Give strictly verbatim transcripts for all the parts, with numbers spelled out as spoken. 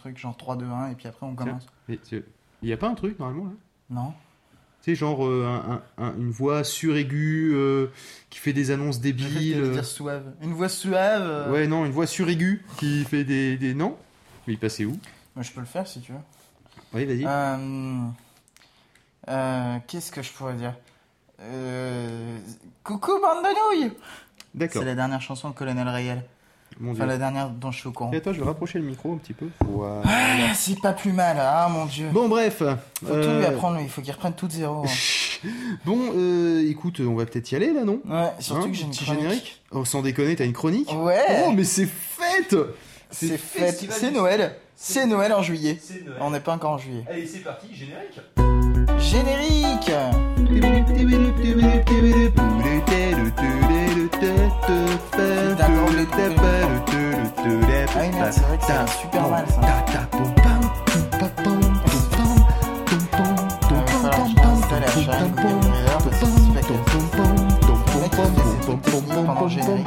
truc genre trois, deux, un et puis après on commence. Il y a pas un truc normalement là ? Non. Tu sais, genre euh, un, un, un, une voix suraiguë euh, qui fait des annonces débiles. Je vais dire suave. Une voix suave. Euh... Ouais, non, une voix suraiguë qui fait des, des... Non ? Mais il passait où ? Moi, je peux le faire si tu veux. Oui, vas-y. Euh... Euh... Qu'est-ce que je pourrais dire ? euh... Coucou, bande de nouilles ! D'accord. C'est la dernière chanson de Colonel Rayel. Mon enfin, Dieu. la dernière dont je suis au courant. Et attends, je vais rapprocher le micro un petit peu. Voilà. Ah, c'est pas plus mal, ah mon Dieu. Bon, bref. Faut euh... tout lui apprendre, il faut qu'il reprenne tout de zéro. Hein. Bon, euh, écoute, on va peut-être y aller là, non ? Ouais, surtout hein, que j'ai une petit chronique. générique. Oh, sans déconner, t'as une chronique ? Ouais. Oh, mais c'est fête ! C'est, c'est fête, c'est Noël. C'est Noël en juillet. C'est Noël. On n'est pas encore en juillet. Allez, c'est parti, générique. Générique. Ah oui, merde, c'est vrai que c'est super mal ça. Pendant le générique.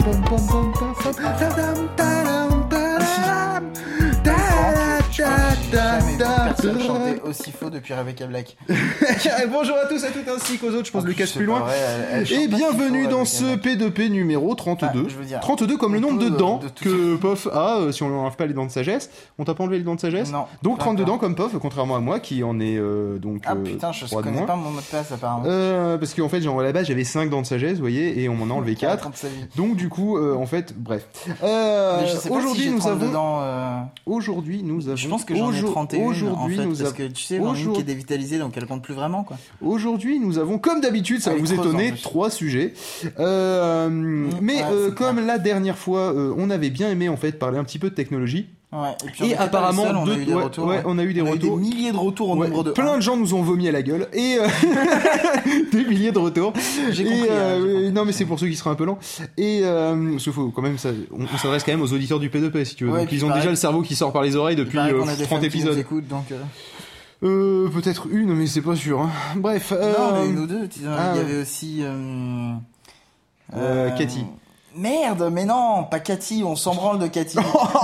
Personne chantait aussi faux depuis Rebecca Black. Bonjour à tous, à toutes ainsi qu'aux autres, je pense que le casse plus loin. Vrai, elle, elle et bienvenue dans ce P deux P numéro trente-deux. Enfin, dire, trente-deux comme le nombre de dents de, de que Pof a, euh, si on n'enlève pas les dents de sagesse. On t'a pas enlevé les dents de sagesse ? Non. Donc trente-deux dents comme Pof, contrairement à moi qui en est euh, donc Ah putain, je trois de connais moins. pas mon mot de passe apparemment. Euh, parce qu'en fait, genre, à la base, j'avais cinq dents de sagesse, vous voyez, et on m'en a enlevé quatre. Donc du coup, euh, en fait, bref. Euh, aujourd'hui, si nous avons... Dedans, euh... Aujourd'hui, nous avons... Je pense que j'en ai trente et un aujourd'hui, en fait, nous parce av... que tu sais, mon ligne qui est dévitalisée, donc elle compte plus vraiment, quoi. Aujourd'hui, nous avons, comme d'habitude, ça va vous étonner, trois sujets. Euh, mmh, mais ouais, euh, comme clair. La dernière fois, euh, on avait bien aimé, en fait, parler un petit peu de technologie. Ouais, et, puis et apparemment, seuls, on, deux, a eu des ouais, retours, ouais, ouais. on a eu des on retours. A eu des milliers de retours au ouais, nombre de plein un. de gens nous ont vomi à la gueule et euh, des milliers de retours. J'ai et, compris. Euh, hein, j'ai compris. Non, mais c'est pour ceux qui seraient un peu lents. Et euh, sauf faut quand même, ça, on, on s'adresse quand même aux auditeurs du P deux P si tu veux. Ouais, donc ils ont déjà le cerveau qui sort par les oreilles depuis euh, trente épisodes. Écoutent, donc, euh... Euh, peut-être une, mais c'est pas sûr. Hein. Bref. Euh... Non, mais une ou deux. Il ah, y avait aussi. Euh... Euh, Cathy. Merde, mais non, pas Cathy, on s'en branle de Cathy.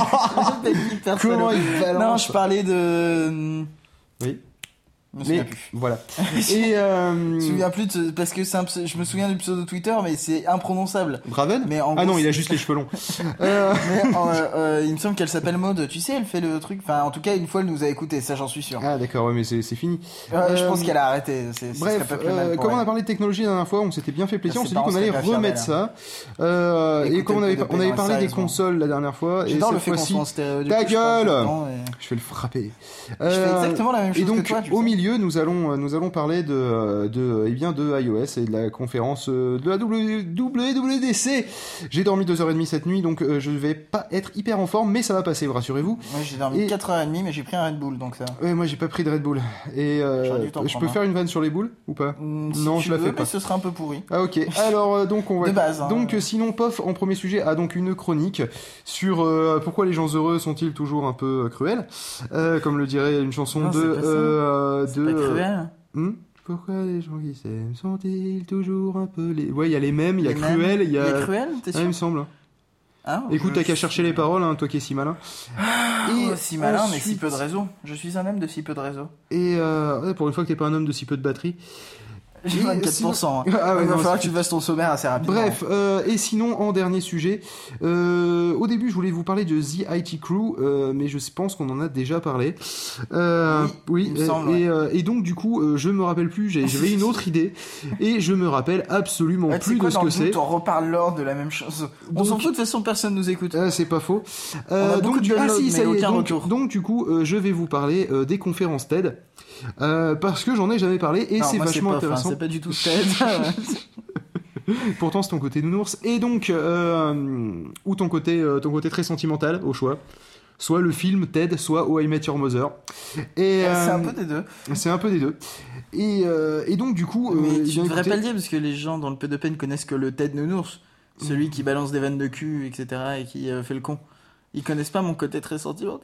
Comment il balance ? Non, je parlais de. Oui. Je me mais plus. Voilà. Et euh... je me souviens plus de, parce que c'est un, je me souviens du pseudo Twitter, mais c'est imprononçable. Braven ? Mais en ah gros, non, il a juste les cheveux longs. euh... mais, euh, euh, il me semble qu'elle s'appelle Maud. Tu sais, elle fait le truc. Enfin, en tout cas, une fois, elle nous a écouté. Ça, j'en suis sûr. Ah d'accord, ouais, mais c'est, c'est fini. Euh, euh, je pense qu'elle a arrêté. C'est, bref, euh, comme on a parlé de technologie la dernière fois, on s'était bien fait plaisir. On s'est dit qu'on allait remettre ça. Euh, et comme on avait, on avait parlé des consoles la dernière fois, et cette fois-ci, ta gueule, je vais le frapper. Je fais exactement la même chose. Et donc, que toi, au milieu, nous allons nous allons parler de, de, eh bien, de iOS et de la conférence de la W W D C. J'ai dormi deux heures trente cette nuit, donc euh, je vais pas être hyper en forme, mais ça va passer, rassurez-vous. Moi j'ai dormi et... quatre heures trente, mais j'ai pris un Red Bull, donc ça. Ouais, moi j'ai pas pris de Red Bull. Et euh, je peux faire une vanne sur les boules ou pas? mmh, si Non, je la veux, fais pas. Mais ce sera un peu pourri. Ah ok. Alors euh, donc on va. De base. Hein. Donc euh, sinon, Pof en premier sujet a donc une chronique sur euh, pourquoi les gens heureux sont-ils toujours un peu cruels, euh, comme le dirait une chanson non, de. C'est pas, euh, c'est de pas cruel. Hmm Pourquoi les gens qui s'aiment sont-ils toujours un peu les... Ouais, il y a les mêmes, il y a les cruel, il y a... Il y a cruel, t'es sûr? Ah, il me semble. Ah, écoute, t'as qu'à chercher les paroles, hein, toi qui es si malin. Ah, et oh, si malin, ensuite... mais si peu de réseau. Je suis un homme de si peu de réseau. Et euh, ouais, pour une fois que t'es pas un homme de si peu de batterie. J'ai vingt-quatre pour cent. Sinon... Hein. Ah ouais, il va falloir que tu fasses ton sommaire assez rapidement. Bref, euh, et sinon, en dernier sujet, euh, au début, je voulais vous parler de The I T Crew, euh, mais je pense qu'on en a déjà parlé. Euh, oui, oui il me semble, et, ouais. euh, et donc, du coup, euh, je me rappelle plus, j'ai, j'avais une autre idée, et je me rappelle absolument ouais, plus quoi, de ce que c'est. On reparle lors de la même chose. On s'en fout, de toute façon, personne nous écoute. Euh, c'est pas faux. Euh, donc, du, ah, si, ça y est, donc, retour. donc, du coup, euh, je vais vous parler euh, des conférences TED. Euh, parce que j'en ai jamais parlé et non, c'est moi, vachement c'est intéressant. Hein, c'est pas du tout TED. Pourtant, c'est ton côté nounours. Et donc, euh, ou ton côté, euh, ton côté très sentimental, au choix. Soit le film TED, soit How I Met Your Mother. Et, euh, c'est euh, un peu des deux. C'est un peu des deux. Et, euh, et donc, du coup... Mais euh, tu devrais écouter... pas le dire, parce que les gens dans le P deux P ne connaissent que le TED nounours. Celui mmh. qui balance des vannes de cul, et cetera, et qui euh, fait le con. Ils connaissent pas mon côté très sentimental.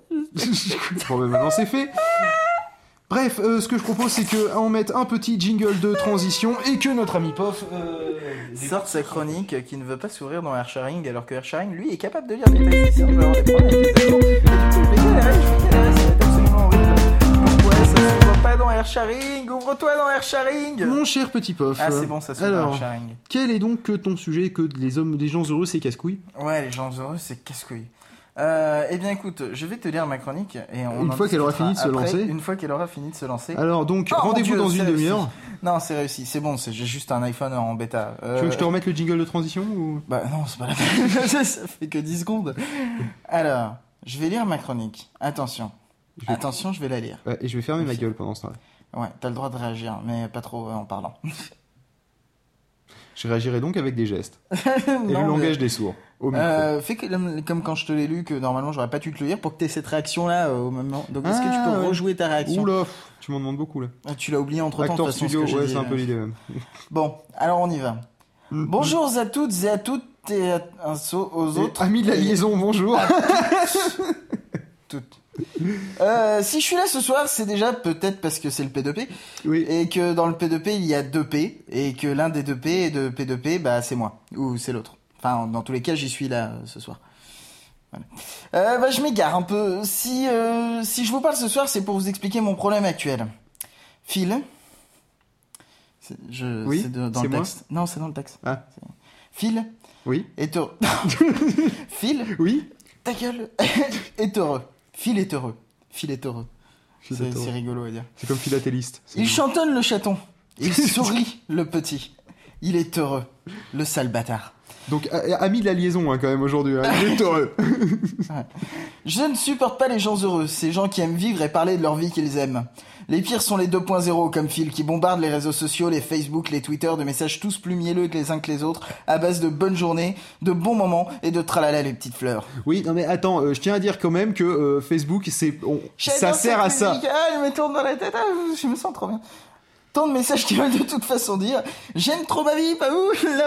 Bon, ben maintenant, c'est fait. Bref, euh, ce que je propose, c'est qu'on mette un petit jingle de transition et que notre ami Pof euh, sorte sa chronique qui ne veut pas s'ouvrir dans Airsharing, alors que Airsharing, lui, est capable de lire des textes. Je vais avoir des problèmes avec les accents. Et du coup, je vais galérer, je vais galérer. sharing. Ouvre-toi dans air sharing. Mon cher petit Pof. Ah, c'est bon, ça se fait Alors, dans air sharing. Quel est donc ton sujet que les hommes, les gens heureux, c'est casse-couilles? Ouais, les gens heureux, c'est casse-couilles. Euh, eh bien, écoute, je vais te lire ma chronique et on Une en fois qu'elle aura fini de se après, lancer. Une fois qu'elle aura fini de se lancer. Alors donc, Oh, mon rendez-vous Dieu, dans c'est une réussi. demi-heure. Non, c'est réussi, c'est bon, c'est, j'ai juste un iPhone en bêta. Euh, Tu veux que je te remette le jingle de transition ou... Bah non, c'est pas la peine, ça fait que dix secondes. Alors, je vais lire ma chronique. Attention. Je vais- Attention, je vais la lire. Ouais, et je vais fermer ma Merci. gueule pendant ce temps-là. Ouais, t'as le droit de réagir, mais pas trop euh, en parlant. Je réagirai donc avec des gestes. Et Non, le mais- langage des sourds. Au micro. Euh, fais que- comme, comme quand je te l'ai lu, que normalement j'aurais pas dû te le lire pour que t'aies cette réaction-là euh, au moment. Donc est-ce que tu Ah, peux ouais. rejouer ta réaction? Oula, pff, tu m'en demandes beaucoup là. Ah, tu l'as oublié entre temps. Actor Studio, ouais, c'est un peu l'idée même. Bon, alors on y va. Mm. Bonjour à toutes et à toutes et à, à- aux autres. Amis de la liaison, bonjour. Toutes. Euh, si je suis là ce soir, c'est déjà peut-être parce que c'est le P deux P Oui. et que dans le P deux P il y a deux P et que l'un des deux P de P deux P, bah c'est moi ou c'est l'autre. Enfin, dans tous les cas, j'y suis là euh, ce soir. Voilà. Euh, bah, je m'égare un peu. Si euh, si je vous parle ce soir, c'est pour vous expliquer mon problème actuel. Phil, c'est, je, Oui, c'est de- dans c'est le moi texte. Non, c'est dans le texte. Ah. C'est- Phil Oui. est heureux. Phil, Oui. ta gueule, est heureux. Phil est heureux. Phil est heureux. Phil C'est, est heureux. c'est rigolo à dire. C'est comme philatéliste. C'est- Il chantonne le chaton. Il sourit le petit. Il est heureux. Le sale bâtard. Donc, a- ami de la liaison hein, quand même aujourd'hui. Hein. Il est heureux. Je ne supporte pas les gens heureux, ces gens qui aiment vivre et parler de leur vie qu'ils aiment. Les pires sont les deux point zéro comme Phil qui bombardent les réseaux sociaux, les Facebook, les Twitter de messages tous plus mielleux que les uns que les autres à base de bonnes journées, de bons moments et de tralala les petites fleurs. Oui, non mais attends, euh, je tiens à dire quand même que euh, Facebook, c'est, on- ça sert à ça. Ah, il me tourne dans la tête, ah, je me sens trop bien. Tant de messages qui veulent de toute façon dire « J'aime trop ma vie, pas vous, lol !»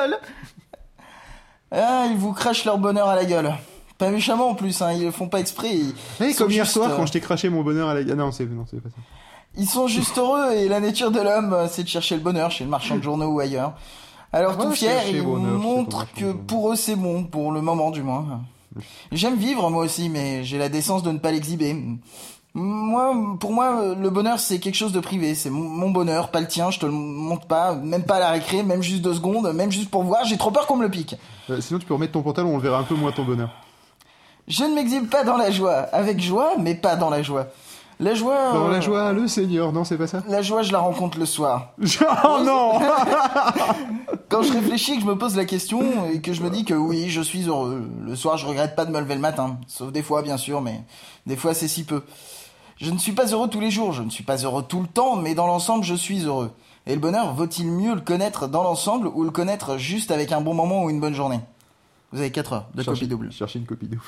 Ah, ils vous crachent leur bonheur à la gueule. Pas méchamment en plus, hein, ils le font pas exprès. Ils, Hey, ils sont comme hier juste, soir euh, quand je t'ai craché mon bonheur à la... Ah non, c'est, non, c'est pas ça. Ils sont juste heureux et la nature de l'homme, euh, c'est de chercher le bonheur chez le marchand de journaux ou ailleurs. Alors Ouais, tout fier, chercher ils bonheur chez le montrent marchand de que journaux. pour eux c'est bon, pour le moment du moins. J'aime vivre moi aussi, mais j'ai la décence de ne pas l'exhiber. Moi, pour moi, le bonheur c'est quelque chose de privé, c'est mon, mon bonheur, pas le tien, je te le montre pas, même pas à la récré, même juste deux secondes, même juste pour voir, j'ai trop peur qu'on me le pique. Euh, sinon, tu peux remettre ton pantalon, on le verra un peu moins ton bonheur. Je ne m'exhibe pas dans la joie, avec joie, mais pas dans la joie. La joie... Dans euh, la joie, le Seigneur, non, c'est pas ça? La joie, je la rencontre le soir. Oh non! Quand je réfléchis, que je me pose la question et que je me dis que oui, je suis heureux. Le soir, je regrette pas de me lever le matin. Sauf des fois, bien sûr, mais des fois, c'est si peu. Je ne suis pas heureux tous les jours, je ne suis pas heureux tout le temps, mais dans l'ensemble, je suis heureux. Et le bonheur, vaut-il mieux le connaître dans l'ensemble ou le connaître juste avec un bon moment ou une bonne journée? Vous avez quatre heures de Chercher- copie double. Chercher une copie double.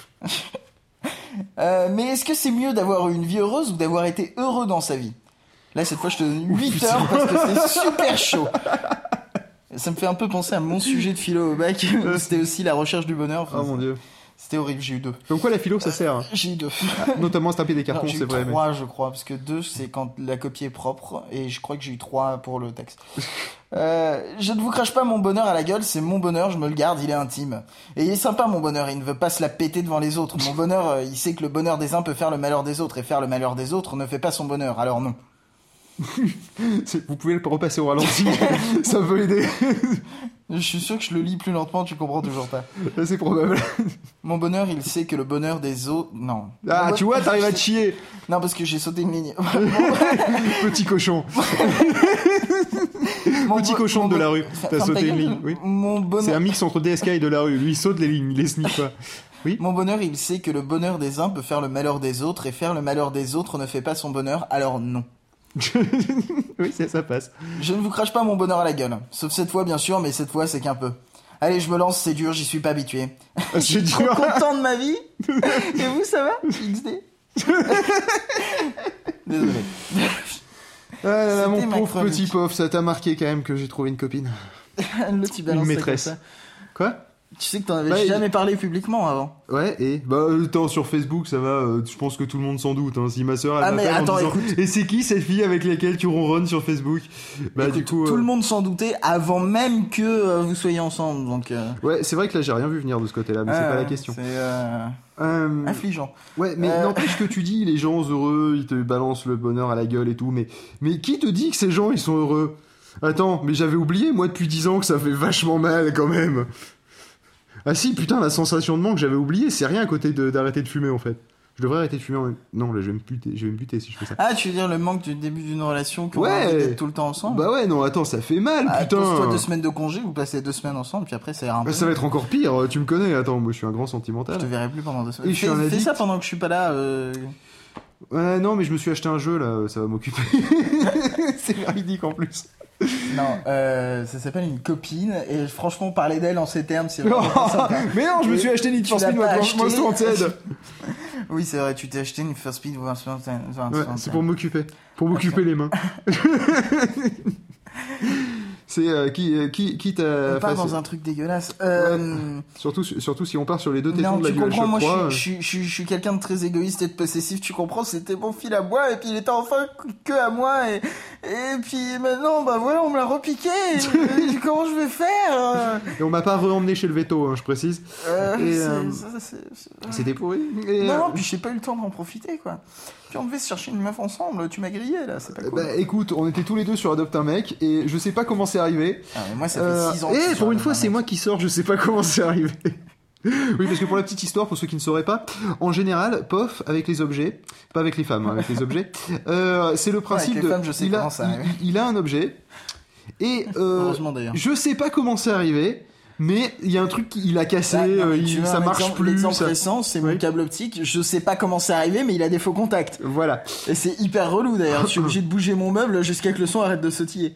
Euh, mais est-ce que c'est mieux d'avoir eu une vie heureuse ou d'avoir été heureux dans sa vie? Là, cette fois, je te donne huit heures parce que c'est super chaud. Ça me fait un peu penser à mon sujet de philo au bac. C'était aussi la recherche du bonheur. Enfin, Oh mon dieu. C'était horrible, j'ai eu deux. Comme quoi la philo, ça sert. hein. J'ai eu deux. Notamment se taper des cartons, Non, j'ai c'est eu vrai. mais- trois, je crois, parce que deux, c'est quand la copie est propre, et je crois que j'ai eu trois pour le texte. Euh, je ne vous crache pas mon bonheur à la gueule, c'est mon bonheur, je me le garde, il est intime. Et il est sympa, mon bonheur, il ne veut pas se la péter devant les autres. Mon bonheur, euh, il sait que le bonheur des uns peut faire le malheur des autres, et faire le malheur des autres ne fait pas son bonheur, alors non. C'est- Vous pouvez le repasser au ralenti, ça peut aider. Je suis sûr que je le lis plus lentement, tu comprends toujours pas. C'est probable. Mon bonheur, il sait que le bonheur des autres... Non. Ah, Mon tu bon- vois, t'arrives à te chier. Non, parce que j'ai sauté une ligne. Petit cochon. Mon Petit bo- cochon mon de bo- la rue. Ferme T'as ta sauté une gueule. ligne, oui. Mon bonheur... C'est un mix entre D S K et de la rue. Lui, il saute les lignes, il les sniff pas. Mon bonheur, il sait que le bonheur des uns peut faire le malheur des autres, et faire le malheur des autres ne fait pas son bonheur, alors non. Oui, c'est- ça passe. Je ne vous crache pas mon bonheur à la gueule. Sauf cette fois, bien sûr, mais cette fois, c'est qu'un peu. Allez, je me lance, c'est dur, j'y suis pas habitué. Je C'est suis trop dur. content de ma vie. Et vous, ça va X D Désolé. Ah là là, C'était mon ma pauvre chronique. petit pauvre, ça t'a marqué quand même que j'ai trouvé une copine. L'autre, il balance Une ça maîtresse. comme ça. Quoi? Tu sais que t'en avais Bah, jamais il- parlé publiquement avant. Ouais, et bah euh, attends, sur Facebook, ça va. euh, je pense que tout le monde s'en doute. Hein, si ma sœur elle Ah, mais m'appelle en attends, disant, écoute. et c'est qui cette fille avec laquelle tu ronronnes sur Facebook? Bah Écoute, du coup, tout euh, le monde s'en doutait avant même que euh, vous soyez ensemble, donc. Euh... ouais, c'est vrai que là j'ai rien vu venir de ce côté-là, mais c'est ah, pas la question. C'est euh, Euh, affligeant. Ouais, mais Euh. n'empêche que tu dis les gens heureux, ils te balancent le bonheur à la gueule et tout, mais mais qui te dit que ces gens ils sont heureux? Attends, mais j'avais oublié moi depuis dix ans que ça fait vachement mal quand même. Ah si, putain, la sensation de manque, j'avais oublié, c'est rien à côté de- d'arrêter de fumer en fait. Je devrais arrêter de fumer en même... Non, là je vais me buter, je vais me buter si je fais ça. Ah, tu veux dire le manque du début d'une relation qu'on Ouais. a envie d'être tout le temps ensemble? Bah ouais, non, attends, ça fait mal, Ah, putain. pose-toi deux semaines de congé, vous passez deux semaines ensemble, puis après ça ira un Bah, peu. ça va être encore pire, tu me connais, attends, moi je suis un grand Je sentimental. te verrai plus pendant deux semaines. Et je suis fais, un fais addict. ça pendant que je suis pas là. Euh... Ouais, non, mais je me suis acheté un jeu là, ça va m'occuper. C'est véridique en plus. Non, euh, ça s'appelle une copine, et franchement, parler d'elle en ces termes, c'est vraiment pas sympa. Mais non, je me Oui, suis acheté Need for tu l'as Speed pas Most acheté. Wanted. Oui, c'est vrai, tu t'es acheté une First Speed ou un Ouais, c'est pour m'occuper, pour m'occuper les mains. C'est euh, qui, euh, qui, qui t'a On part fait- dans un truc dégueulasse. Euh... surtout, surtout si on part sur les deux tétons Non, de la tu DualShock comprends, moi trois. je suis, je, suis, je suis quelqu'un de très égoïste et de possessif, tu comprends, c'était mon fil à moi et puis il était enfin que à moi et, et puis maintenant, bah voilà, on me l'a repiqué, et, et comment je vais faire? Et on m'a pas re-emmené chez le veto, hein, je précise. euh, Et, c'est- euh, ça, c'est- c'est- C'était pourri. Et, Non, euh, non, puis j'ai pas eu le temps d'en profiter, quoi. Puis on devait se chercher une meuf ensemble, tu m'as grillé là, c'est pas cool. Bah écoute, on était tous les deux sur Adopte un mec et je sais pas comment c'est arrivé. Ah, mais moi ça fait Euh, six ans que je et suis pour sur une le fois, même c'est mec. moi qui sors, je sais pas comment c'est arrivé. Oui, parce que pour la petite histoire, pour ceux qui ne sauraient pas, en général, P O F avec les objets, pas avec les femmes, hein, avec les objets, euh, c'est le principe les de. femmes, je sais il, comment a, ça arrive. il, il a un objet et euh, Heureusement d'ailleurs. je sais pas comment c'est arrivé, mais il y a un truc qui il a cassé, Bah, non, euh, tu il- veux ça un marche exemple- plus. L'exemple ça- récent, c'est mon Oui. câble optique. Je sais pas comment c'est arrivé, mais il a des faux contacts. Voilà. Et c'est hyper relou d'ailleurs. Je suis obligé de bouger mon meuble jusqu'à que le son arrête de sautiller.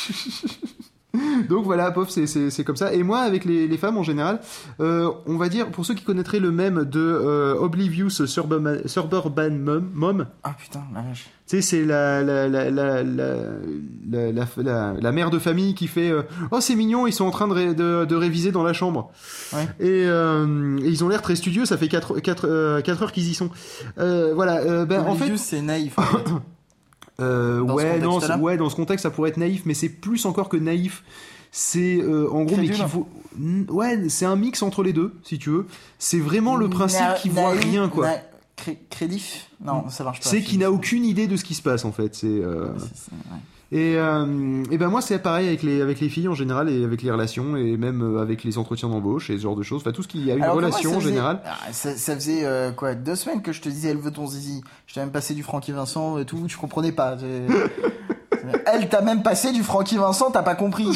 Donc voilà, P O F, c'est- c'est c'est comme ça. Et moi, avec les, les femmes en général, euh, on va dire, pour ceux qui connaîtraient le mème de euh, Oblivious Suburban, Suburban Mom, Mom, Ah putain, la vache. tu sais, c'est la la, la, la, la, la, la, la- la mère de famille qui fait euh, oh, c'est mignon, ils sont en train de, ré- de, de réviser dans la chambre. Ouais. Et, euh, et ils ont l'air très studieux, ça fait quatre heures qu'ils y sont. Euh, voilà, euh, ben, en fait. Oblivious, c'est naïf. En fait. Euh, Dans ce ouais, non, contexte-là c'est- ouais, dans ce contexte, ça pourrait être naïf, mais c'est plus encore que naïf. C'est euh, en gros, mais Crédule. qu'il faut. Mm, Ouais, c'est un mix entre les deux, si tu veux. C'est vraiment le principe Na- qui voit naïf, rien, quoi. na- cré- Crédif? Non, ça marche pas. C'est qu'il n'a aucune idée de ce qui se passe, en fait. C'est. euh, C'est- c'est- ouais. Et, euh, et ben moi, c'est pareil avec les avec les filles en général et avec les relations et même euh, avec les entretiens d'embauche et ce genre de choses. Enfin, tout ce qui a une Alors que moi, relation ça en faisait- général. Ah, ça, ça faisait euh, quoi, deux semaines que je te disais elle veut ton zizi. Je t'ai même passé du Francky Vincent et tout, tu comprenais pas. J'ai- Elle t'a même passé du Francky Vincent, t'as pas compris.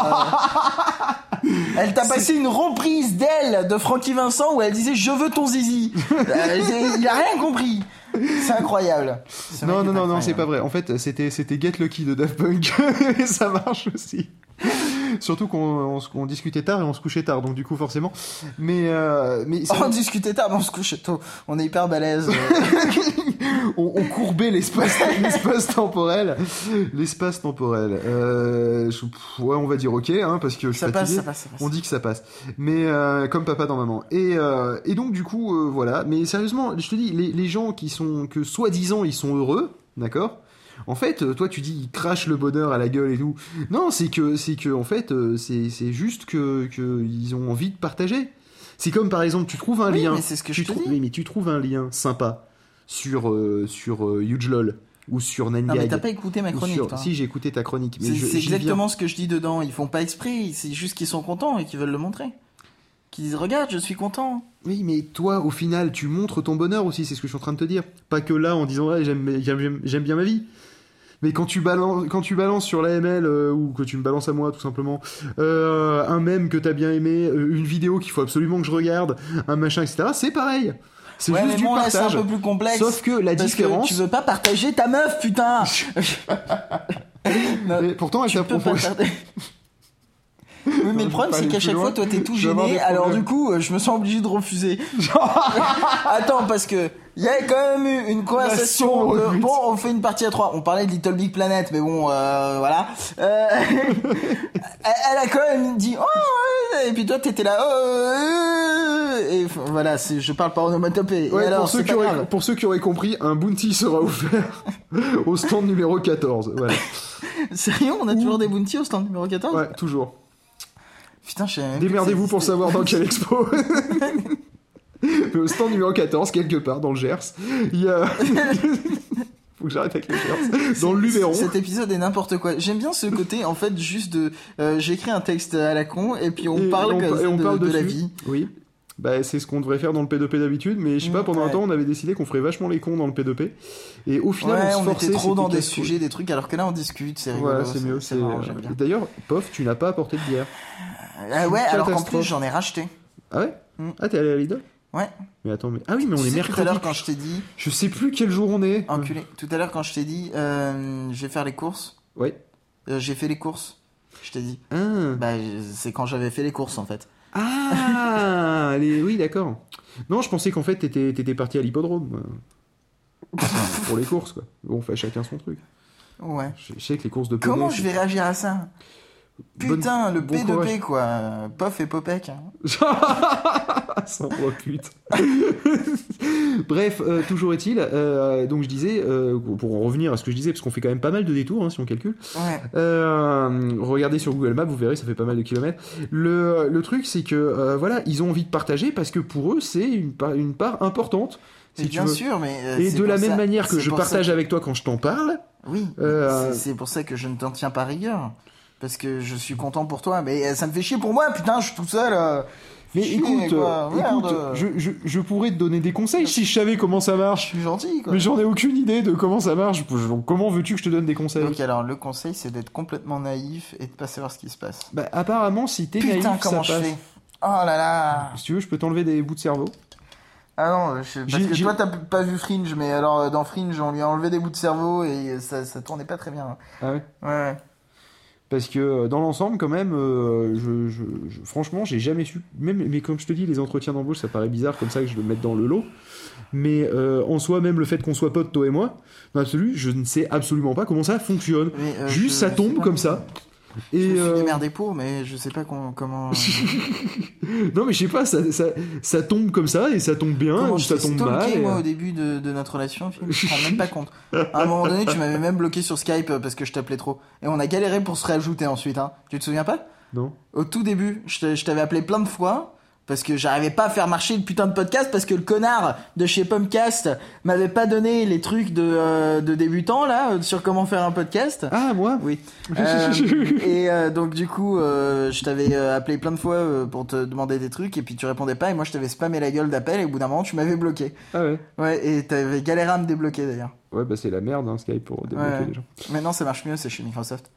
Euh, Elle t'a passé une reprise d'elle de Francky Vincent où elle disait je veux ton zizi. Euh, j'ai- Il a rien compris. C'est incroyable. Ce mec Non, est non, non, non, incroyable. c'est pas vrai. En fait, c'était, c'était Get Lucky de Daft Punk. Et ça marche aussi. Surtout qu'on on, se- on discutait tard et on se couchait tard, donc du coup, forcément. Mais, euh, mais ça- On discutait tard, mais on se couchait tôt. On est hyper balèze. on, on courbait l'espace, l'espace temporel. L'espace temporel. Euh, je- pff, ouais, on va dire ok, hein, parce que je suis Ça passe, fatigué. ça passe, ça passe. On dit que ça passe. Mais euh, comme papa dans maman. Et, euh, et donc, du coup, euh, voilà. Mais sérieusement, je te dis, les, les gens qui sont, que soi-disant, ils sont heureux, d'accord? En fait, euh, toi, tu dis, ils crachent le bonheur à la gueule et tout. Non, c'est que, c'est que, en fait, euh, c'est, c'est juste que, que ils ont envie de partager. C'est comme, par exemple, tu trouves un Oui, lien. mais c'est ce que tu je te trou- dis. Oui, mais tu trouves un lien sympa sur, euh, sur euh, HugeLol ou sur nine Non, mais gag. t'as pas écouté ma ou chronique, sur- toi. Si, j'ai écouté ta chronique. Mais C'est je- c'est j'y viens. exactement ce que je dis dedans. Ils font pas exprès. C'est juste qu'ils sont contents et qu'ils veulent le montrer. Qu'ils disent regarde, je suis content. Oui, mais toi, au final, tu montres ton bonheur aussi, c'est ce que je suis en train de te dire. Pas que là, en disant, ouais, j'aime, j'aime, j'aime bien ma vie. Mais quand tu balances, quand tu balances sur la M L, euh, ou que tu me balances à moi, tout simplement, euh, un mème que t'as bien aimé, euh, une vidéo qu'il faut absolument que je regarde, un machin, et cetera, c'est pareil. C'est Ouais, juste mais du bon, là, c'est un partage. peu plus complexe. Sauf que la Parce différence... que tu veux pas partager ta meuf, putain. Non, Et pourtant, elle tu t'a peux pas proposé... partager. Oui, mais le problème, c'est qu'à chaque fois, toi, t'es tout gêné, alors du coup, euh, je me sens obligé de refuser. Attends, parce que il y a quand même eu une conversation de... Bon, on fait une partie à trois. On parlait de Little Big Planet, mais bon, euh, voilà. Euh... elle a quand même dit... Oh, ouais. Et puis toi, t'étais là... Oh, et voilà, c'est... je parle par onomatopée. Ouais, alors, pour, ceux qui auraient, pour ceux qui auraient compris, un bounty sera offert au stand numéro quatorze. Voilà. Sérieux, on a toujours des bounty au stand numéro quatorze? Ouais, toujours. Putain, je sais même Démerdez-vous pour savoir dans quelle expo. Mais au stand numéro quatorze, quelque part dans le Gers, il y a... Faut que j'arrête avec le Gers. Dans le Luberon. Cet épisode est n'importe quoi. J'aime bien ce côté, en fait, juste de... Euh, j'écris un texte à la con, et puis on et parle, on, de, et on de, parle de dessus. la vie. Oui. Bah, c'est ce qu'on devrait faire dans le P deux P d'habitude, mais je sais pas, pendant ouais. un temps, on avait décidé qu'on ferait vachement les cons dans le P deux P. Et au final, ouais, on se on forçait... était trop dans des sujets, des trucs, alors que là, on discute, c'est rigolo. Ouais, c'est mieux. C'est... Marrant, euh... D'ailleurs, Pof, tu n'as pas apporté de bière. Ah ouais, alors qu'en plus, j'en ai racheté. Ah ouais mm. Ah, t'es allé à Lidl? Ouais. Mais attends, mais... Ah oui, mais on tu est sais, mercredi. Tout à l'heure, quand je t'ai dit... Je sais plus quel jour on est. Enculé. Tout à l'heure, quand je t'ai dit, euh, je vais faire les courses. Ouais. Euh, j'ai fait les courses. Je t'ai dit. Ah. Bah, c'est quand j'avais fait les courses, en fait. Ah les... Oui, d'accord. Non, je pensais qu'en fait, t'étais, t'étais parti à l'hippodrome. Pour les courses, quoi. Bon, fait chacun son truc. Ouais. Je, je sais que les courses de poney... Comment je vais réagir à ça? Putain, Bonne, le bon P deux P, courage. quoi. Pof et Popek. Sans repute. Bref, euh, toujours est-il. Euh, donc je disais, euh, pour en revenir à ce que je disais, parce qu'on fait quand même pas mal de détours, hein, si on calcule. Ouais. Euh, regardez sur Google Maps, vous verrez, ça fait pas mal de kilomètres. Le, le truc, c'est que, euh, voilà, ils ont envie de partager parce que pour eux, c'est une part, une part importante. Si bien tu veux. sûr, mais... Euh, et de la même ça, manière que je partage que... avec toi quand je t'en parle... Oui, euh... c'est, c'est pour ça que je ne t'en tiens pas rigueur. Parce que je suis content pour toi, mais ça me fait chier pour moi, putain, je suis tout seul. Euh... Mais chier, écoute, quoi. écoute je, je, je pourrais te donner des conseils si je savais comment ça marche. Je suis gentil, quoi. Mais j'en ai aucune idée de comment ça marche. Comment veux-tu que je te donne des conseils? Donc alors, le conseil, c'est d'être complètement naïf et de pas savoir ce qui se passe. Bah apparemment, si t'es putain, naïf, comment ça je passe. Fais oh là là. Si tu veux, je peux t'enlever des bouts de cerveau. Ah non, je, parce j'ai, que j'ai... toi t'as pas vu Fringe, mais alors dans Fringe on lui a enlevé des bouts de cerveau et ça, ça tournait pas très bien. Ah ouais. Ouais. Parce que dans l'ensemble, quand même, euh, je, je, je, franchement, j'ai jamais su. Même, mais comme je te dis, les entretiens d'embauche, ça paraît bizarre comme ça que je le mette dans le lot. Mais euh, en soi, même le fait qu'on soit potes, toi et moi, dans l'absolu, je ne sais absolument pas comment ça fonctionne. Mais, euh, Juste, je, ça tombe comme ça. Et je me suis euh... démerdé pour, mais je sais pas comment. comment... non, mais je sais pas, ça, ça, ça tombe comme ça et ça tombe bien, ou ça tombe mal. Et... moi au début de, de notre relation, je me rends même pas compte. À un moment donné, tu m'avais même bloqué sur Skype parce que je t'appelais trop. Et on a galéré pour se réajouter ensuite, hein. Tu te souviens pas? Non. Au tout début, je t'avais appelé plein de fois. Parce que j'arrivais pas à faire marcher le putain de podcast parce que le connard de chez Pumpcast m'avait pas donné les trucs de, euh, de débutants là sur comment faire un podcast. Ah moi oui. euh, et euh, donc du coup euh, je t'avais euh, appelé plein de fois euh, pour te demander des trucs et puis tu répondais pas et moi je t'avais spammé la gueule d'appel et au bout d'un moment tu m'avais bloqué. Ah ouais. Ouais et t'avais galéré à me débloquer d'ailleurs. Ouais bah c'est la merde hein, Skype pour débloquer ouais. les gens. Maintenant ça marche mieux, c'est chez Microsoft.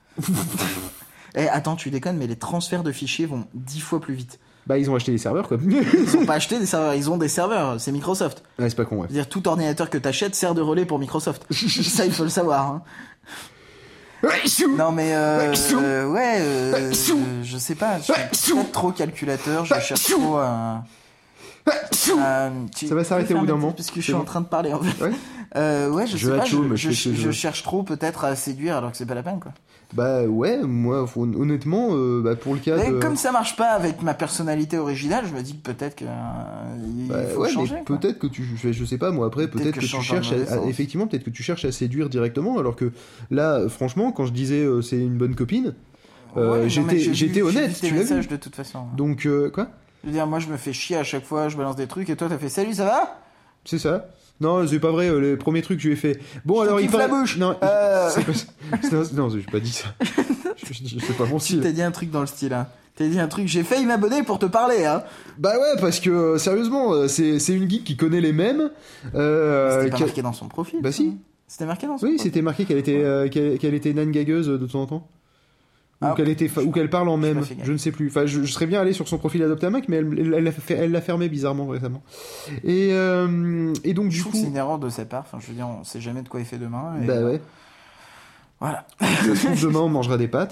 Eh attends, tu déconnes mais les transferts de fichiers vont dix fois plus vite. Bah ils ont acheté des serveurs quoi. Ils ont pas acheté des serveurs, ils ont des serveurs, c'est Microsoft. Ouais, c'est pas con ouais. C'est-à-dire tout ordinateur que t'achètes sert de relais pour Microsoft. Ça il faut le savoir. Hein. Non mais euh, euh, ouais, euh, je, je sais pas, je suis peut-être trop calculateur, je cherche trop à... Euh, tu, ça va s'arrêter au bout d'un moment parce que je suis bon. En train de parler en fait. Ouais, euh, ouais je, je sais pas, je, je, je, je cherche trop peut-être à séduire alors que c'est pas la peine quoi. Bah ouais, moi honnêtement, euh, bah, pour le cas mais de... comme ça marche pas avec ma personnalité originale, je me dis que peut-être que euh, il bah, faut ouais, changer. Mais peut-être que tu, je, je sais pas moi après, peut-être, peut-être que, que tu cherches, à, à, effectivement, peut-être que tu cherches à séduire directement, alors que là, franchement, quand je disais euh, c'est une bonne copine, euh, ouais, j'étais, j'ai j'étais vu, honnête. J'ai vu tes messages de toute façon. Donc euh, quoi? Je veux dire, moi je me fais chier à chaque fois, je balance des trucs et toi t'as fait salut, ça va? C'est ça. Non, c'est pas vrai, les premiers trucs que je lui ai fait. Bon, je alors il paraît. La bouche. Non, euh... c'est pas... c'est... non, j'ai pas dit ça. je, je, c'est pas mon style. T'as dit un truc dans le style, hein. T'as dit un truc, j'ai failli m'abonner pour te parler, hein. Bah ouais, parce que euh, sérieusement, c'est, c'est une geek qui connaît les mêmes. Euh, c'était pas marqué dans son profil. Bah si. C'était marqué dans son oui, profil. Oui, c'était marqué qu'elle était, euh, qu'elle, qu'elle était naine gagueuse de temps en temps. Ou, ah, qu'elle était fa- ou qu'elle parle en même, je ne sais plus. Enfin, je, je serais bien allé sur son profil Adoptamac, mais elle, elle, elle, l'a, fait, elle l'a fermé bizarrement récemment. Et, euh, et donc je du trouve coup, que c'est une erreur de sa part. Enfin, je veux dire, on sait jamais de quoi il fait demain. Et bah ouais. Voilà. Ça se trouve demain on mangera des pâtes.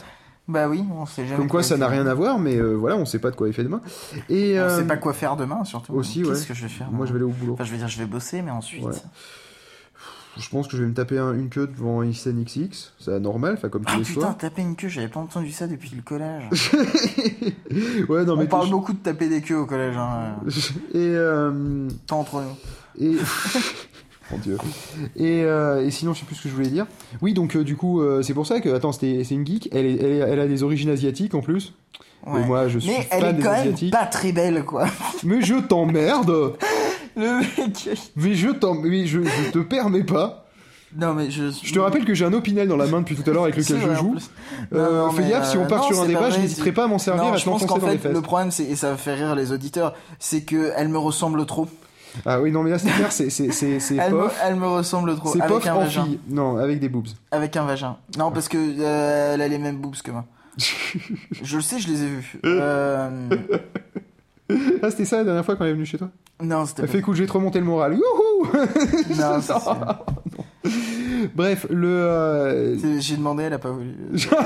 Bah oui, on sait jamais. Comme quoi, ça n'a rien à voir, mais euh, voilà, on sait pas de quoi il fait demain. Et, On euh, sait pas quoi faire demain, surtout. Aussi, Qu'est-ce ouais. que je vais faire Moi, je vais aller au boulot. Enfin, je vais dire, je vais bosser, mais ensuite. Ouais. Je pense que je vais me taper un- une queue devant X N X X, c'est normal, enfin comme tous Ah les putain, soirs. taper une queue, j'avais pas entendu ça depuis le collège. Ouais, non, mais On parle tu- beaucoup de taper des queues au collège, hein. Et euh, Pas entre nous. et mon Dieu. Et, euh, et sinon, je sais plus ce que je voulais dire. Oui, donc euh, du coup, euh, c'est pour ça que attends, c'était c'est une geek. Elle, est, elle, est- elle a des origines asiatiques en plus. Ouais. Et moi, je suis Mais fan elle est des quand même asiatiques. pas très belle, quoi. Mais je t'emmerde. Le mec. Mais je t'en, mais je, je te permets pas. Non, mais je. Je te rappelle que j'ai un Opinel dans la main depuis tout à l'heure avec lequel C'est je vrai, en joue. plus. Euh, Non, non, fais mais, gaffe, si on euh, part non, sur un c'est débat, pas je vrai, n'hésiterai c'est- pas à m'en servir Non, à je pense t'enfoncer qu'en dans les fait, fesses. le problème, c'est, et ça va faire rire les auditeurs, c'est qu'elle me ressemble trop. Ah oui, non, mais là, c'est clair, c'est, c'est, c'est, c'est Elle me, pof. elle me ressemble trop. C'est Avec pof un en vagin. fille. Non, avec des boobs. Avec un vagin. Non, parce que euh, elle a les mêmes boobs que moi. Je le sais, je les ai vus. Euh... Ah, c'était ça la dernière fois quand elle est venue chez toi? Non, c'était Elle pas. fait écoute, j'ai trop monté le moral. Youhou. Non, c'est- Bref, le. euh, c'est- J'ai demandé, elle a pas voulu.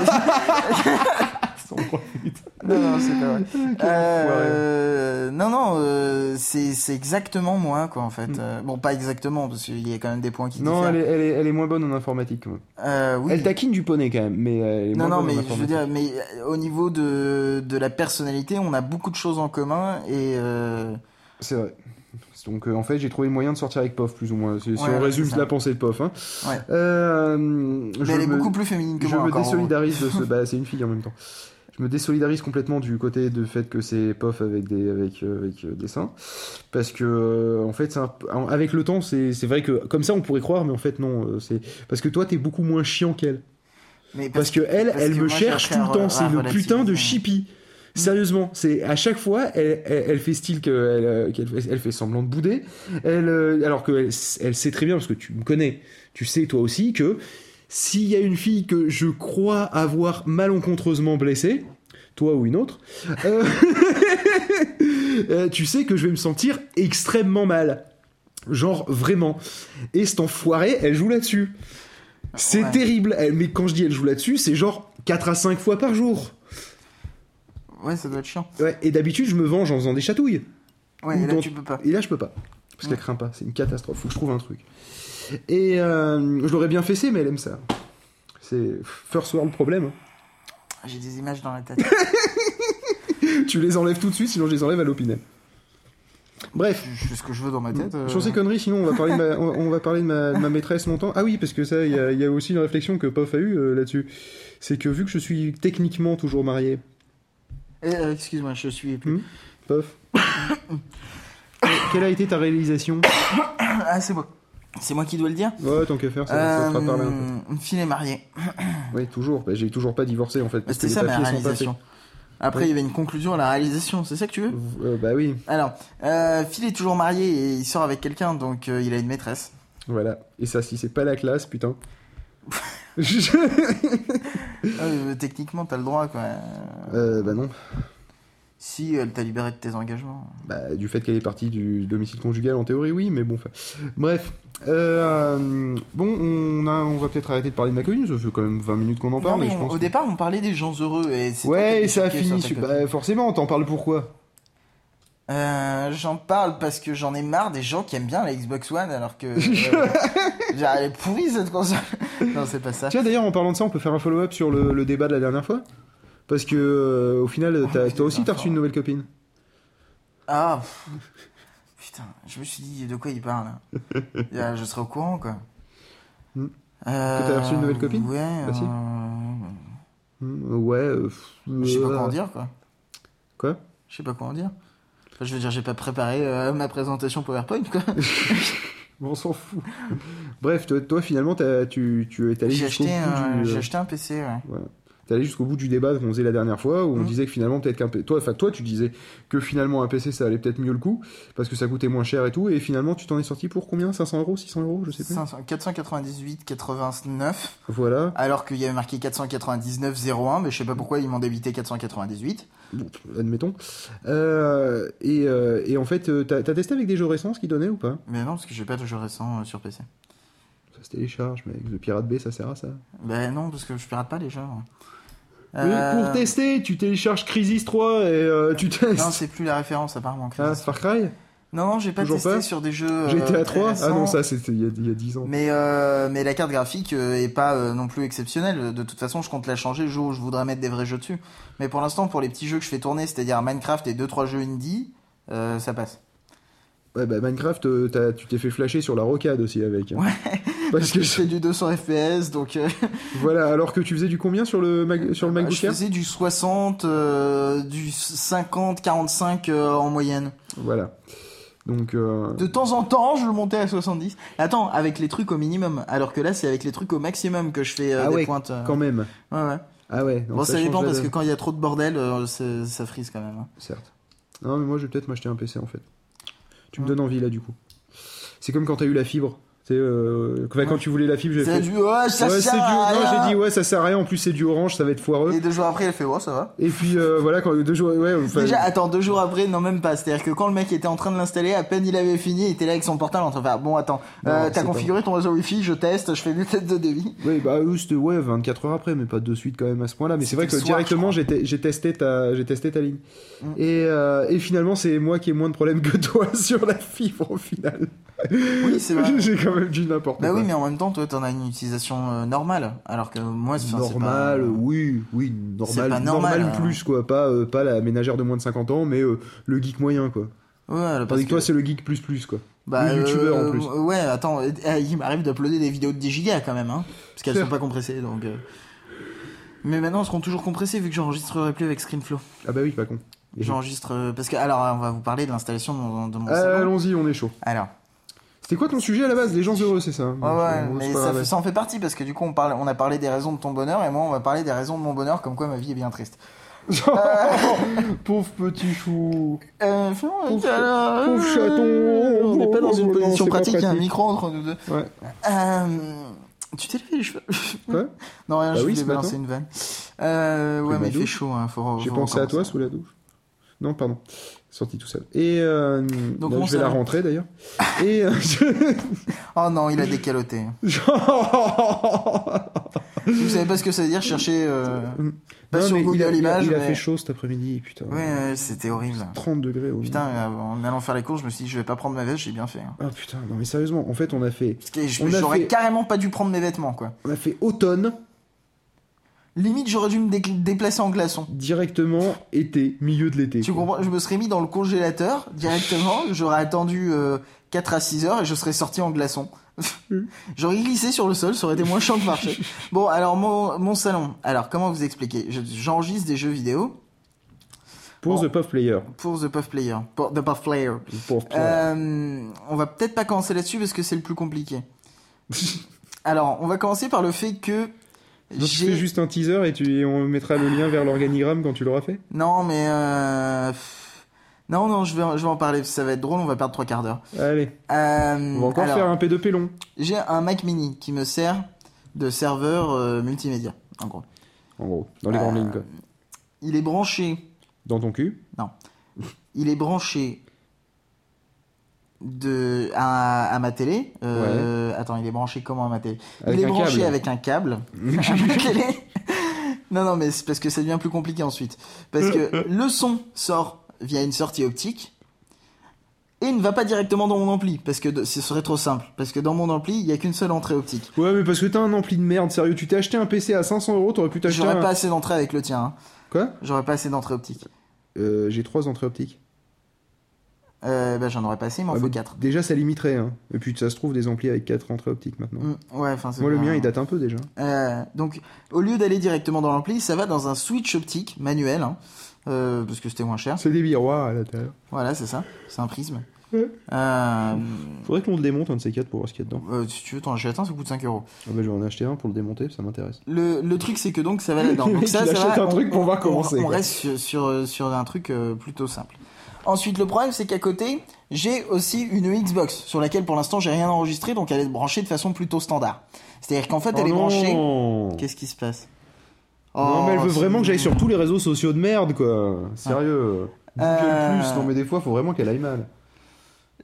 Sans croire, putain. Non, non, c'est pas vrai. Quel Euh, non, non, euh, c'est c'est exactement moi, quoi, en fait. Mm. Euh, bon, pas exactement, parce qu'il y a quand même des points qui Non, diffèrent. elle est, elle, est, elle est moins bonne en informatique. Quand même. Euh, oui. Elle taquine du poney quand même, mais elle est Non, moins non, bonne mais en je informatique. veux dire, mais euh, au niveau de, de la personnalité, on a beaucoup de choses en commun et euh, C'est vrai. Donc euh, en fait, j'ai trouvé le moyen de sortir avec Pof, plus ou moins. Si, si Ouais, on ouais, résume c'est ça. la pensée de Pof. Hein. ouais. Euh, Mais je elle est me- beaucoup plus féminine que Je moi me encore. désolidarise de ce. Bah, c'est une fille en même temps. Je me désolidarise complètement du côté de fait que c'est Pof avec des avec euh, avec euh, des seins, parce que euh, en fait, c'est un- avec le temps, c'est c'est vrai que comme ça on pourrait croire, mais en fait non. euh, C'est parce que toi, t'es beaucoup moins chiant qu'elle. Mais Parce que elle, parce elle que me moi, cherche j'ai tout le appris à temps. re- C'est à le putain de relativiser. chippie. Sérieusement, c'est à chaque fois, elle, elle, elle fait style qu'elle euh, qu'elle fait, elle fait semblant de bouder. Elle, euh, alors qu'elle elle sait très bien, parce que tu me connais, tu sais toi aussi, que s'il y a une fille que je crois avoir malencontreusement blessée, toi ou une autre, euh, euh, tu sais que je vais me sentir extrêmement mal. Genre vraiment. Et cette enfoirée, elle joue là-dessus. C'est Ouais. terrible. Elle- mais quand je dis elle joue là-dessus, c'est genre quatre à cinq fois par jour. Ouais, ça doit être chiant. Ouais, et d'habitude, je me venge en faisant des chatouilles. Ouais, Ou et là dans- tu peux pas. Et là, je peux pas. Parce Ouais. qu'elle craint pas. C'est une catastrophe. Faut que je trouve un truc. Et euh, je l'aurais bien fessé, mais elle aime ça. C'est first world problème. J'ai des images dans la tête. Tu les enlèves tout de suite, sinon je les enlève à l'opinel. Bref. Je fais ce que je veux dans ma tête. euh. Sur ces conneries, sinon on va parler de ma, on, on va parler de ma, de ma maîtresse longtemps. Ah oui, parce que ça, il y, a- il y a aussi une réflexion que Pof a eue euh, là-dessus. C'est que vu que je suis techniquement toujours marié, Eh, euh, excuse-moi, je suis plus. Hmm Pof, quelle a été ta réalisation? Ah, c'est moi. C'est moi qui dois le dire. Ouais, tant qu'à faire, ça, ça fera parler un peu. Euh, Une fille est mariée. Oui, toujours. Bah, j'ai toujours pas divorcé en fait. Bah, Parce que C'était les ça ma papiers sont pas réalisation. Après, Oui. il y avait une conclusion à la réalisation. C'est ça que tu veux? faits. Euh, bah oui, Alors, euh, Phil est toujours marié et il sort avec quelqu'un, donc euh, il a une maîtresse. voilà. Et ça, si c'est pas la classe, putain. Euh, techniquement, t'as le droit, quoi. euh, bah non. Si elle t'a libéré de tes engagements. Bah, du fait qu'elle est partie du domicile conjugal, en théorie, oui, mais bon. enfin, Bref. Euh, bon, on, a, on va peut-être arrêter de parler de ma commune. Ça fait quand même vingt minutes qu'on en parle, Non, mais mais je on- pense. au départ, on parlait des gens heureux. Et c'est toi qui Ouais, as et ça a déchiqué fini. sur ta su- copine. Bah, forcément, t'en parles pourquoi? Euh, j'en parle parce que j'en ai marre des gens qui aiment bien la Xbox One alors que. euh, genre, elle est pourrie cette console. Non, c'est pas ça. Tiens, d'ailleurs, en parlant de ça, on peut faire un follow-up sur le, le débat de la dernière fois. Parce que, euh, au final, Oh, t'as- putain, toi aussi, t'as reçu enfin. une nouvelle copine. Ah, pff. Putain, je me suis dit de quoi il parle. Euh, Je serai au courant quoi. Hmm. Euh, Que t'as reçu une nouvelle copine? Ouais. Bah, si. euh, Hmm, ouais. euh, Je sais pas euh, quoi en dire quoi. Quoi? Je sais pas quoi en dire. Enfin, je veux dire, j'ai pas préparé euh, ma présentation PowerPoint quoi. Bon, on s'en fout. Bref, toi, toi, finalement, t'as- tu, tu es allé J'ai jusqu'au acheté, bout un- du. j'ai euh, acheté un P C. Ouais. Voilà. T'es allé jusqu'au bout du débat qu'on faisait la dernière fois, où on Mhm. disait que finalement, peut-être qu'un P C. Toi, enfin, toi, tu disais que finalement, un P C, ça allait peut-être mieux le coup, parce que ça coûtait moins cher et tout, et finalement, tu t'en es sorti pour combien? cinq cents euros? six cents euros? Je sais plus. cinq cents quatre cent quatre-vingt-dix-huit quatre-vingt-neuf. Voilà. Alors qu'il y avait marqué quatre cent quatre-vingt-dix-neuf zéro un, mais je sais pas pourquoi ils m'ont débité quatre cent quatre-vingt-dix-huit. Bon, admettons. Euh, et, euh, et en fait, euh, t'as t'as testé avec des jeux récents ce qu'ils donnaient ou pas? Mais non, parce que j'ai pas de jeu récent euh, sur P C. Ça se télécharge, mec. Le Pirate Bay, ça sert à ça. Ben non, parce que je pirate pas les jeux. moi. Mais pour tester, tu télécharges Crysis trois et euh, tu testes. Non, c'est plus la référence apparemment. Ah, Far Cry. Non, non, j'ai pas Toujours testé pas sur des jeux. G T A euh, trois. récents. Ah non, ça c'était il y a, il y a dix ans. Mais, euh, mais la carte graphique euh, est pas euh, non plus exceptionnelle. De toute façon, je compte la changer le jour où je voudrais mettre des vrais jeux dessus. Mais pour l'instant, pour les petits jeux que je fais tourner, c'est-à-dire Minecraft et deux trois jeux indie, euh, ça passe. Ouais, bah Minecraft, euh, t'as- tu t'es fait flasher sur la rocade aussi avec. Hein. Ouais. Parce que je fais du deux cents F P S, donc. euh, voilà, alors que tu faisais du combien sur le, mag- sur le bah, MacBook je Air faisais du soixante, euh, du cinquante, quarante-cinq euh, en moyenne. Voilà. Donc. Euh... De temps en temps, je le montais à soixante-dix. Attends, avec les trucs au minimum. Alors que là, c'est avec les trucs au maximum que je fais euh, ah des ouais, pointes. euh, quand même. Ouais, ouais. Ah ouais. donc Bon, ça, change dépend la parce donne. que quand il y a trop de bordel, euh, c'est- ça frise quand même. hein. Certes. Non, mais moi, je vais peut-être m'acheter un P C en fait. Tu me Ouais. donnes envie là, du coup. C'est comme quand t'as eu la fibre. Tu sais, euh, enfin, quand Ouais. tu voulais la fibre, j'ai C'est fait. du. Ouais, ça ouais, sert c'est du. à Non, rien. j'ai dit, ouais, ça sert à rien. En plus, c'est du orange, ça va être foireux. Et deux jours après, il a fait, oh, ça va. Et puis, euh, voilà, quand deux jours. Ouais, enfin, Déjà, attends, deux jours après, non, même pas. C'est-à-dire que quand le mec était en train de l'installer, à peine il avait fini, il était là avec son portable en train de faire, bon, attends, Non, euh, c'est t'as pas configuré ton réseau Wi-Fi, je teste, je fais des tests de débit. Oui, bah eux, c'était ouais, vingt-quatre heures après, mais pas de suite quand même à ce point-là. Mais c'est vrai que C'était le soir, directement, je j'ai, te- j'ai, testé ta, j'ai testé ta ligne. Mm. Et, euh, et finalement, c'est moi qui ai moins de problèmes que toi sur la fibre au final. Oui, c'est vrai. J'ai quand même dit n'importe Bah quoi. oui, mais en même temps, toi, t'en as une utilisation euh, normale. Alors que moi, c'est enfin, c'est Normal, pas... oui, oui, normal, C'est pas normal, normal hein. plus quoi, pas, euh, pas la ménagère de moins de cinquante ans, mais euh, le geek moyen quoi. Ouais, parce Tandis que que toi, c'est le geek plus plus quoi. bah, le youtubeur, euh, en plus. Ouais, attends, euh, il m'arrive d'uploader des vidéos de dix gigas quand même, hein. Parce qu'elles Certes. sont pas compressées, donc. euh. Mais maintenant, elles seront toujours compressées vu que j'enregistrerai plus avec ScreenFlow. Ah bah oui, pas con. Et- J'enregistre. euh, Parce que, alors, on va vous parler de l'installation de mon, de mon Ah, salon. allons-y, on est chaud. Alors. C'était quoi ton sujet à la base? Les gens heureux, c'est ça? Ouais, Donc, ouais, euh, mais c'est pas ça, grave. fait- ça en fait partie parce que du coup, on, parle, on a parlé des raisons de ton bonheur et moi, on va parler des raisons de mon bonheur, comme quoi ma vie est bien triste. Pauvre petit chou. Euh, Pauvre- alors, pauvre chaton. On n'est pas dans une Non, position c'est pas pratique, il y a un pratique. micro entre nous deux. Ouais. Euh, tu t'es lavé les cheveux? Quoi? Non, rien, Bah je oui, voulais ce balancer matin. une vanne. Euh, ouais, Sous mais ma il fait douche. chaud, hein, faut J'ai faut pensé à toi recommencer. sous la douche. Non, pardon. Sorti tout seul. Et euh, Donc, là, mon je vais la salon. rentrer d'ailleurs. Et euh, je- Oh non, il a décaloté. Vous savez pas ce que ça veut dire chercher euh, pas Non, sur mais Google il a, il a- Images, il a mais- fait chaud cet après-midi, putain. Ouais, ouais, c'était horrible. trente degrés au Putain, euh, en allant faire les courses, je me suis dit, je vais pas prendre ma veste, j'ai bien fait. hein. Ah putain, non mais sérieusement, en fait on a fait, Parce que je- On a j'aurais fait- carrément pas dû prendre mes vêtements, quoi. on a fait automne, Limite, j'aurais dû me dé- déplacer en glaçon. directement été, milieu de l'été. Tu quoi. comprends? Je me serais mis dans le congélateur directement, j'aurais attendu euh, quatre à six heures et je serais sorti en glaçon. J'aurais glissé sur le sol, ça aurait été moins chiant de marcher. Bon, alors mon, mon salon. Alors, comment vous expliquer? Je- J'enregistre des jeux vidéo Pour Bon. The Puff Player. pour The Puff Player. Pour The Puff Player. Pour Player. Euh, on va peut-être pas commencer là-dessus parce que c'est le plus compliqué. Alors, on va commencer par le fait que Donc tu j'ai... fais juste un teaser et, tu, et on mettra le lien vers l'organigramme quand tu l'auras fait. Non, mais... Euh... Non, non, je vais, je vais en parler, ça va être drôle, on va perdre trois quarts d'heure. Allez, Euh, on va encore alors, faire un P deux P long. J'ai un Mac mini qui me sert de serveur euh, multimédia, en gros. En gros, dans les grandes Euh, lignes quoi. Il est branché... Dans ton cul. Il est branché de à, à ma télé. Euh, Attends, il est branché comment à ma télé? Avec Il est un branché câble. avec un câble. à ma télé. Non, non, mais c'est parce que ça devient plus compliqué ensuite. Parce que le son sort via une sortie optique et ne va pas directement dans mon ampli parce que de- ce serait trop simple. Parce que dans mon ampli, il y a qu'une seule entrée optique. Ouais, mais parce que t'as un ampli de merde, sérieux. Tu t'es acheté un P C à cinq cents euros, t'aurais pu t'acheter J'aurais un. pas assez d'entrée avec le tien. hein. Quoi? J'aurais pas assez d'entrée optique. Euh, j'ai trois entrées optiques. Euh, bah, j'en aurais pas assez, il m'en Ah, faut mais quatre. Déjà, ça limiterait. Hein. Et puis, ça se trouve des amplis avec quatre entrées optiques maintenant. Mm, ouais, enfin, c'est Moi, le pas- mien, il date un peu déjà. Euh, donc, au lieu d'aller directement dans l'ampli, ça va dans un switch optique manuel, hein, euh, parce que c'était moins cher. C'est des miroirs à l'intérieur. Voilà, c'est ça. C'est un prisme. Ouais. Euh, Faudrait qu'on le démonte, un de ces quatre, pour voir ce qu'il y a dedans. euh, si tu veux, t'en achètes un, ça coûte cinq euros. Ah bah, je vais en acheter un pour le démonter, ça m'intéresse. Le, le truc, c'est que donc ça va là-dedans. Le Donc mec, ça, il ça achète va, un truc pour voir comment on, c'est, On quoi. reste sur, sur, sur un truc euh, plutôt simple. Ensuite, le problème, c'est qu'à côté, j'ai aussi une Xbox sur laquelle, pour l'instant, j'ai rien enregistré, donc elle est branchée de façon plutôt standard. C'est-à-dire qu'en fait, elle Oh est branchée. non. Qu'est-ce qui se passe? Non, mais elle Oh, veut c'est vraiment que j'aille mignon. sur tous les réseaux sociaux de merde, quoi. Sérieux. Euh, Google Plus, non mais des fois, faut vraiment qu'elle aille mal.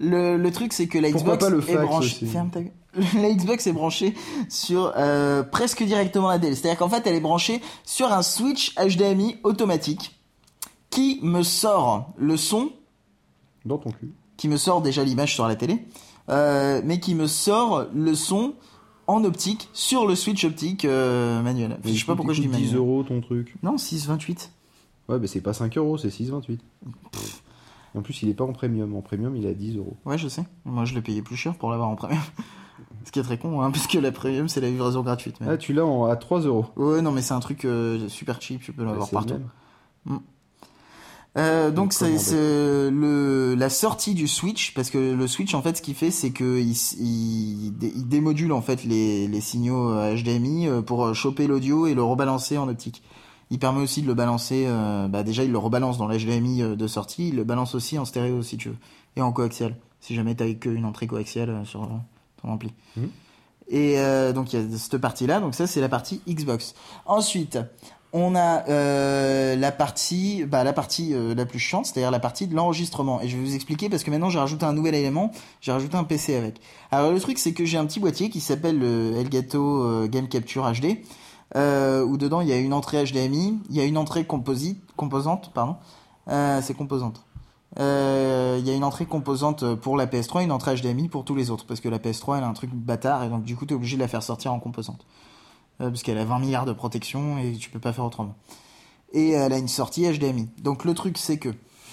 Le, le truc, c'est que la Pourquoi Xbox pas le est fax branchée. aussi. Ferme ta gueule. La Xbox est branchée sur euh, presque directement la télé. C'est-à-dire qu'en fait, elle est branchée sur un switch H D M I automatique qui me sort le son, Dans ton cul. qui me sort déjà l'image sur la télé, euh, mais qui me sort le son en optique sur le switch optique euh, manuel. Mais je sais pas pourquoi je dis manuel. dix euros ton truc. Non, six vingt-huit. Ouais, bah c'est pas cinq euros, c'est six vingt-huit. En plus, il est pas en premium. En premium, il est à dix euros. Ouais, je sais. Moi, je l'ai payé plus cher pour l'avoir en premium. Ce qui est très con, hein, parce que la premium, c'est la livraison gratuite. Mais... Ah, tu l'as en, à trois euros. Ouais, non, mais c'est un truc euh, super cheap, tu peux l'avoir Bah, c'est le partout. même. Euh, donc Donc, c'est, comment c'est le la sortie du Switch, parce que le Switch en fait ce qu'il fait c'est que il, il, dé- il démodule en fait les, les signaux H D M I euh, pour choper l'audio et le rebalancer en optique. Il permet aussi de le balancer, euh, bah déjà il le rebalance dans l'H D M I euh, de sortie, il le balance aussi en stéréo si tu veux, et en coaxial, si jamais t'as qu'une entrée coaxiale euh, sur euh, ton ampli. Mhm. Et euh, donc il y a cette partie-là, donc ça c'est la partie Xbox. Ensuite, on a euh, la partie, bah, la partie euh, la plus chiante, c'est-à-dire la partie de l'enregistrement. Et je vais vous expliquer parce que maintenant j'ai rajouté un nouvel élément, j'ai rajouté un P C avec. Alors le truc c'est que j'ai un petit boîtier qui s'appelle le Elgato euh, Game Capture H D, euh, où dedans il y a une entrée H D M I, il y a une entrée composite, composante, pardon, euh, c'est composante. Euh, il y a une entrée composante pour la P S trois, une entrée H D M I pour tous les autres, parce que la P S trois elle a un truc bâtard et donc du coup t'es obligé de la faire sortir en composante. Euh, parce qu'elle a vingt milliards de protection et tu peux pas faire autrement. Et elle a une sortie H D M I. Donc le truc c'est que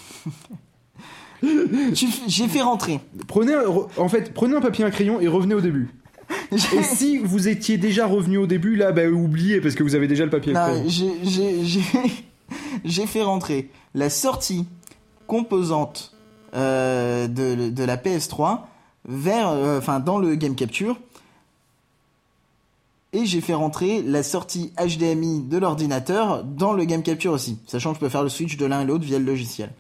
tu f- j'ai fait rentrer. Prenez un, re- en fait, prenez un papier et un crayon et revenez au début. Et si vous étiez déjà revenu au début, là, bah oubliez parce que vous avez déjà le papier et le Non, crayon. j'ai, j'ai, j'ai, j'ai fait rentrer la sortie composante euh, de, de la P S trois vers, euh, enfin dans le Game Capture. Et j'ai fait rentrer la sortie H D M I de l'ordinateur dans le Game Capture aussi, sachant que je peux faire le switch de l'un et l'autre via le logiciel.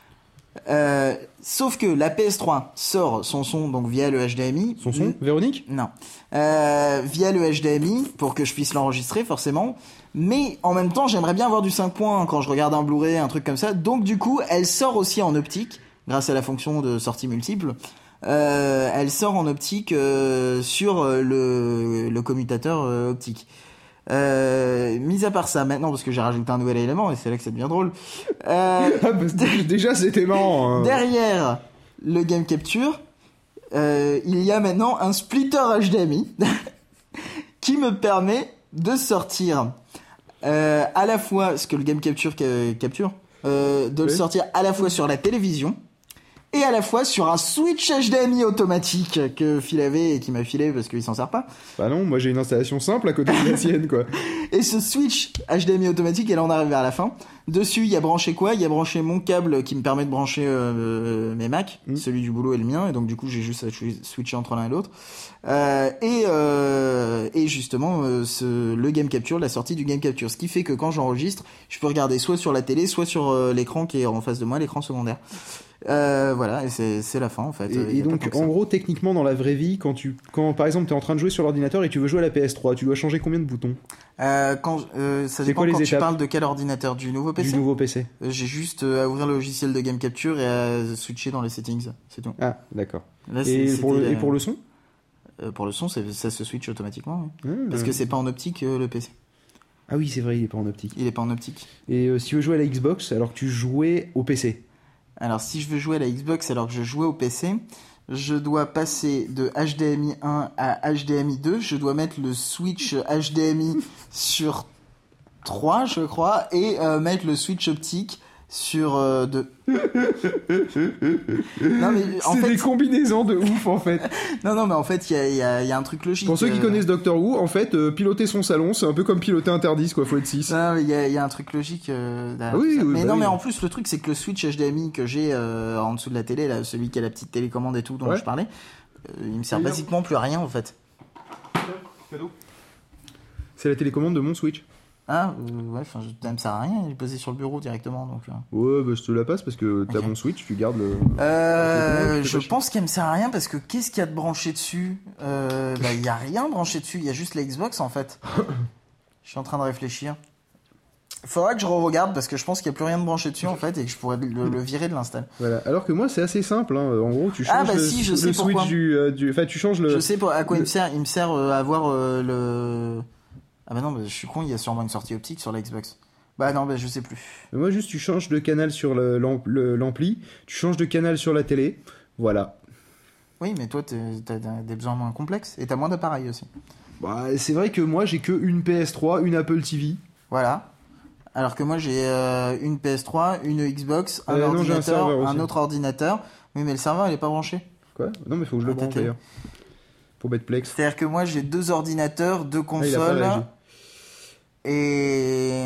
Euh, sauf que la P S trois sort son son donc via le H D M I. Son son, Véronique? Non. Euh, via le H D M I pour que je puisse l'enregistrer forcément. Mais en même temps, j'aimerais bien avoir du cinq points quand je regarde un Blu-ray, un truc comme ça. Donc du coup, elle sort aussi en optique grâce à la fonction de sortie multiple. Euh, elle sort en optique euh, sur euh, le, le commutateur euh, optique. Euh, mis à part ça, maintenant parce que j'ai rajouté un nouvel élément et c'est là que ça devient drôle. Euh, Ah, bah, d- déjà c'était marrant. Hein. derrière le Game Capture, euh, il y a maintenant un splitter H D M I qui me permet de sortir euh, à la fois ce que le Game Capture ca- capture, euh, de le Oui. sortir à la fois sur la télévision et à la fois sur un switch H D M I automatique que Phil avait et qui m'a filé parce qu'il s'en sert pas. Bah non, moi j'ai une installation simple à côté de la sienne, quoi. Et ce switch H D M I automatique, et là on arrive vers la fin. Dessus, il y a branché quoi? Il y a branché mon câble qui me permet de brancher euh, mes Mac, Mm. celui du boulot et le mien, et donc du coup j'ai juste à ch- switcher entre l'un et l'autre. Euh, et, euh, et justement, euh, ce, le Game Capture, la sortie du Game Capture, ce qui fait que quand j'enregistre, je peux regarder soit sur la télé, soit sur euh, l'écran qui est en face de moi, l'écran secondaire. Euh, voilà, et c'est, c'est la fin en fait. Et, Euh, y et a pas donc, tant que ça. en gros, techniquement, dans la vraie vie, quand tu, quand par exemple, t'es en train de jouer sur l'ordinateur et tu veux jouer à la P S trois, tu dois changer combien de boutons Euh, quand, euh, ça C'est dépend quoi les quand tu étapes parles de quel ordinateur, du nouveau P C. du nouveau P C? Euh, J'ai juste euh, à ouvrir le logiciel de Game Capture et à switcher dans les settings, c'est tout. Ah, d'accord. Là, c'est- Et, c'était pour le, la- et pour le son euh, pour le son, c'est- ça se switch automatiquement, oui. Ah, Parce euh, que c'est pas en optique euh, le P C. Ah oui, c'est vrai, il est pas en optique. Il est pas en optique. Et euh, si tu veux jouer à la Xbox, alors que tu jouais au P C. Alors si je veux jouer à la Xbox alors que je jouais au P C, je dois passer de H D M I un à H D M I deux. Je dois mettre le switch H D M I sur trois, je crois, et euh, mettre le switch optique sur euh, deux. Non mais en C'est fait, des combinaisons de ouf, en fait. non non mais en fait il y a, il y, a, il y a un truc logique. Pour ceux qui euh, connaissent Doctor Who, en fait, euh, piloter son salon, c'est un peu comme piloter un Tardis, quoi, faut être six. Non, mais il y, a- il y a un truc logique euh, derrière Ah oui, tout ça. oui, mais bah non, oui. mais en plus, le truc, c'est que le switch H D M I que j'ai euh, en dessous de la télé, là, celui qui a la petite télécommande et tout dont Ouais. je parlais, euh, il me sert D'ailleurs. basiquement plus à rien en fait. C'est la télécommande de mon Switch. Ah, euh, ouais, enfin, ça me sert à rien, il est posé sur le bureau directement donc. euh. Ouais, bah je te la passe parce que t'as Ok. mon Switch, tu gardes le. Euh, c'est je pas chier. pense qu'elle me sert à rien parce que qu'est-ce qu'il y a de branché dessus euh, Bah, il y a rien branché dessus, il y a juste la Xbox en fait. Je suis en train de réfléchir. Faudra que je re-regarde parce que je pense qu'il n'y a plus rien de branché dessus en fait et que je pourrais le, le virer de l'install. Voilà. Alors que moi c'est assez simple. Hein. En gros, tu changes ah, bah le, si, je le sais switch pourquoi. du, euh, du. Enfin, tu changes le. Je sais pour, à quoi le... il me sert. Il me sert euh, à avoir euh, le. Ah bah non, bah, je suis con. Il y a sûrement une sortie optique sur la Xbox. Bah non, bah je sais plus. Mais moi juste tu changes de canal sur le, le, l'ampli, tu changes de canal sur la télé. Voilà. Oui, mais toi t'as des besoins moins complexes et t'as moins d'appareils aussi. Bah, c'est vrai que moi j'ai que une P S trois, une Apple T V. Voilà. Alors que moi j'ai euh, une P S trois, une Xbox, un euh, ordinateur, non, un, un autre ordinateur. Oui, mais le serveur il est pas branché. Quoi ? Non, mais faut que je le branche d'ailleurs. Pour mettre Plex. C'est-à-dire que moi j'ai deux ordinateurs, deux consoles. Ah, et.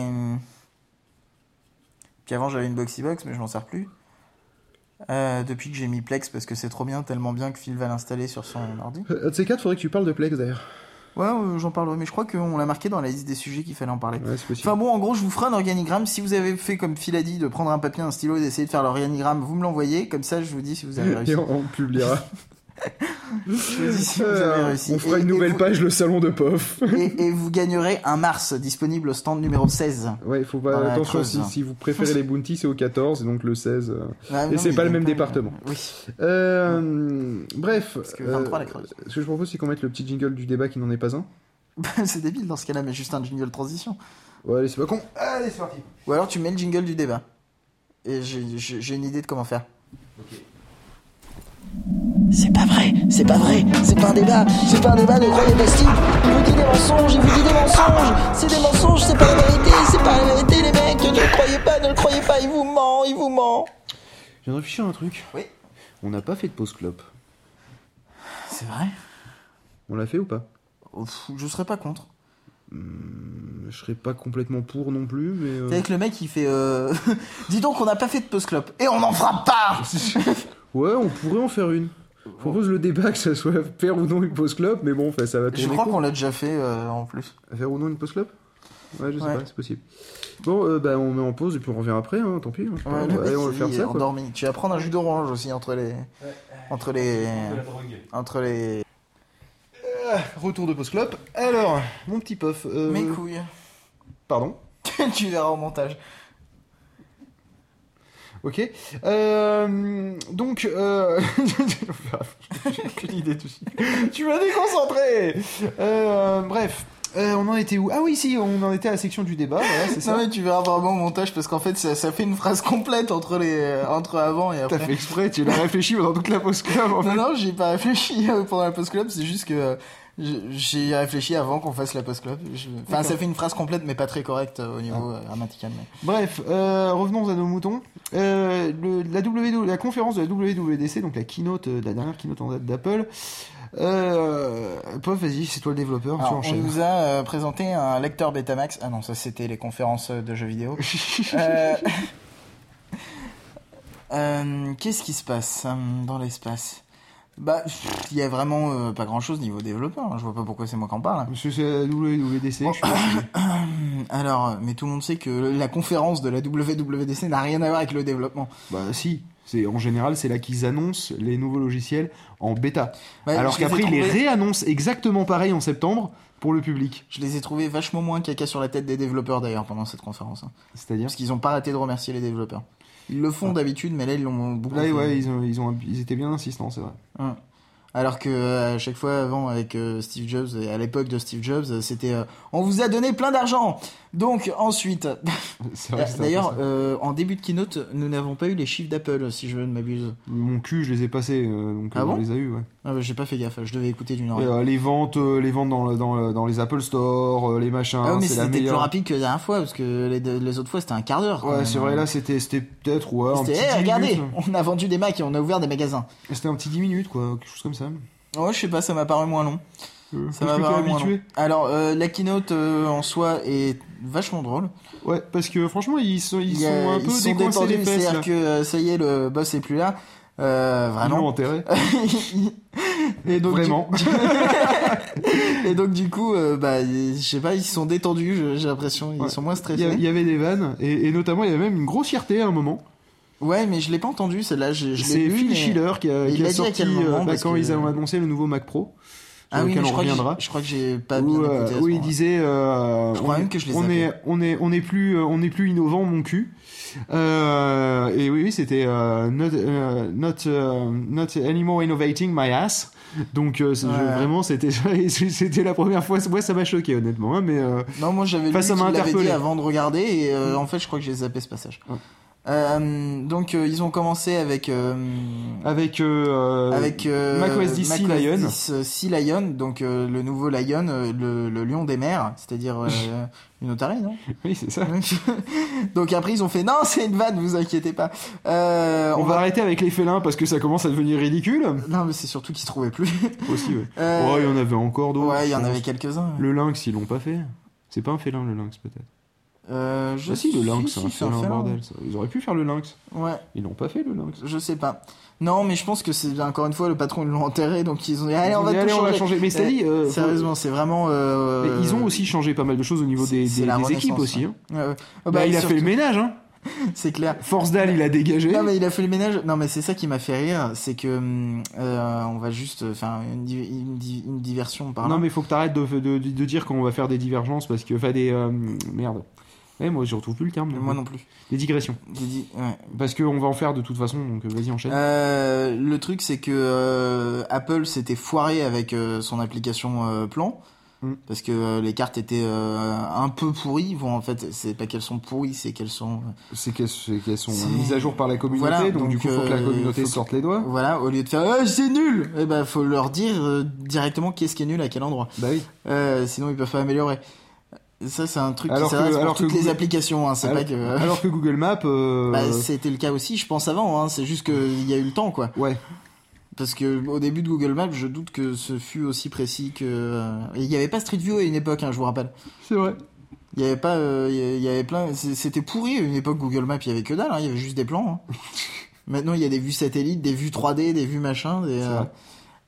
Puis avant j'avais une Boxybox, mais je m'en sers plus. Euh, depuis que j'ai mis Plex parce que c'est trop bien, tellement bien que Phil va l'installer sur son ordi. Euh, de ces quatre, faudrait que tu parles de Plex d'ailleurs. Ouais, euh, j'en parlerai, mais je crois qu'on l'a marqué dans la liste des sujets qu'il fallait en parler. Ouais, c'est possible. Enfin bon, en gros, je vous ferai un organigramme. Si vous avez fait comme Phil a dit, de prendre un papier, un stylo et d'essayer de faire l'organigramme, vous me l'envoyez. Comme ça, je vous dis si vous avez réussi. Et on, on publiera. Je vous dis si vous avez réussi. On fera et, une nouvelle vous, page, le salon de P O F. et, et vous gagnerez un Mars disponible au stand numéro seize. Ouais, il faut pas. Attention, si, si vous préférez les bounties, c'est au quatorze, et donc le seize. Euh... Ah, et c'est pas le même pas département. Oui. Euh, bref. Parce que vingt-trois euh, la creuse. Ce que je propose, c'est qu'on mette le petit jingle du débat qui n'en est pas un. C'est débile dans ce cas-là, mais juste un jingle transition. Ouais, allez, c'est pas con. Allez, c'est parti. Ou alors tu mets le jingle du débat. Et j'ai une idée de comment faire. Ok. C'est pas vrai, c'est pas vrai, c'est pas un débat, c'est pas un débat, ne croyez pas Steve. Il vous dit des mensonges, il vous dit des mensonges. C'est des mensonges, c'est pas la vérité, c'est pas la vérité les mecs. Ne le croyez pas, ne le croyez pas, il vous ment, il vous ment. Je viens de réfléchir à un truc. Oui. On n'a pas fait de pause clope. C'est vrai. On l'a fait ou pas? Je serais pas contre. Hum, je serais pas complètement pour non plus, mais. Euh... C'est avec le mec qui fait. Euh... Dis donc, on n'a pas fait de pause clope et on n'en fera pas. Ouais, on pourrait en faire une. Je propose le débat que ça soit faire ou non une pause clope, mais bon, enfin, ça va tourner. Je crois court. qu'on l'a déjà fait euh, en plus. Faire ou non une pause clope? Ouais, je sais ouais. pas, c'est possible. Bon, euh, bah, on met en pause et puis on revient après, hein, tant pis. Hein, ouais, ouais, allez, on va faire ça. Endormi. Tu vas prendre un jus d'orange aussi entre les. Ouais. Entre les. Entre les. Retour de post-clope. Alors, mon petit pof. Euh... Mes couilles. Pardon. Tu verras au montage. Ok. Euh... Donc, euh... j'ai aucune idée de suite. Tu m'as déconcentré. Euh... Bref. Euh, on en était où? Ah oui, si, on en était à la section du débat, voilà, c'est ça. Non mais tu verras vraiment au montage parce qu'en fait ça, ça fait une phrase complète entre les entre avant et après. T'as fait exprès, tu l'as réfléchi pendant toute la pause club en fait. Non non, j'ai pas réfléchi pendant la pause club, c'est juste que j'ai réfléchi avant qu'on fasse la pause club. Je... Enfin, ça fait une phrase complète mais pas très correcte au niveau ah. grammatical. Mais... Bref, euh, revenons à nos moutons. Euh, le, la, w, la conférence de la W W D C, donc la keynote, la dernière keynote en date d'Apple. Euh, Pof, vas-y, c'est toi le développeur. Alors, on nous a euh, présenté un lecteur Betamax. Ah non, ça c'était les conférences de jeux vidéo. euh... euh, Qu'est-ce qui se passe euh, dans l'espace? Bah, il y a vraiment euh, pas grand-chose niveau développeur. Hein. Je vois pas pourquoi c'est moi qui en parle. Parce que c'est la W W D C. Oh. Je suis pas Alors, mais tout le monde sait que la conférence de la W W D C n'a rien à voir avec le développement. Bah si. C'est, en général, c'est là qu'ils annoncent les nouveaux logiciels en bêta. Ouais, alors qu'après, ils les réannoncent exactement pareil en septembre pour le public. Je les ai trouvés vachement moins caca sur la tête des développeurs d'ailleurs pendant cette conférence. Hein. C'est-à-dire Parce qu'ils n'ont pas arrêté de remercier les développeurs. Ils le font ah. d'habitude, mais là, ils l'ont beaucoup là, fait. Ouais, ils, ont, ils, ont, ils étaient bien insistants, c'est vrai. Hum. Alors que à chaque fois avant avec euh, Steve Jobs, et à l'époque de Steve Jobs, c'était euh, on vous a donné plein d'argent. Donc ensuite, c'est vrai, c'est d'ailleurs euh, en début de keynote, nous n'avons pas eu les chiffres d'Apple si je ne m'abuse. Mon cul, je les ai passés, euh, donc ah euh, bon on les a eu, ouais. Ah bah, j'ai pas fait gaffe, je devais écouter d'une oreille. Euh, les ventes, euh, les ventes dans, dans, dans les Apple Store, euh, les machins. Ah ouais, mais c'est c'était la meilleure... plus rapide que la dernière fois parce que les, les autres fois c'était un quart d'heure. Ouais, même. c'est vrai, là c'était, c'était peut-être ouais, c'était, un petit hey, regardez, minutes. On a vendu des Macs et on a ouvert des magasins. Et c'était un petit dix minutes, quoi, quelque chose comme ça. Ouais, je sais pas, ça m'a paru moins long. Euh, ça m'a paru moins long. Alors, euh, la keynote euh, en soi est vachement drôle. Ouais, parce que franchement, ils sont, ils Il a, sont un peu ils décoincés sont les fesses. C'est-à-dire là. que euh, ça y est, le boss est plus là. Euh, vraiment. Ils l'ont enterré. Et donc, vraiment. Du... et donc du coup, euh, bah, je sais pas, ils sont détendus. J'ai l'impression, ils ouais. sont moins stressés. Il y, y avait des vannes et, et notamment il y avait même une grosse fierté à un moment. Ouais, mais je l'ai pas entendu, celle-là. Je, je c'est l'ai Phil lu, Schiller qui a, qui a sorti moment, bah, quand que... ils ont annoncé le nouveau Mac Pro. Ah oui, auquel mais je on crois, que reviendra. j'ai- je crois que j'ai pas bien Où, écouté. euh, à ce où il moment-là. disait euh, Je crois on, même que je les on zappais. est on est on est plus euh, on est plus innovant mon cul. Euh, et oui, oui c'était euh, not euh, not euh, not anymore innovating my ass. Donc euh, c'est- Ouais. je- vraiment c'était c'était la première fois. Moi ça m'a choqué honnêtement, hein, mais euh, Non, moi j'avais Enfin, lu ça qu'il m'a l'avait interpellé. dit avant de regarder et euh, en fait je crois que j'ai zappé ce passage. Ouais. Euh, donc euh, ils ont commencé avec euh, avec euh, avec euh, macOS dix Sea macOS Lion. dix, euh, Sea Lion, donc euh, le nouveau Lion, euh, le, le lion des mers, c'est-à-dire euh, une otarie, non? Oui c'est ça. Donc après ils ont fait non, c'est une vanne, vous inquiétez pas. Euh, On, va arrêter avec les félins parce que ça commence à devenir ridicule. Non mais c'est surtout qu'ils se trouvaient plus. Aussi ouais. Euh, Oh il y en avait encore d'autres. Ouais, il y je en pense. avait quelques-uns. ouais. Le lynx ils l'ont pas fait. C'est pas un félin le lynx peut-être. Euh, je Ah si, le lynx, si, c'est un si, c'est un félin, félin. bordel. Ça. Ils auraient pu faire le lynx. Ouais. Ils l'ont pas fait, le lynx. Je sais pas. Non, mais je pense que c'est encore une fois le patron ils l'ont enterré, donc ils ont dit allez Ils on ont va dit, tout allez, on changer. va changer. Mais c'est-à-dire, euh, faut- Sérieusement, c'est vraiment. euh, Mais ils ont aussi changé pas mal de choses au niveau c'est- des, c'est des, la des renaissance, équipes aussi. ouais. Hein. Ouais, ouais. Oh, Bah, bah, il a surtout- fait le ménage. Hein. C'est clair. Forcedale, il a dégagé. Non mais il a fait le ménage. Non mais c'est ça qui m'a fait rire, c'est que hum, euh, on va juste faire une, di- une, di- une diversion par là. Non, mais faut que t'arrêtes de, de, de, de dire qu'on va faire des divergences parce que. Enfin, des. euh, merde. Ouais, moi, je retrouve plus le terme. Moi non plus. Des digressions. J'ai dit. Ouais. Parce qu'on va en faire de toute façon, donc vas-y, enchaîne. Euh, le truc c'est que euh, Apple s'était foiré avec euh, son application euh, Plan. Mm. Parce que euh, les cartes étaient euh, un peu pourries. Bon, en fait, c'est pas qu'elles sont pourries, c'est qu'elles sont. euh, C'est qu'elles c'est qu'elles sont C'est- mises à jour par la communauté, Voilà, donc, donc, du coup, faut que la euh, communauté faut se sorte les doigts. Voilà, au lieu de faire ah, c'est nul, eh ben faut leur dire euh, directement qu'est-ce qui est nul à quel endroit. Bah oui. Euh, sinon ils peuvent pas améliorer. Ça c'est un truc Alors qui que- s'adresse pour alors que toutes les Google- applications. Hein, c'est alors, pas que. alors que Google Maps. euh, Bah, c'était le cas aussi, je pense avant. Hein, c'est juste qu'il y a eu le temps, quoi. Ouais. Parce que au début de Google Maps, je doute que ce fût aussi précis que. euh, Et il n'y avait pas Street View à une époque, hein, je vous rappelle. C'est vrai. Il y avait pas, euh, il y- il y avait plein. c'est- C'était pourri à une époque Google Maps, il y avait que dalle. Hein, il y avait juste des plans. Hein. Maintenant, il y a des vues satellites, des vues trois D, des vues machin. Des, C'est euh, vrai.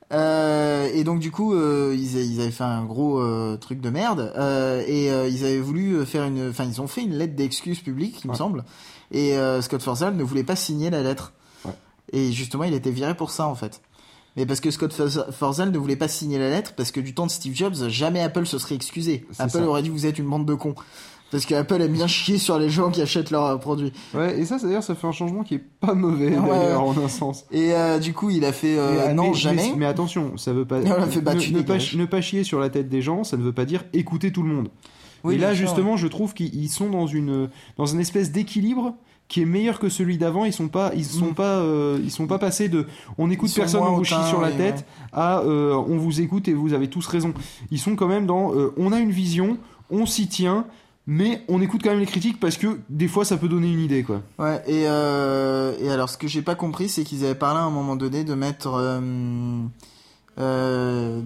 Euh, et donc du coup euh, ils, a- ils avaient fait un gros euh, truc de merde euh, et euh, ils avaient voulu faire une enfin ils ont fait une lettre d'excuse publique il me Ouais. semble et euh, Scott Forstall ne voulait pas signer la lettre Ouais. et justement il était viré pour ça en fait mais parce que Scott Fors- Forstall ne voulait pas signer la lettre parce que du temps de Steve Jobs jamais Apple se serait excusé. C'est Apple ça. aurait dit vous êtes une bande de cons parce que Apple aime bien chier sur les gens qui achètent leurs produits. Ouais, et ça, c'est-à-dire, ça fait un changement qui est pas mauvais, Ouais, d'ailleurs, ouais. en un sens. Et euh, du coup il a fait euh, Mais- non mais- jamais Mais, mais attention, ça veut pas. Et on l'a fait ne, battu, ne pas, dégage. ne pas chier sur la tête des gens, ça ne veut pas dire écouter tout le monde. Oui, et là, bien sûr. justement, je trouve qu'ils sont dans une dans une espèce d'équilibre qui est meilleur que celui d'avant. Ils sont pas ils sont Mm. pas euh, ils sont pas passés de on écoute Ils sont personne, moins on vous chie hautains, sur la oui, tête ouais. à euh, on vous écoute et vous avez tous raison. Ils sont quand même dans euh, on a une vision, on s'y tient. Mais on écoute quand même les critiques parce que des fois ça peut donner une idée quoi. Ouais, et, euh, et alors ce que j'ai pas compris, c'est qu'ils avaient parlé à un moment donné de mettre. Euh, euh,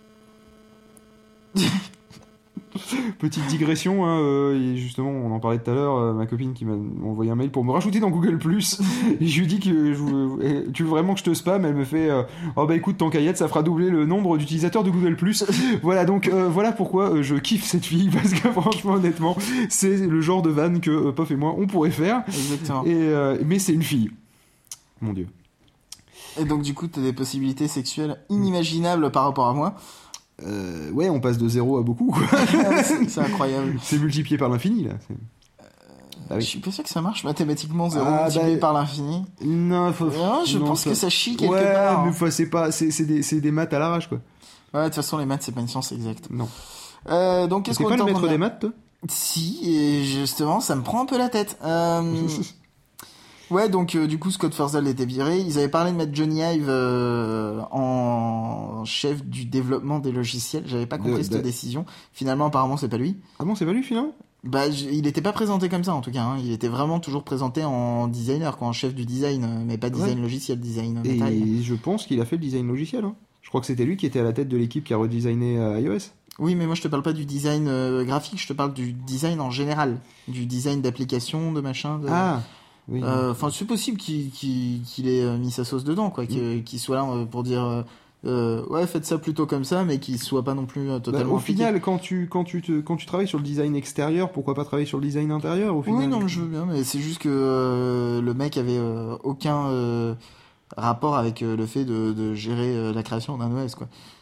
Petite digression, hein, euh, et justement on en parlait tout à l'heure, euh, ma copine qui m'a envoyé un mail pour me rajouter dans Google Plus, et je lui dis que je, veux- eh, tu veux vraiment que je te spam, elle me fait euh, oh bah écoute tant qu'à y être, ça fera doubler le nombre d'utilisateurs de Google Plus. Voilà donc euh, voilà pourquoi euh, je kiffe cette fille parce que franchement honnêtement c'est le genre de vanne que euh, Pof et moi on pourrait faire, Exactement. et, euh, mais c'est une fille. Mon dieu. Et donc du coup, t'as des possibilités sexuelles inimaginables par rapport à moi. Euh, ouais on passe de zéro à beaucoup quoi. c'est c'est incroyable. C'est multiplié par l'infini là. C'est- Ah oui. Je suis pas sûr que ça marche mathématiquement, zéro Ah, multiplié bah, par l'infini. Non, faut... Non, je non, pense que ça chie quelque ouais, part. mais hein. faut- c'est pas, c'est, c'est des, c'est des maths à l'arrache quoi. Ouais, de toute façon, les maths, c'est pas une science exacte. Non. Euh, donc qu'est-ce T'es qu'on pas est le en train maître de des dire maths toi? Si, et justement, ça me prend un peu la tête. Euh... Ouais, donc euh, du coup, Scott Forstall était viré. Ils avaient parlé de mettre Johnny Ive euh, en chef du développement des logiciels. J'avais pas compris De- cette de- décision. Finalement, apparemment, c'est pas lui. Ah bon, c'est pas lui finalement? Bah, j- il était pas présenté comme ça en tout cas. Hein. Il était vraiment toujours présenté en designer, quoi, en chef du design, euh, mais pas design Ouais. logiciel, design détail. Et je pense qu'il a fait le design logiciel. Hein. Je crois que c'était lui qui était à la tête de l'équipe qui a redesigné euh, iOS. Oui, mais moi je te parle pas du design euh, graphique, je te parle du design en général, du design d'application, de machin. De... Ah oui. Euh, Enfin, c'est possible qu'il qu'il qu'il ait euh, mis sa sauce dedans, quoi, qu'il qu'il soit là euh, pour dire euh, euh, ouais, faites ça plutôt comme ça, mais qu'il soit pas non plus euh, Bah, totalement. au impliqué. final, quand tu, quand, tu te, quand tu travailles sur le design extérieur, pourquoi pas travailler sur le design intérieur au final? Oui, non, mais je veux bien, mais c'est juste que euh, le mec avait euh, aucun euh, rapport avec euh, le fait de, de gérer euh, la création d'un O S, quoi.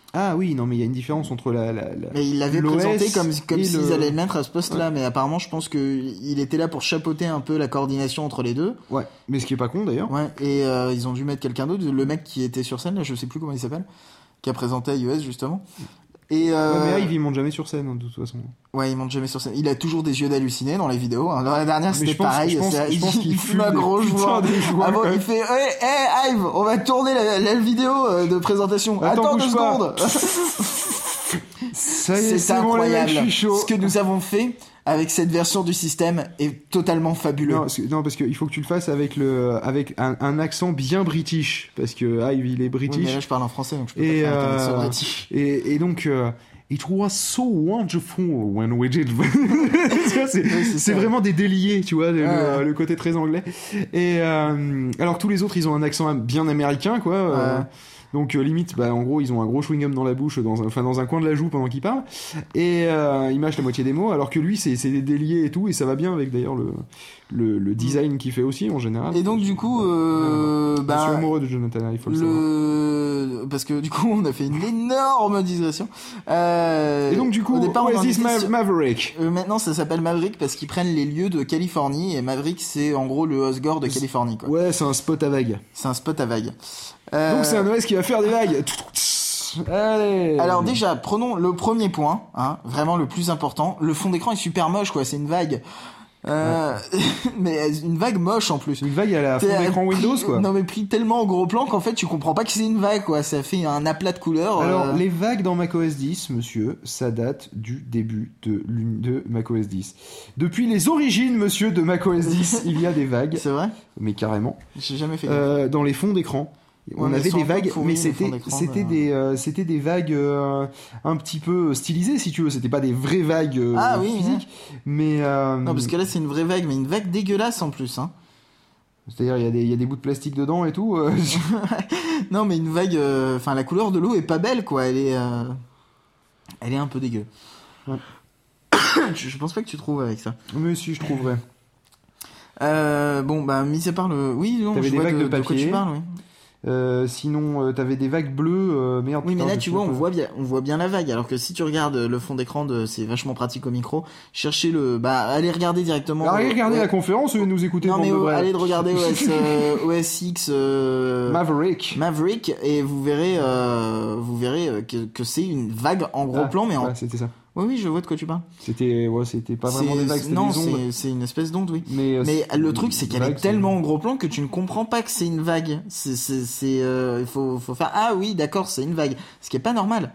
Ah oui, non, mais il y a une différence entre la. la, la Mais il l'avait l'O S présenté comme, comme et s'ils le- allaient le mettre à ce poste-là, Ouais. mais apparemment, je pense qu'il était là pour chapeauter un peu la coordination entre les deux. Ouais, mais ce qui est pas con d'ailleurs. Ouais, et euh, ils ont dû mettre quelqu'un d'autre, le mec qui était sur scène, là, je sais plus comment il s'appelle, qui a présenté iOS justement. Et euh, Ouais, mais Hive, il monte jamais sur scène, hein, de toute façon. ouais, il monte jamais sur scène. Il a toujours des yeux d'halluciné dans les vidéos. Hein. Dans la dernière, Mais c'était je pense- pareil. je pense- c'est- je pense il, qu'il il fume fume un des gros putains joint. des joints, Avant, quand il même. fait hey, hey, Hive, on va tourner la, la vidéo euh, de présentation. Attends, Attends deux bouge pas. secondes. Ça y est, C'est c'est bon, les mecs, incroyable. je suis chaud. Ce que nous avons fait avec cette version du système est totalement fabuleux. Non, parce que, non, parce qu'il faut que tu le fasses avec, le, avec un, un accent bien british. Parce que Hive, il est Oui, british. mais là, je parle en français, donc je peux Et, pas faire un euh, accent british. et, et donc, euh, it was so wonderful when we did. Tu vois, c'est Oui, c'est c'est ça. vraiment des déliés, tu vois, le, Ouais. le côté très anglais. Et euh, alors que tous les autres, ils ont un accent bien américain, quoi. euh, Ouais. donc euh, limite, bah, en gros, ils ont un gros chewing-gum dans la bouche, dans un, enfin dans un coin de la joue pendant qu'ils parlent. Et euh, ils mâchent la moitié des mots, alors que lui, c'est c'est des déliés et tout, et ça va bien avec d'ailleurs le, le, le design qu'il fait aussi en général. Et donc, du coup, euh, Je suis bah, amoureux de Jonathan Hive, il faut le savoir. le... parce que du coup, on a fait une énorme digression. Euh... Et donc du coup, au départ, on en Oasis était Ma- sur- Maverick. Euh, maintenant, ça s'appelle Maverick parce qu'ils prennent les lieux de Californie et Maverick, c'est en gros le Osgore de Californie, quoi. Ouais, c'est un spot à vagues. C'est un spot à vagues. Euh, Donc c'est un O S qui va faire des vagues. Allez. Alors déjà, prenons le premier point, hein, vraiment le plus important. Le fond d'écran est super moche, quoi. C'est une vague. Euh... mais une vague moche en plus. une vague à la fond T'es d'écran pris- Windows, quoi. Non mais pris tellement en gros plan qu'en fait tu comprends pas que c'est une vague, quoi. Ça fait un aplat de couleurs. Alors, euh, les vagues dans macOS dix, monsieur, ça date du début de, l'une- de macOS dix. Depuis les origines, monsieur, de macOS dix, il y a des vagues, C'est vrai. mais carrément, J'ai jamais fait. gaffe. euh, dans les fonds d'écran. On Ouais, mais avait sont des un peu vagues, pourris, mais les fonds c'était d'écran, c'était bah. des euh, c'était des vagues euh, un petit peu stylisées, si tu veux. C'était pas des vraies vagues euh, Ah oui, physiques, mais euh, Non parce que là c'est une vraie vague, mais une vague dégueulasse en plus. Hein. c'est-à-dire il y a des il y a des bouts de plastique dedans et tout. euh, Non mais une vague. Enfin la couleur de l'eau est pas belle, quoi. Elle est. euh, Elle est un peu dégueu. Ouais. je, je pense pas que tu trouves avec ça. mais si je trouverais. Euh, bon bah mis à part le. Oui non. T'avais Je des vois vagues de, de de quoi papier. tu parles, oui. Euh, sinon, euh, t'avais des vagues bleues. Euh, merde. Oui, mais putain, là, je tu sais vois, pas. on voit bien, on voit bien la vague. Alors que si tu regardes le fond d'écran, de, c'est vachement pratique au micro. Cherchez le, bah, allez regarder directement. Allez regarder ouais. la conférence et nous écouter. Non, bande mais de euh, brels. allez de regarder O S, euh, O S X euh, Maverick. Maverick et vous verrez, euh, vous verrez euh, que, que c'est une vague en gros Ah, plan, mais en. ouais, c'était ça. Oui, oui, je vois de quoi tu parles. C'était, ouais, c'était pas vraiment C'est- des vagues, c'était non, des ondes. c'est, c'est une espèce d'onde, oui. Mais, euh, Mais c'est- le truc, c'est qu'elle vague, est tellement en gros plan que tu ne comprends pas que c'est une vague. C'est, c'est, c'est, euh, il faut, faut faire, ah oui, d'accord, c'est une vague. Ce qui est pas normal.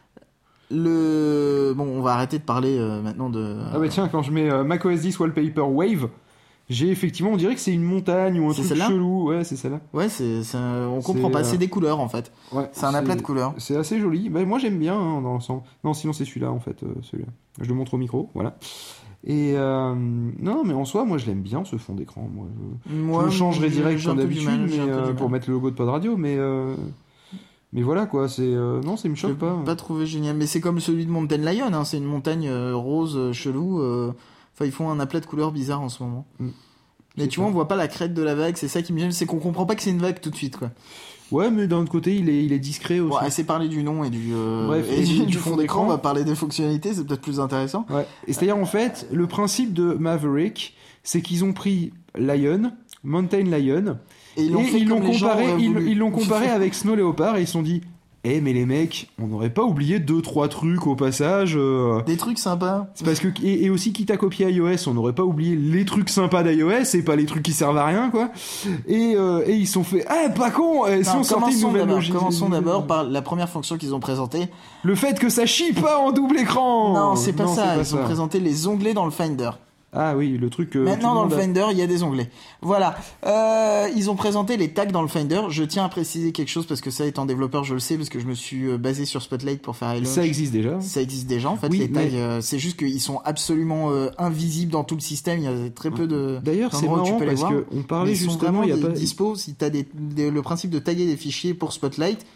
Le, bon, on va arrêter de parler euh, maintenant de. Ah bah tiens, quand je mets euh, macOS dix Wallpaper Wave, j'ai effectivement, on dirait que c'est une montagne ou un C'est truc celle-là chelou. Ouais, c'est celle-là. Ouais, c'est, c'est, un- on comprend C'est, pas. euh, C'est des couleurs en fait. Ouais, C'est un aplat de couleurs. C'est assez joli. Bah, moi j'aime bien hein, dans l'ensemble. Non, sinon c'est celui-là en fait, euh, celui-là. Je le montre au micro, voilà. Et euh, non, mais en soi, moi je l'aime bien ce fond d'écran. Moi, je, Moi, je le changerai j'ai- direct j'ai un comme peu du d'habitude, mal, j'ai mais, un peu euh, du pour mal. mettre le logo de Pod Radio, mais euh, mais voilà quoi. C'est euh, non, ça me Je choque l'ai pas. pas trouvé génial. Mais c'est comme celui de Mountain Lion. Hein. C'est une montagne euh, rose euh, chelou. euh. Enfin, ils font un aplat de couleurs bizarres en ce moment. Mm. Mais C'est tu ça. vois, on voit pas la crête de la vague. C'est ça qui me gêne, c'est qu'on comprend pas que c'est une vague tout de suite, quoi. Ouais, mais d'un autre côté, il est il est discret aussi. Bon, assez parlé du nom et du, euh, Bref, et et du, du- du du fond fond d'écran. d'écran. On va parler des fonctionnalités, c'est peut-être plus intéressant. Ouais. Et c'est-à-dire en fait, le principe de Maverick, c'est qu'ils ont pris Lion, Mountain Lion, Et et ils l'ont fait ils l'ont comme les gens comparé, auraient ils voulu. ils l'ont comparé avec Snow Leopard et ils se sont dit, eh mais les mecs, on n'aurait pas oublié deux trois trucs au passage. euh, Des trucs sympas. C'est parce que et, et aussi quitte à copier iOS, on n'aurait pas oublié les trucs sympas d'iOS et pas les trucs qui servent à rien quoi. Et, euh, et ils se sont fait, ah pas con, et ils Non, sont sortis une commençons nouvelle d'abord, logique. commençons d'abord par la première fonction qu'ils ont présentée. Le fait que ça chie pas en double écran. non, c'est pas ça. Ils ça. ont présenté les onglets dans le Finder. Ah oui, le truc que Maintenant, tout dans le monde a- Finder, il y a des onglets. Voilà. Euh, ils ont présenté les tags dans le Finder. Je tiens à préciser quelque chose parce que ça, étant développeur, je le sais parce que je me suis euh, basé sur Spotlight pour faire iLaunch. Ça existe déjà. Ça existe déjà, en fait, Oui, les tags. mais- euh, c'est juste qu'ils sont absolument euh, invisibles dans tout le système. Il y a très peu de. D'ailleurs, c'est d'endroits où tu marrant peux les parce voir. que on parlait Mais ils sont justement, vraiment il y a des- pas dispo si t'as des, des- le principe de taguer des fichiers pour Spotlight.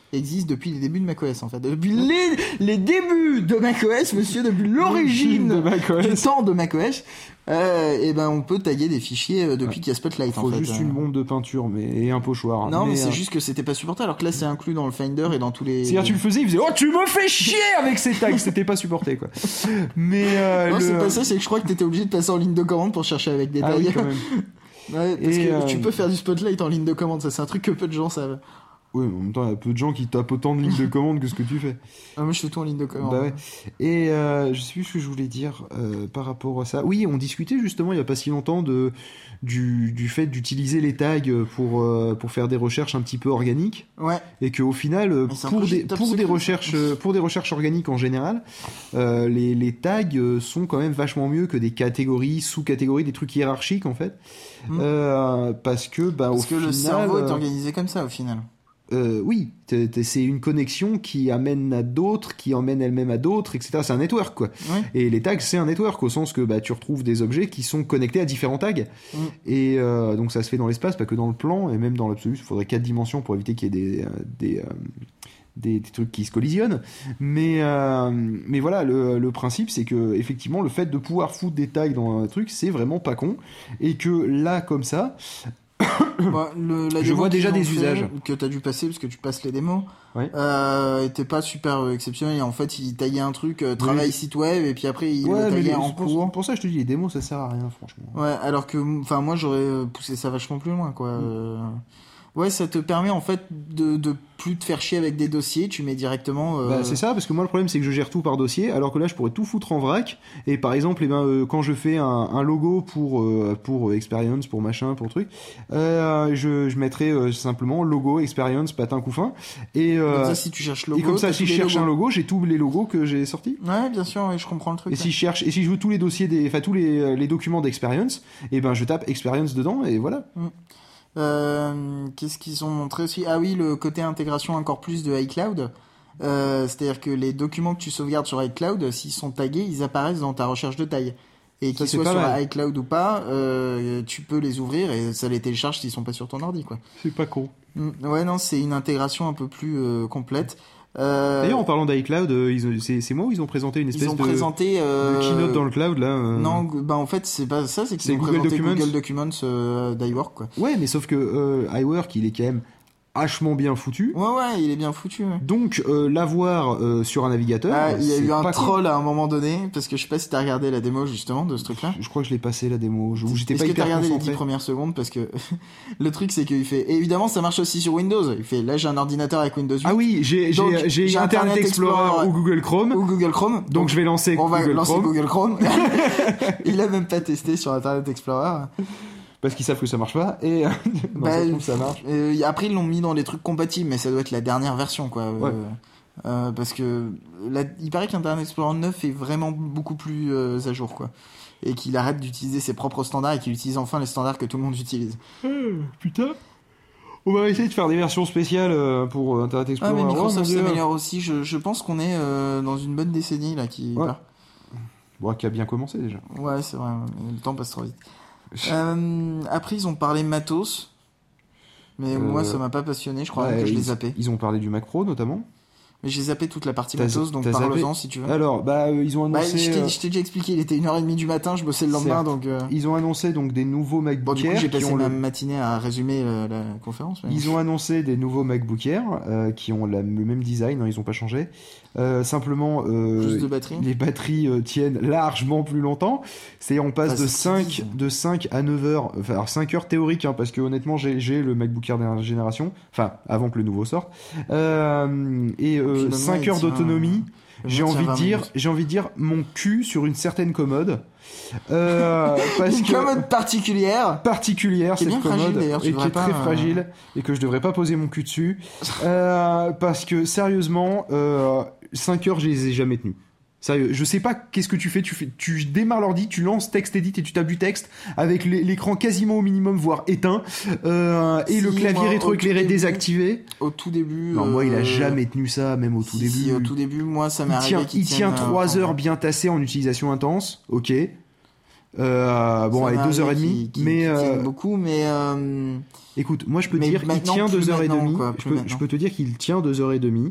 existe depuis les débuts de macOS en fait. Depuis les, les débuts de macOS, monsieur, depuis l'origine de macOS. du temps de macOS, euh, et ben on peut taguer des fichiers depuis ouais. qu'il y a Spotlight. Faut en fait. juste une bombe de peinture mais et un pochoir. Non mais, mais c'est euh... juste que c'était pas supporté alors que là c'est inclus dans le Finder et dans tous les. C'est-à-dire tu le faisais, il faisait oh tu me fais chier avec ces tags, c'était pas supporté quoi. Mais euh, non le... c'est pas ça, c'est que je crois que t'étais obligé de passer en ligne de commande pour chercher avec des tags. Ah oui quand même. Ouais, parce et que euh... tu peux faire du Spotlight en ligne de commande, ça c'est un truc que peu de gens savent. Oui, mais en même temps, il y a peu de gens qui tapent autant de lignes de commande que ce que tu fais. Ah, moi, je fais tout en ligne de commande. Bah ouais. Et euh, je sais plus ce que je voulais dire euh, par rapport à ça. Oui, on discutait justement il y a pas si longtemps de du, du fait d'utiliser les tags pour euh, pour faire des recherches un petit peu organiques. Ouais. Et qu'au final, pour des pour des recherches pour des recherches organiques en général, euh, les les tags sont quand même vachement mieux que des catégories, sous-catégories, des trucs hiérarchiques en fait. Mmh. Euh, parce que bah parce au que final, le cerveau est organisé comme ça au final. Euh, oui, t'es, t'es, c'est une connexion qui amène à d'autres, qui emmène elle-même à d'autres, et cetera. C'est un network, quoi. Ouais. Et les tags, c'est un network, au sens que bah, tu retrouves des objets qui sont connectés à différents tags. Mm. Et euh, donc ça se fait dans l'espace, pas que dans le plan, et même dans l'absolu, il faudrait quatre dimensions pour éviter qu'il y ait des... Euh, des euh, Des, des trucs qui se collisionnent, mais euh, mais voilà, le, le principe c'est que effectivement le fait de pouvoir foutre des tags dans un truc c'est vraiment pas con, et que là comme ça bah, le, la je vois déjà des fait, usages que t'as dû passer parce que tu passes les démos, ouais. euh, était pas super euh, exceptionnel. En fait, il taillait un truc euh, travail oui. site web et puis après il ouais, le taillait les, en pour, cours. Pour ça, je te dis les démos ça sert à rien franchement. Ouais, alors que enfin moi j'aurais poussé ça vachement plus loin quoi. Mm. Euh... Ouais, ça te permet en fait de, de plus te faire chier avec des dossiers, tu mets directement... Euh... Bah, c'est ça, parce que moi le problème c'est que je gère tout par dossier, alors que là je pourrais tout foutre en vrac, et par exemple eh ben, euh, quand je fais un, un logo pour, euh, pour Experience, pour machin, pour truc, euh, je, je mettrai euh, simplement logo, Experience, patin, couffin, et, euh, comme ça si tu cherches logo, et comme ça si je cherche logos. un logo, j'ai tous les logos que j'ai sortis. Ouais, bien sûr, ouais, je comprends le truc. Et, si je cherche, et si je veux tous les dossiers, des, enfin tous les, les documents d'Experience, et ben je tape Experience dedans, et voilà. Mm. Euh, qu'est-ce qu'ils ont montré aussi ? Ah oui, le côté intégration encore plus de iCloud. Euh, c'est-à-dire que les documents que tu sauvegardes sur iCloud, s'ils sont tagués, ils apparaissent dans ta recherche de taille. Et qu'ils soient sur mal. iCloud ou pas, euh, tu peux les ouvrir et ça les télécharge s'ils sont pas sur ton ordi, quoi. C'est pas con. Ouais, non, c'est une intégration un peu plus euh, complète. Euh... D'ailleurs, en parlant d'iCloud, euh, ils, c'est, c'est moi où ils ont présenté une espèce ils ont de, présenté, euh... de keynote dans le cloud là. Euh... Non, bah en fait c'est pas ça, c'est qu'ils c'est ont Google présenté Documents. Google Documents euh, d'iWork quoi. Ouais, mais sauf que euh, iWork il est quand même vachement bien foutu. Ouais ouais, il est bien foutu. Ouais. Donc euh, l'avoir euh, sur un navigateur. Ah, il y a eu un troll cool. à un moment donné parce que je sais pas si t'as regardé la démo justement de ce truc-là. Je crois que je l'ai passé la démo. Je, j'étais Est-ce pas que hyper t'as regardé concentré. les dix premières secondes parce que le truc c'est qu'il fait et évidemment ça marche aussi sur Windows. Il fait là j'ai un ordinateur avec Windows huit. Ah oui, j'ai donc, j'ai, j'ai, j'ai Internet, Internet Explorer, Explorer ou Google Chrome. Ou Google Chrome. Donc, donc je vais lancer on va Google lancer Chrome. Google Chrome. Il a même pas testé sur Internet Explorer. Parce qu'ils savent que ça marche pas et non, bah, ça, trouve, ça marche. Euh, après ils l'ont mis dans des trucs compatibles mais ça doit être la dernière version quoi. Ouais. Euh, euh, parce que là, il paraît qu'Internet Explorer neuf est vraiment beaucoup plus euh, à jour quoi. Et qu'il arrête d'utiliser ses propres standards et qu'il utilise enfin les standards que tout le monde utilise. Mmh, putain. On va essayer de faire des versions spéciales pour Internet Explorer. Ah mais Microsoft oh, s'améliore aussi. Je, je pense qu'on est euh, dans une bonne décennie là qui. Ouais. Bon, qui a bien commencé déjà. Ouais c'est vrai. Le temps passe trop vite. euh, après ils ont parlé matos, mais euh, moi ça m'a pas passionné, je crois ouais, que je les zappais. Ils ont parlé du Mac Pro notamment. Mais j'ai zappé toute la partie matos, donc parle-en si tu veux. Alors, bah, euh, ils ont annoncé... Bah, je, t'ai, je t'ai déjà expliqué, il était une heure trente du matin, je bossais le lendemain, donc... Euh... Ils ont annoncé donc des nouveaux MacBook bon, Air... Du coup, j'ai passé ma le... matinée à résumer euh, la conférence. Mais... Ils ont annoncé des nouveaux MacBook Air euh, qui ont la, le même design, hein, ils ont pas changé. Euh, simplement, euh, plus de batterie. Les batteries euh, tiennent largement plus longtemps. C'est on passe enfin, de cinq, de cinq à neuf heures, enfin alors cinq heures théoriques, hein, parce que honnêtement j'ai, j'ai le MacBook Air dernière génération, enfin avant que le nouveau sorte, euh, et euh, cinq heures d'autonomie. J'ai envie de dire, j'ai envie de dire mon cul sur une certaine commode. Euh, parce une que commode particulière, particulière cette commode fragile, et qui est pas, très euh... fragile et que je devrais pas poser mon cul dessus euh, parce que sérieusement, euh, cinq heures je les ai jamais tenues. Sérieux, je sais pas qu'est-ce que tu fais, tu fais, tu démarres l'ordi, tu lances texte edit et tu tapes du texte avec l'écran quasiment au minimum, voire éteint, euh, et si, le clavier moi, rétroéclairé désactivé. Au tout début. Non, euh... moi il a jamais tenu ça, même au si, tout début. Si, au tout début, moi ça m'est il arrivé. Tient, qu'il il tient trois euh, heures bien tassées en utilisation intense, ok. Euh, bon, avec deux heures et demie, mais qui euh, beaucoup, mais euh... écoute, moi je peux te mais dire qu'il tient deux heures et demie. Quoi, je, peux, je peux te dire qu'il tient deux heures et demie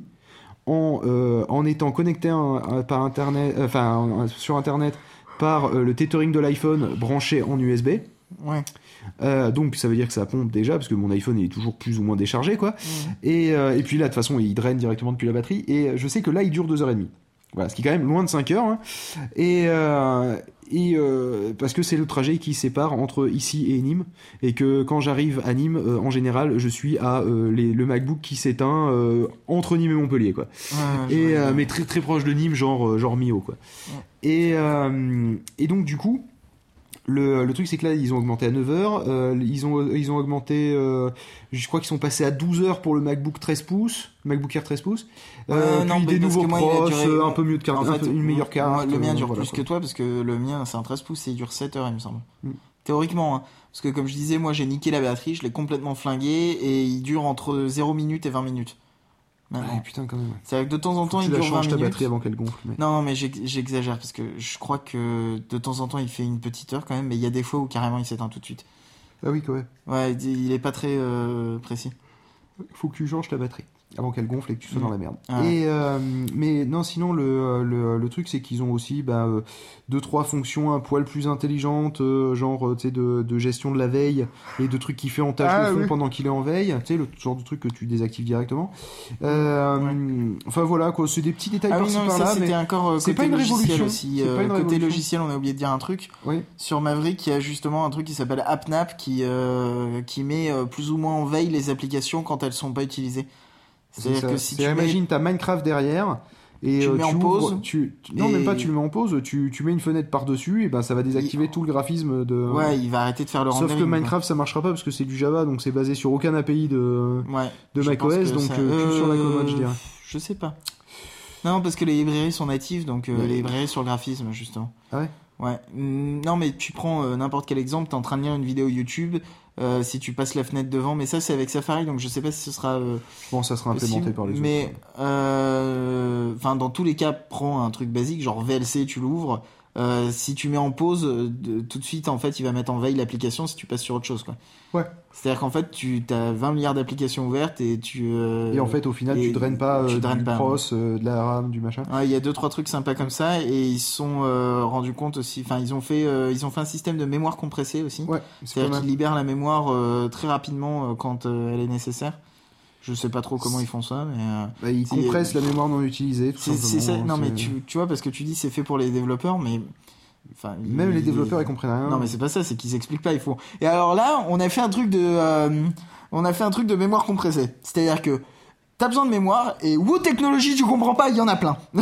en euh, en étant connecté un, un, par internet, euh, enfin sur internet par euh, le tethering de l'iPhone branché en U S B. Ouais. Euh, donc ça veut dire que ça pompe déjà parce que mon iPhone est toujours plus ou moins déchargé quoi. Mmh. Et, euh, et puis là de toute façon il draine directement depuis la batterie et je sais que là il dure deux heures et demie. Voilà, ce qui est quand même loin de cinq heures. Hein. Et, euh, et euh, parce que c'est le trajet qui sépare entre ici et Nîmes. Et que quand j'arrive à Nîmes, euh, en général, je suis à euh, les, le MacBook qui s'éteint euh, entre Nîmes et Montpellier. Quoi. Ouais, et, euh, mais très, très proche de Nîmes, genre, genre Millau. Quoi. Ouais. Et, euh, et donc, du coup, le, le truc, c'est que là, ils ont augmenté à neuf heures. Euh, ils, ont, ils ont augmenté... Euh, je crois qu'ils sont passés à douze heures pour le MacBook treize pouces. MacBook Air treize pouces. Euh, ouais, non, puis des nouveaux pros, duré... un peu mieux de carte, en fait, une meilleure carte. Le mien dure voilà, plus quoi. que toi parce que le mien c'est un treize pouces et il dure sept heures il me semble. Mm. Théoriquement, hein, parce que comme je disais, moi j'ai niqué la batterie, je l'ai complètement flingué et il dure entre zéro minutes et vingt minutes. Ouais, putain quand même. C'est-à-dire que de temps en temps il dure vingt minutes. Tu la changes ta batterie avant qu'elle gonfle. Mais... Non, non mais j'exagère parce que je crois que de temps en temps il fait une petite heure quand même, mais il y a des fois où carrément il s'éteint tout de suite. Ah oui quand même. Ouais, il est pas très euh, précis. Faut que tu changes ta batterie avant qu'elle gonfle et que tu sois mmh. dans la merde. Ah. Et euh, mais non, sinon le, le, le truc c'est qu'ils ont aussi bah, euh, deux trois fonctions un poil plus intelligentes, euh, genre tu sais de, de gestion de la veille et de trucs qui fait en tâche ah, de fond oui. pendant qu'il est en veille, tu sais le genre de truc que tu désactives directement. Euh, ouais. Enfin voilà quoi, c'est des petits détails ah, par-ci oui, par-là. C'était mais encore euh, c'est côté pas une révolution aussi. C'est euh, pas une côté révolution. Logiciel, on a oublié de dire un truc. Oui. Sur Maverick, il y a justement un truc qui s'appelle AppNap qui euh, qui met euh, plus ou moins en veille les applications quand elles sont pas utilisées. C'est-à-dire c'est que si tu imagine mets... t'as Minecraft derrière et tu euh, le mets tu en ouvres, pause tu, tu... non et... même pas tu le mets en pause, tu, tu mets une fenêtre par dessus et ben ça va désactiver il... tout le graphisme de. Ouais, il va arrêter de faire le rendering. Sauf que Minecraft quoi. Ça marchera pas parce que c'est du Java donc c'est basé sur aucun A P I de ouais, de macOS donc ça... euh, plus sur la commode je dirais. Je sais pas. Non parce que les librairies sont natives donc euh, ouais. les librairies sur le graphisme justement. Ah ouais. Ouais. Non mais tu prends euh, n'importe quel exemple, t'es en train de lire une vidéo YouTube. Euh, si tu passes la fenêtre devant, mais ça c'est avec Safari, donc je sais pas si ce sera. Euh, bon, ça sera implémenté possible, par les autres. Mais, enfin, euh, dans tous les cas, prends un truc basique, genre V L C, tu l'ouvres. Euh, si tu mets en pause, de, tout de suite, en fait, il va mettre en veille l'application si tu passes sur autre chose, quoi. Ouais. C'est-à-dire qu'en fait, tu as vingt milliards d'applications ouvertes et tu. Euh, et en fait, au final, tu draines pas euh, tu draines du pas, pros, euh, de la RAM, du machin. Il ouais, y a deux trois trucs sympas comme ça et ils se sont euh, rendus compte aussi. Enfin, ils ont fait, euh, ils ont fait un système de mémoire compressée aussi. Ouais. C'est C'est-à-dire qu'ils libèrent la mémoire euh, très rapidement euh, quand euh, elle est nécessaire. Je sais pas trop comment ils font ça, mais. Euh, bah, ils compressent la mémoire non utilisée. Tout c'est, c'est ça. Non, c'est... mais tu, tu vois, parce que tu dis c'est fait pour les développeurs, mais. Enfin, même ils... les développeurs ils comprennent rien. Non mais c'est pas ça, c'est qu'ils expliquent pas. Il faut. Et alors là, on a fait un truc de, euh, on a fait un truc de mémoire compressée. C'est-à-dire que t'as besoin de mémoire et ou technologie tu comprends pas, il y en a plein. non,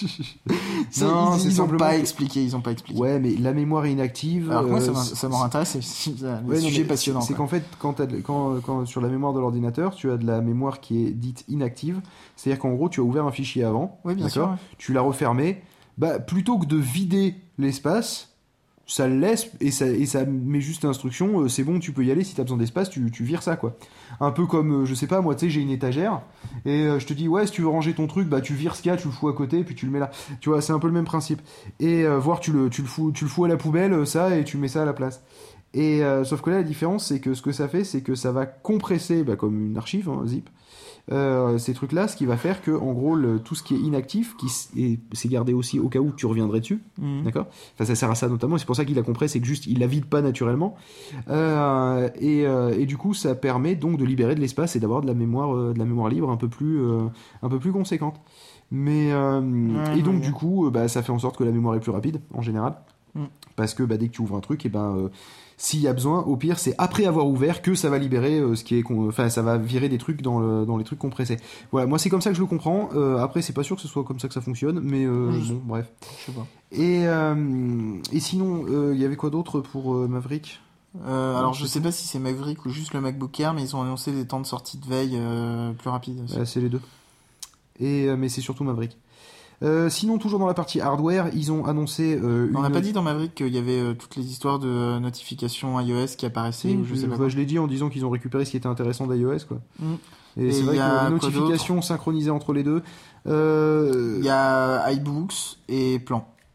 ils, c'est ils ont pas que... expliqué, ils ont pas expliqué. Ouais, mais la mémoire inactive. Alors euh, moi ça, c'est... ça m'intéresse, c'est, c'est un ouais, sujet passionnant. C'est quoi. qu'en fait, quand, t'as de... quand, quand sur la mémoire de l'ordinateur, tu as de la mémoire qui est dite inactive. C'est-à-dire qu'en gros, tu as ouvert un fichier avant, oui, bien d'accord sûr, ouais. Tu l'as refermé. Bah, plutôt que de vider l'espace. Ça le laisse et ça, et ça met juste l'instruction, euh, c'est bon, tu peux y aller, si t'as besoin d'espace, tu, tu vires ça, quoi. Un peu comme, euh, je sais pas, moi, tu sais, j'ai une étagère, et euh, je te dis, ouais, si tu veux ranger ton truc, bah tu vires ce qu'il y a, tu le fous à côté, puis tu le mets là. Tu vois, c'est un peu le même principe. Et euh, voir, tu le, tu, le fous, tu le fous à la poubelle, ça, et tu mets ça à la place. Et euh, sauf que là, la différence, c'est que ce que ça fait, c'est que ça va compresser, bah, comme une archive, hein, zip, Euh, ces trucs-là, ce qui va faire que, en gros, le, tout ce qui est inactif, qui est, c'est gardé aussi au cas où tu reviendrais dessus, mmh. d'accord ? Enfin, ça sert à ça notamment, et c'est pour ça qu'il la compresse, c'est que juste, il la vide pas naturellement, euh, et, euh, et du coup, ça permet donc de libérer de l'espace et d'avoir de la mémoire, euh, de la mémoire libre un peu plus, euh, un peu plus conséquente. Mais euh, mmh, et donc, mmh. du coup, euh, bah, ça fait en sorte que la mémoire est plus rapide en général, mmh. parce que bah, dès que tu ouvres un truc, et ben euh, s'il y a besoin, au pire, c'est après avoir ouvert que ça va libérer euh, ce qui est, enfin, ça va virer des trucs dans, le, dans les trucs compressés. Voilà, moi c'est comme ça que je le comprends. Euh, après, c'est pas sûr que ce soit comme ça que ça fonctionne, mais euh, oui. bon, bref. Je sais pas. Et euh, et sinon, il euh, y avait quoi d'autre pour euh, Maverick ? Euh, alors je sais pas si c'est Maverick ou juste le MacBook Air, mais ils ont annoncé des temps de sortie de veille euh, plus rapides aussi. Euh, c'est les deux. Et euh, mais c'est surtout Maverick. Euh, sinon, toujours dans la partie hardware, ils ont annoncé. Euh, on une... n'a pas dit dans Maverick qu'il y avait euh, toutes les histoires de euh, notifications iOS qui apparaissaient. Oui, ou je sais pas. Bah, je l'ai dit en disant qu'ils ont récupéré ce qui était intéressant d'iOS, quoi. Mm. Et, Et c'est vrai que les notifications synchronisées entre les deux. Il euh... y a iBooks et Plan.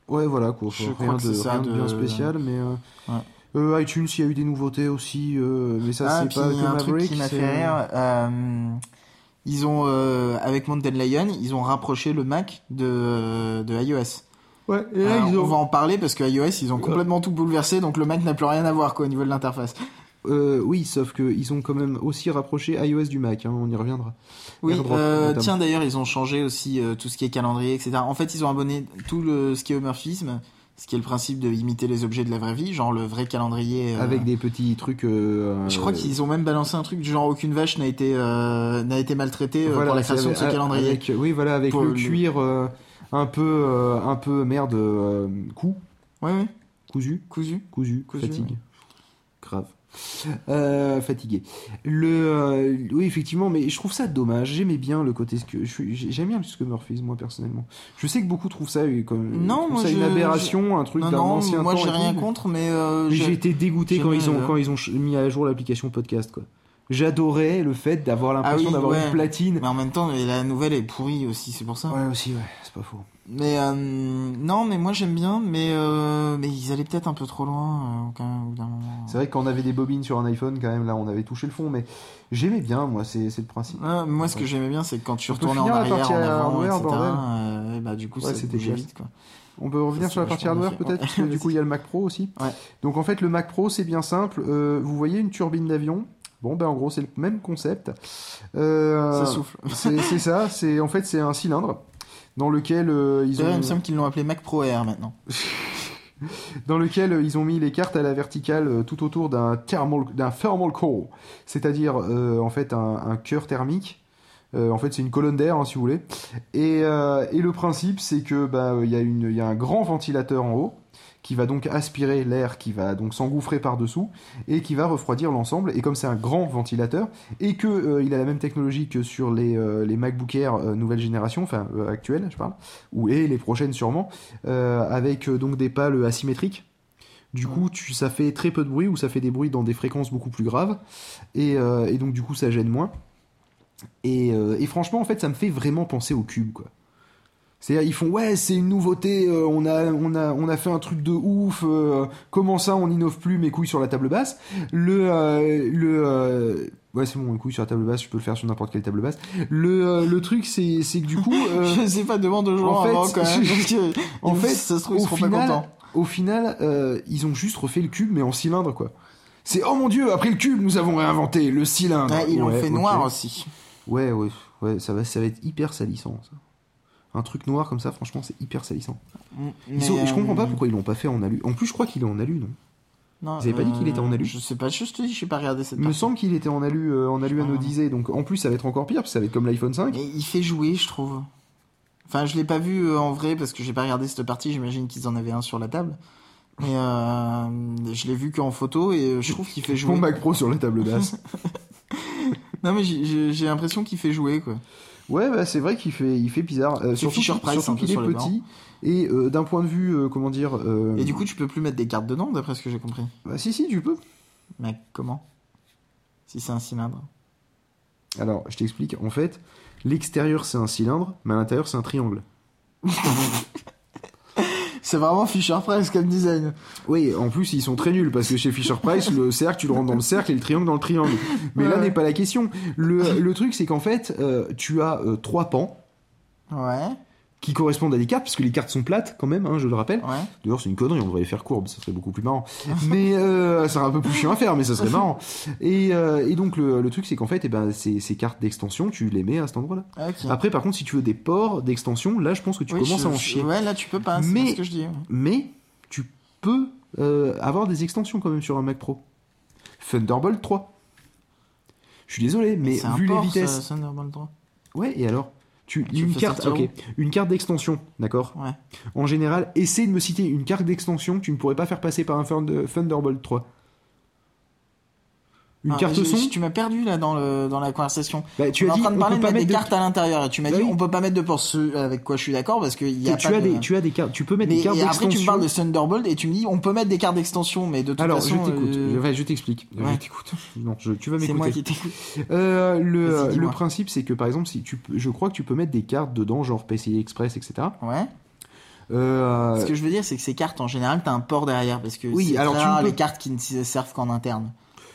Ouais, voilà, quoi. Je rien crois que de, c'est ça, rien de bien de- spécial, mais... euh, Ouais. euh, iTunes, il y a eu des nouveautés aussi, euh, mais ça, Ah, c'est puis pas il y que a un truc Maverick, qui m'a c'est- fait rire. euh, ils ont, euh, avec Mountain Lion, ils ont rapproché le Mac de, de iOS. Ouais, et là, Alors, ils On ont... va en parler parce que iOS, ils ont complètement tout bouleversé, donc le Mac n'a plus rien à voir quoi, au niveau de l'interface. Euh, oui, sauf qu'ils ont quand même aussi rapproché iOS du Mac, hein, on y reviendra. Oui, AirDrop, euh, notamment. tiens d'ailleurs, ils ont changé aussi euh, tout ce qui est calendrier, et cetera. En fait, ils ont abonné tout le, ce qui est homomorphisme, ce qui est le principe de imiter les objets de la vraie vie, genre le vrai calendrier. euh, Avec des petits trucs... euh, Je crois euh, qu'ils ont même balancé un truc du genre aucune vache n'a été euh, n'a été maltraitée euh, voilà, pour la c'est création de ce avec- calendrier. avec- oui, voilà, avec Pour le le- cuir euh, un peu... euh, un peu, merde, euh, cou, Ouais, ouais, cousu, cousu. cousu, Cousu, fatigue. ouais. Grave. Euh, fatigué. Le, euh, oui, effectivement, mais je trouve ça dommage. J'aimais bien le côté que je suis- j'aime bien le skeuomorphisme, moi personnellement. Je sais que beaucoup trouvent ça euh, comme Non, trouvent moi, ça une je- aberration, un truc Non, d'un non, ancien moi temps. j'ai et rien tout. contre, mais euh, Mais j'ai- j'ai été dégoûté quand j'aimais, ils ont euh, quand ils ont ch- mis à jour l'application podcast, quoi. J'adorais le fait d'avoir l'impression Ah oui, d'avoir ouais. une platine. Mais en même temps, la nouvelle est pourrie aussi, c'est pour ça. Ouais, aussi, ouais, c'est pas faux. Mais euh, non, mais moi j'aime bien, mais euh, mais ils allaient peut-être un peu trop loin euh, quand même, au bout d'un moment. C'est vrai que quand on avait des bobines sur un iPhone, quand même, là, on avait touché le fond, mais j'aimais bien, moi, c'est c'est le principe. Ouais, moi, ce que j'aimais bien, c'est que quand tu On peut retournais en finir la arrière, partie en avant, hardware, et cetera, bordel. euh, bah du coup, Ouais, ça c'était bougeait classe. vite, quoi. On peut revenir Ça, sur la c'est partie vachement hardware bien fait. peut-être, parce que du coup il y a le Mac Pro aussi. Ouais. Donc en fait le Mac Pro c'est bien simple, euh, vous voyez une turbine d'avion, bon ben en gros c'est le même concept. Euh, Ça souffle. c'est c'est ça, c'est en fait c'est un cylindre dans lequel euh, ils D'ailleurs, il ont me semble qu'ils l'ont appelé Mac Pro Air maintenant. dans lequel euh, ils ont mis les cartes à la verticale euh, tout autour d'un thermal d'un thermal core, c'est-à-dire euh, en fait un, un cœur thermique. Euh, en fait, c'est une colonne d'air, hein, si vous voulez. Et, euh, et le principe, c'est que bah, il y a une, il y a un grand ventilateur en haut qui va donc aspirer l'air, qui va donc s'engouffrer par dessous et qui va refroidir l'ensemble. Et comme c'est un grand ventilateur et que euh, il a la même technologie que sur les, euh, les MacBook Air euh, nouvelle génération, enfin euh, actuelles, je parle, ou et les prochaines sûrement, euh, avec euh, donc des pales asymétriques. Du coup, tu, ça fait très peu de bruit ou ça fait des bruits dans des fréquences beaucoup plus graves et, euh, et donc du coup ça gêne moins. Et, euh, et franchement, en fait, ça me fait vraiment penser au Cube, quoi. C'est-à-dire, ils font, ouais, c'est une nouveauté, euh, on, a, on, a, on a fait un truc de ouf, euh, comment ça, on n'innove plus mes couilles sur la table basse. Le... Euh, le euh, ouais, c'est bon, mes couilles sur la table basse, je peux le faire sur n'importe quelle table basse. Le, euh, le truc, c'est, c'est que du coup... Euh, Je sais pas, demande aux gens en fait, avant quand même. je- Parce que, en ils- fait, ça se trouve, ils au seront pas final, contents. au final euh, ils ont juste refait le Cube, mais en cylindre, quoi. C'est, oh mon dieu, après le Cube, nous avons réinventé le cylindre. Ouais, ils l'ont Ouais, fait ok. noir aussi. Ouais, ouais, ouais, ça va, ça va être hyper salissant, ça. Un truc noir comme ça, franchement, c'est hyper salissant. Ils Mais, sont- Je comprends euh, pas pourquoi ils l'ont pas fait en alu. En plus, je crois qu'il est en alu, non non, Vous avez pas dit qu'il était en alu Je sais pas, je te dis, j'ai pas regardé cette Il me partie. semble qu'il était en alu, euh, en alu Je sais pas. anodisé, donc en plus, ça va être encore pire, parce que ça va être comme l'iPhone cinq. Mais il fait jouer, je trouve. Enfin, je l'ai pas vu euh, en vrai parce que j'ai pas regardé cette partie. J'imagine qu'ils en avaient un sur la table. Mais euh, je l'ai vu qu'en photo et euh, je trouve qu'il fait jouer. Mon Mac Pro sur la table basse. Non mais j'ai- j'ai j'ai l'impression qu'il fait jouer quoi. Ouais, bah, c'est vrai qu'il fait, il fait bizarre. Euh, C'est surtout Fisher Price, surtout un peu qu'il est sur les petit. Et euh, d'un point de vue, euh, comment dire... euh, Et du coup, tu peux plus mettre des cartes dedans, d'après ce que j'ai compris. Bah si, si, tu peux. Mais comment? Si c'est un cylindre. Alors, je t'explique. En fait, l'extérieur, c'est un cylindre, mais à l'intérieur, c'est un triangle. C'est vraiment Fisher Price comme design. Oui, en plus ils sont très nuls parce que chez Fisher Price, le cercle tu le rentres dans le cercle et le triangle dans le triangle. Mais là Ouais. n'est pas la question. Le, le truc c'est qu'en fait, euh, tu as euh, trois pans Ouais, qui correspondent à des cartes parce que les cartes sont plates quand même, hein, je le rappelle. ouais. D'ailleurs c'est une connerie, on devrait les faire courbes, ça serait beaucoup plus marrant. Mais euh, ça serait un peu plus chiant à faire, mais ça serait marrant. Et, euh, et donc le, le truc c'est qu'en fait, eh ben, ces, ces cartes d'extension, tu les mets à cet endroit-là. Ok. Après par contre, si tu veux des ports d'extension, là je pense que tu Oui, commences je- à en je- chier. Ouais, là tu peux pas, c'est Mais- pas ce que je dis. ouais. Mais tu peux euh, avoir des extensions quand même sur un Mac Pro. Thunderbolt trois. Je suis désolé, mais c'est un vu les port, vitesses. ça, Thunderbolt trois. Ouais, et alors tu, Tu une fais carte, sortir ok, une carte d'extension, d'accord. Ouais. En général, essaie de me citer une carte d'extension que tu ne pourrais pas faire passer par un Thunder- Thunderbolt trois. Une Ah, carte j'ai- son. Tu m'as perdu là dans, le, dans la conversation. Bah, tu on est as en dit train de on parler peut de pas mettre des mettre de- cartes à l'intérieur et tu m'as Bah dit oui. on peut pas mettre de ports, ce avec quoi je suis d'accord parce qu'il y a tu pas as de... des, tu as des cartes, tu peux mettre Mais des cartes et après tu me parles de d'extension. Thunderbolt et tu me dis on peut mettre des cartes d'extension mais de toute Alors, façon je t'écoute, euh, je, ouais, je t'explique. ouais. Je t'écoute. Non, je- tu vas c'est m'écouter. moi qui t'écoute. Euh, le, Vas-y, le dis-moi. principe, c'est que par exemple, si tu, peux- je crois que tu peux mettre des cartes dedans, genre P C I Express, et cetera. Ouais. Euh, Ce que je veux dire, c'est que ces cartes, en général, t'as un port derrière, parce que Oui, c'est alors très tu rare peux- les cartes qui ne servent qu'en interne.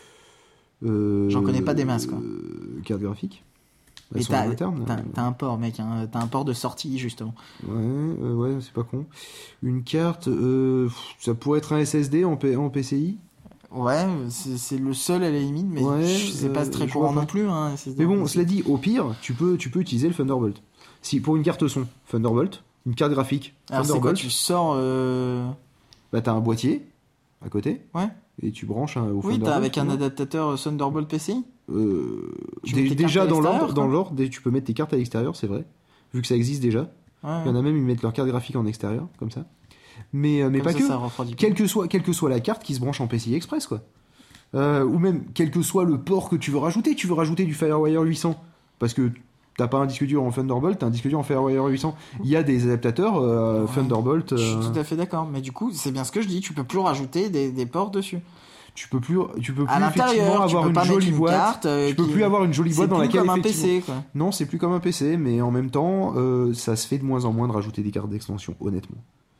euh, J'en connais pas des masses, quoi. euh, Carte graphique. Elles Et sont t'as, en interne. t'as, euh, t'as un port, mec, hein, t'as un port de sortie, justement. Ouais, euh, ouais, c'est pas con. Une carte, euh, pff, ça pourrait être un S S D en, P- en P C I. Ouais, c'est, c'est le seul à la limite, mais Ouais, je- c'est pas euh, très je courant vois pas. non plus. Hein, c'est- Mais bon, cela dit, au pire, tu peux, tu peux utiliser le Thunderbolt. Si pour une carte son, Thunderbolt, une carte graphique, Alors c'est quoi, Thunderbolt, tu sors... Euh... bah t'as un boîtier à côté Ouais. et tu branches un, au Oui, Thunderbolt. t'as avec tu un vois. adaptateur Thunderbolt P C I. Euh, Tu dé- mets tes déjà cartes à dans l'ordre, l'extérieur, dans quoi. l'ordre, dé- tu peux mettre tes cartes à l'extérieur, c'est vrai, vu que ça existe déjà. Ouais, Il y en a même ils mettent leur carte graphique en extérieur, comme ça. Mais euh, mais Comme pas ça, que. ça refroidit pas. Quelle que soit, quelle que soit la carte qui se branche en P C I Express, quoi. Euh, ou même quel que soit le port que tu veux rajouter, tu veux rajouter du FireWire huit cents parce que t'as pas un disque dur en Thunderbolt, t'as un disque dur en FireWire huit cents. Il y a des adaptateurs euh, Ouais. Thunderbolt. Je suis euh, tout à fait d'accord, mais du coup, c'est bien ce que je dis, tu peux plus rajouter des, des ports dessus. tu peux plus, tu peux plus À effectivement l'intérieur, tu avoir peux une pas mettre jolie une boîte. carte. euh, Tu peux qui- plus avoir une jolie c'est boîte dans plus laquelle comme un effectivement. P C, quoi. Non, c'est plus comme un P C, mais en même temps, euh, ça se fait de moins en moins de rajouter des cartes d'extension, honnêtement.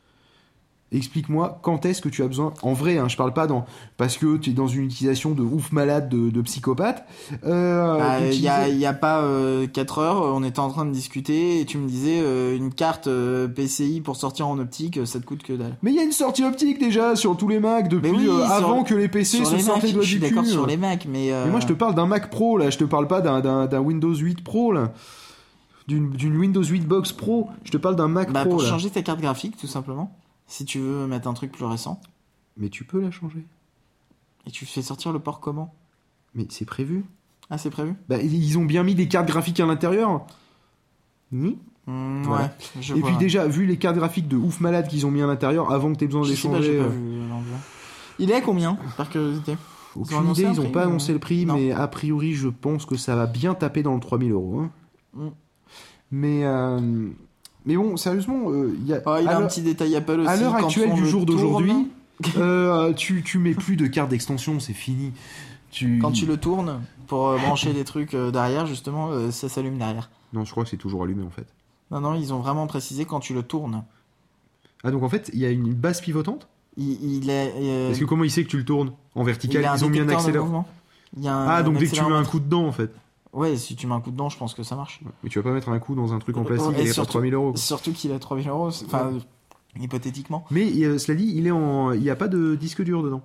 Explique-moi quand est-ce que tu as besoin. En vrai, hein, je parle pas dans parce que tu es dans une utilisation de ouf malade de, de psychopathe. Euh, Bah, Il d'utiliser- y, a, il y a pas euh, quatre heures, on était en train de discuter et tu me disais euh, une carte euh, P C I pour sortir en optique, euh, ça te coûte que dalle. Mais il y a une sortie optique déjà sur tous les Macs depuis Mais oui, euh, sur- avant que les P C Sur se les sortent Mac, les doigts je suis du cul. d'accord sur les Mac, mais... euh, Mais moi je te parle d'un Mac Pro là, je te parle pas d'un, d'un, d'un Windows huit Pro là. D'une, d'une Windows huit Box Pro, je te parle d'un Mac bah, Pro pour là. changer ta carte graphique, tout simplement. Si tu veux mettre un truc plus récent. Mais tu peux la changer. Et tu fais sortir le port comment? Mais c'est prévu. Ah, c'est prévu? Bah, ils ont bien mis des cartes graphiques à l'intérieur. Oui. Hmm, Voilà. Ouais, je Et vois. puis déjà, vu les cartes graphiques de ouf malade qu'ils ont mis à l'intérieur avant que tu aies besoin de Je les sais pas, changer. j'ai pas euh, vu l'envoi. Il est à combien, par curiosité? Ils ont Aucune annoncé idée, un ils ont prix, pas ou- annoncé le prix, Non. mais a priori, je pense que ça va bien taper dans le trois mille euros. hein. Mm. Mais, euh, mais bon, sérieusement, euh, il y a, Oh, il à a un l'heure- petit détail Apple aussi. à l'heure quand actuelle on du le jour tourne, d'aujourd'hui, euh, tu, tu mets plus de carte d'extension, c'est fini. Tu... Quand tu le tournes pour euh, brancher des trucs euh, derrière, justement, euh, ça s'allume derrière. Non, je crois que c'est toujours allumé en fait. Non, non, ils ont vraiment précisé quand tu le tournes. Ah, donc en fait, il y a une base pivotante. Il, il est. euh, Parce que comment il sait que tu le tournes en il vertical? a un Ils ont mis un détecteur de accélérateur. mouvement. Il y a un- Ah, donc un dès que tu mets un accéléromètre. coup dedans en fait. Ouais, si tu mets un coup dedans, je pense que ça marche. Mais tu vas pas mettre un coup dans un truc en Euh, plastique et et il est pas surtout- trois mille euros. quoi. Surtout qu'il a trois mille euros, c'est- enfin, euh, hypothétiquement. Mais euh, cela dit, il est en, il y a pas de disque dur dedans.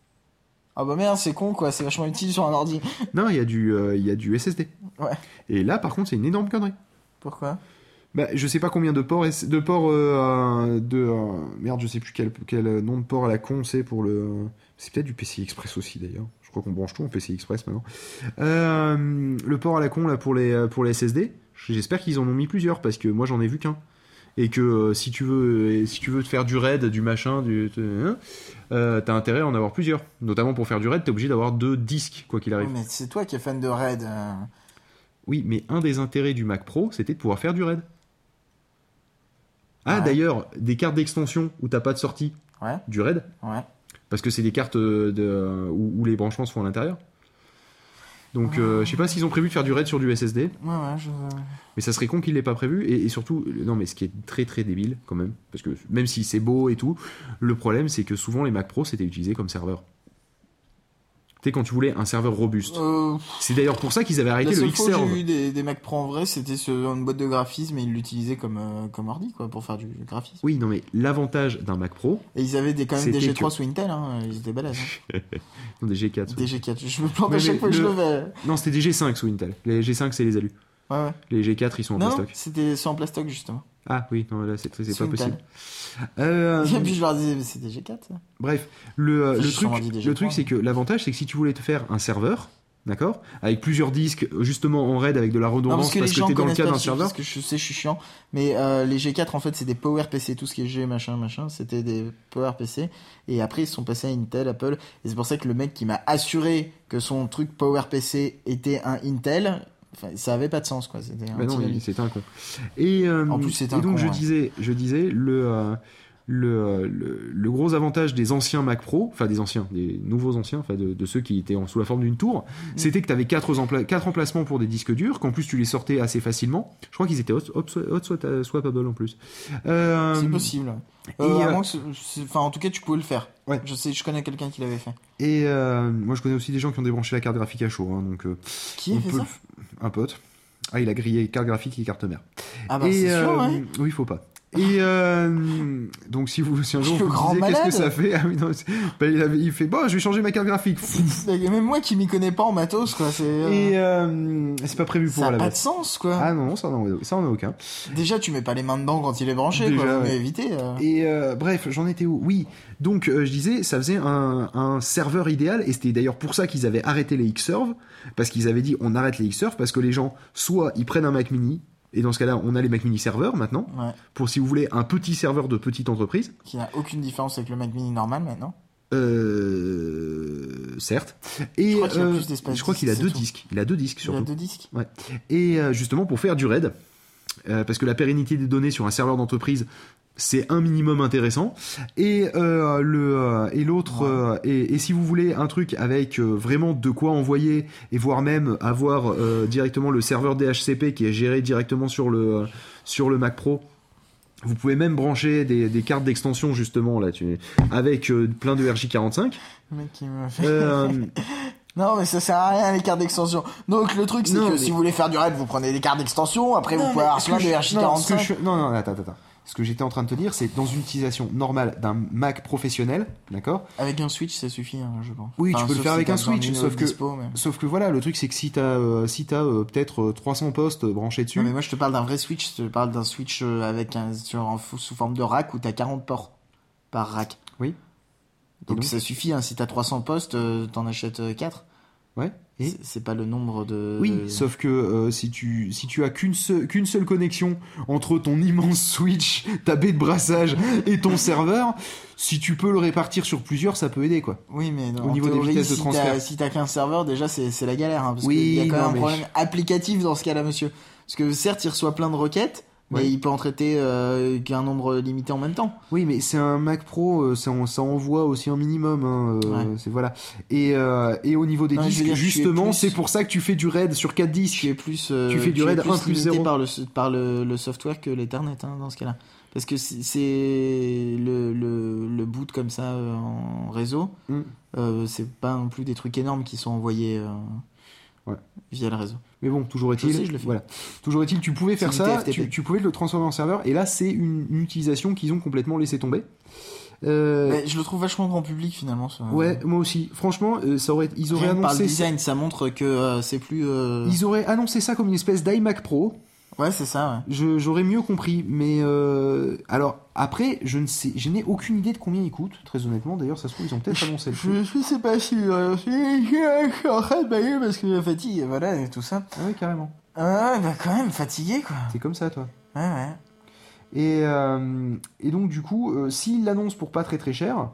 Ah bah merde, c'est con quoi, c'est vachement utile sur un ordi. Non, il y a du, euh, il y a du S S D. Ouais. Et là, par contre, c'est une énorme connerie. Pourquoi? Bah, je sais pas combien de ports, S- de ports, euh, de, euh, merde, je sais plus quel, quel nom de port à la con c'est pour le, c'est peut-être du P C I Express aussi d'ailleurs. Je crois qu'on branche tout en P C I Express maintenant. Euh, le port à la con là pour les, pour les S S D, j'espère qu'ils en ont mis plusieurs parce que moi j'en ai vu qu'un. Et que euh, si tu veux, euh, si tu veux te faire du raid, du machin, du, hein, euh, t'as intérêt à en avoir plusieurs. Notamment pour faire du raid, t'es obligé d'avoir deux disques quoi qu'il arrive. Ouais, mais c'est toi qui es fan de Raid. euh. Oui, mais un des intérêts du Mac Pro, c'était de pouvoir faire du RAID. Ah, Ouais. d'ailleurs, des cartes d'extension où t'as pas de sortie, Ouais, du RAID, ouais. parce que c'est des cartes euh, de, où, où les branchements se font à l'intérieur. Donc, euh, je sais pas s'ils ont prévu de faire du RAID sur du S S D, Ouais, ouais, je. mais ça serait con qu'ils l'aient pas prévu. Et, et surtout, non, mais ce qui est très très débile quand même, parce que même si c'est beau et tout, le problème c'est que souvent les Mac Pro c'était utilisé comme serveur. Tu sais, quand tu voulais un serveur robuste. Euh, C'est d'ailleurs pour ça qu'ils avaient la arrêté le seule fois que Xserve. j'ai eu des, des Mac Pro en vrai, c'était sur une boîte de graphisme et ils l'utilisaient comme, euh, comme ordi, quoi, pour faire du graphisme. Oui, non, mais l'avantage d'un Mac Pro, Et ils avaient des, quand même C'était des G trois que- sous Intel, hein, ils étaient balèzes. Hein. non, des G quatre. Des G quatre, je me plante Mais à chaque les- fois que je le- le vais. Non, c'était des G cinq sous Intel. Les G cinq, c'est les alus. Ouais, ouais. Les G quatre, ils sont en Non, non, plastoc. c'était c'est en plastoc, justement. Ah oui, non, là, c'est, c'est Sous pas Intel. possible. Euh, Et puis je leur disais, mais c'est des G quatre, ça. bref, le, euh, Enfin, le j'ai truc, sûrement dit des G le trois, truc c'est que l'avantage, c'est que si tu voulais te faire un serveur, d'accord, avec plusieurs disques, justement en RAID, avec de la Non, redondance, parce que les parce que gens t'es dans le connaissent cas pas d'un dessus, serveur. parce que je sais, je suis chiant. Mais euh, les G quatre, en fait, c'est des Power P C, tout ce qui est G, machin, machin. C'était des Power P C. Et après, ils sont passés à Intel, Apple. Et c'est pour ça que le mec qui m'a assuré que son truc Power P C était un Intel, enfin, ça avait pas de sens, quoi. C'était un Bah non, petit mais ami. c'était un con. Et, euh, En plus, c'était et un donc con, je ouais. disais, je disais le, euh, le, le, le gros avantage des anciens Mac Pro, enfin des anciens, des nouveaux anciens, enfin de, de ceux qui étaient en, sous la forme d'une tour, mmh. c'était que tu avais quatre emplacements pour des disques durs, qu'en plus tu les sortais assez facilement. Je crois qu'ils étaient hot, hot, hot swappable en plus. Euh, c'est possible. Euh, à moins que enfin, en tout cas, tu pouvais le faire. Ouais. Je sais, je connais quelqu'un qui l'avait fait. Et euh, moi, je connais aussi des gens qui ont débranché la carte graphique à chaud. Hein, donc, euh, qui a fait ça le... Un pote. Ah, il a grillé carte graphique et carte mère. Ah bah et, c'est euh, sûr, ouais. Oui, faut pas. Et euh, donc si vous si un jour vous vous disiez qu'est-ce que ça fait, ah oui non, bah, il, avait, il fait bon, je vais changer ma carte graphique. Même moi qui m'y connais pas en matos quoi, c'est. Euh... Et euh, c'est pas prévu pour ça la. Ça a pas base. de sens quoi. Ah non non ça non ça en a aucun. Déjà tu mets pas les mains dedans quand il est branché. Déjà, quoi, ouais. mais éviter. Euh... Et euh, bref j'en étais où? Oui donc euh, je disais ça faisait un, un serveur idéal et c'était d'ailleurs pour ça qu'ils avaient arrêté les Xserve parce qu'ils avaient dit on arrête les Xserve parce que les gens soit ils prennent un Mac Mini. Et dans ce cas-là, on a les Mac Mini serveurs maintenant, ouais. pour si vous voulez un petit serveur de petite entreprise. Qui n'a aucune différence avec le Mac Mini normal maintenant. Euh, certes. Et je crois qu'il euh, a, plus d'espace je crois qu'il a deux tout. disques. Il a deux disques surtout. Il a deux disques. Ouais. Et euh, justement pour faire du RAID, euh, parce que la pérennité des données sur un serveur d'entreprise, c'est un minimum intéressant. Et euh, le euh, et l'autre ouais. euh, et, et si vous voulez un truc avec euh, vraiment de quoi envoyer et voire même avoir euh, directement le serveur D H C P qui est géré directement sur le euh, sur le Mac Pro. Vous pouvez même brancher des, des cartes d'extension justement là, tu, avec euh, plein de R J quarante-cinq. Le mec qui me fait. Euh, Non mais ça sert à rien les cartes d'extension. Donc le truc c'est non, que mais... si vous voulez faire du RAID, vous prenez des cartes d'extension. Après non, vous pouvez avoir plein de R J quarante-cinq. Non, je... non non attends attends. Ce que j'étais en train de te dire, c'est dans une utilisation normale d'un Mac professionnel, d'accord ? Avec un Switch, ça suffit, hein, je pense. Oui, enfin, tu peux le faire si avec un Switch, sauf que, dispo, mais... sauf que voilà, le truc c'est que si t'as, euh, si t'as euh, peut-être euh, trois cents postes branchés dessus. Non, mais moi je te parle d'un vrai Switch, je te parle d'un Switch euh, avec un, sur, en, sous forme de rack où t'as quarante ports par rack. Oui. Donc, donc ça suffit, hein, si t'as trois cents postes, euh, t'en achètes euh, quatre. Ouais. Et c'est, c'est pas le nombre de. Oui, sauf que euh, si tu si tu as qu'une seule qu'une seule connexion entre ton immense Switch, ta baie de brassage et ton serveur, si tu peux le répartir sur plusieurs, ça peut aider quoi. Oui, mais non, au niveau théorie, des vitesses si de transfert. T'as, si t'as qu'un serveur, déjà c'est c'est la galère, hein, parce oui, qu'il y a quand non, même un problème je... applicatif dans ce cas-là, monsieur. Parce que certes, il reçoit plein de requêtes. Mais ouais. il peut en traiter euh, qu'un nombre limité en même temps. Oui, mais c'est un Mac Pro, ça, ça envoie aussi un minimum. Hein, euh, ouais. C'est voilà. Et, euh, et au niveau des non, disques, dire, justement, plus... c'est pour ça que tu fais du RAID sur quatre disques. Tu es plus, euh, tu fais du tu RAID plus un plus zéro par le par le, le software que l'Ethernet hein, dans ce cas-là. Parce que c'est, c'est le, le le boot comme ça euh, en réseau. Mm. Euh, c'est pas non plus des trucs énormes qui sont envoyés. Euh... Ouais. Via le réseau. Mais bon, toujours est-il, je sais, je le fais. Voilà. Toujours est-il, tu pouvais faire c'est ça, tu, tu pouvais le transformer en serveur, et là c'est une, une utilisation qu'ils ont complètement laissé tomber. Euh... Mais je le trouve vachement grand public finalement. Ça... Ouais, moi aussi. Franchement, euh, ça aurait, ils auraient Rien annoncé. Par le design, ça montre que euh, c'est plus. Euh... Ils auraient annoncé ça comme une espèce d'iMac Pro. Ouais, c'est ça. Ouais. Je, j'aurais mieux compris, mais euh... alors après, je ne sais, je n'ai aucune idée de combien il coûte. Très honnêtement, d'ailleurs, ça se trouve ils ont peut-être annoncé le prix. Je, je sais pas si euh, je suis en train de bailler parce que la fatigue, voilà, et tout ça. Ah oui, carrément. Ah bah quand même fatigué quoi. C'est comme ça, toi. Ouais ouais. Et euh, et donc du coup, euh, s'ils l'annoncent pour pas très très cher.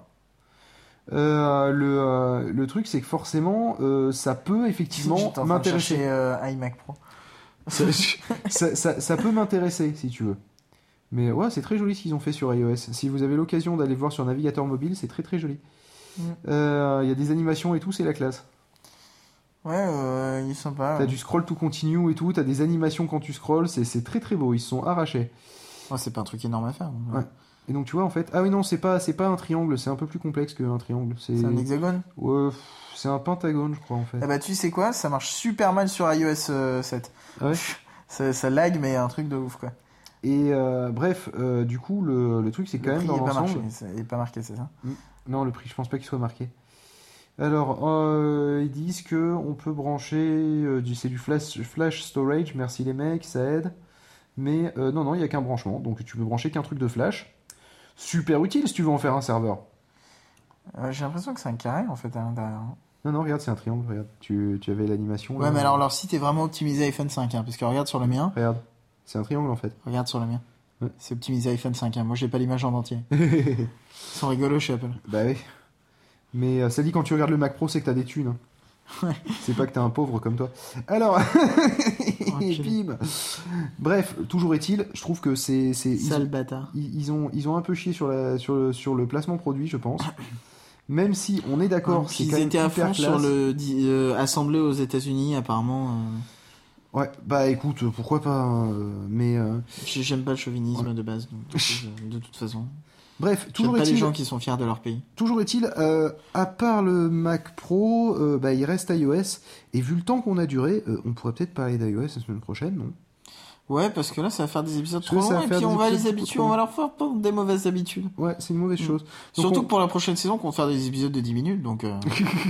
Euh, le, euh, le truc, c'est que forcément, euh, ça peut effectivement m'intéresser. Euh, iMac Pro. ça, ça, ça, ça peut m'intéresser si tu veux. Mais ouais, c'est très joli ce qu'ils ont fait sur iOS. Si vous avez l'occasion d'aller voir sur navigateur mobile, c'est très très joli. Il mm. euh, y a des animations et tout, c'est la classe. Ouais, euh, il est sympa. T'as ouais. du scroll to continue et tout, t'as des animations quand tu scrolls, c'est, c'est très très beau, ils se sont arrachés. Ouais, c'est pas un truc énorme à faire. Donc, ouais. ouais. Et donc tu vois en fait, ah oui non, c'est pas, c'est pas un triangle, c'est un peu plus complexe qu'un triangle. C'est, c'est un hexagone ouais, c'est un pentagone je crois en fait. Ah bah tu sais quoi, ça marche super mal sur iOS euh, sept. Ah ouais ça, ça lag mais un truc de ouf quoi. Et euh, bref, euh, du coup le, le truc c'est quand le même dans l'ensemble... l'ensemble... Marché, il est pas marqué, c'est ça mmh. Non, le prix, je pense pas qu'il soit marqué. Alors, euh, ils disent que on peut brancher, euh, du, c'est du flash, flash storage, merci les mecs, ça aide. Mais euh, non, non, il n'y a qu'un branchement, donc tu peux brancher qu'un truc de flash. Super utile si tu veux en faire un serveur. Euh, j'ai l'impression que c'est un carré en fait à l'intérieur. Non, non, regarde, c'est un triangle, regarde. Tu, tu avais l'animation. Ouais, là, mais là. alors leur site est vraiment optimisé iPhone cinq, hein, parce que regarde sur le mien. Regarde, c'est un triangle en fait. Regarde sur le mien. Ouais. C'est optimisé iPhone cinq, hein. Moi j'ai pas l'image en entier. Ils sont rigolos chez Apple. Bah oui. Mais euh, ça dit quand tu regardes le Mac Pro, c'est que t'as des thunes. Hein. Ouais. C'est pas que t'es un pauvre comme toi. Alors, Et bim. Bref, toujours est-il, je trouve que c'est... c'est Sale ils, bâtard. ils, ils, ont, ils ont un peu chié sur, la, sur, le, sur le placement produit, je pense. Même si on est d'accord, c'est Ils quand même étaient à hyper fond classe. sur le euh, assemblé aux États-Unis apparemment. Euh... Ouais, bah écoute, pourquoi pas, hein, mais... Euh... J'aime pas le chauvinisme ouais. de base, donc, de, de toute façon. Bref, toujours J'aime pas est-il... les gens qui sont fiers de leur pays. Toujours est-il, euh, à part le Mac Pro, euh, bah, il reste iOS, et vu le temps qu'on a duré, euh, on pourrait peut-être parler d'iOS la semaine prochaine, non? Ouais, parce que là, ça va faire des épisodes Parce trop longs, et puis on va les épisodes habituer, trop on va leur faire des mauvaises habitudes. Ouais, c'est une mauvaise Mm. chose. Donc Surtout on... que pour la prochaine saison, qu'on va faire des épisodes de dix minutes, donc... Euh...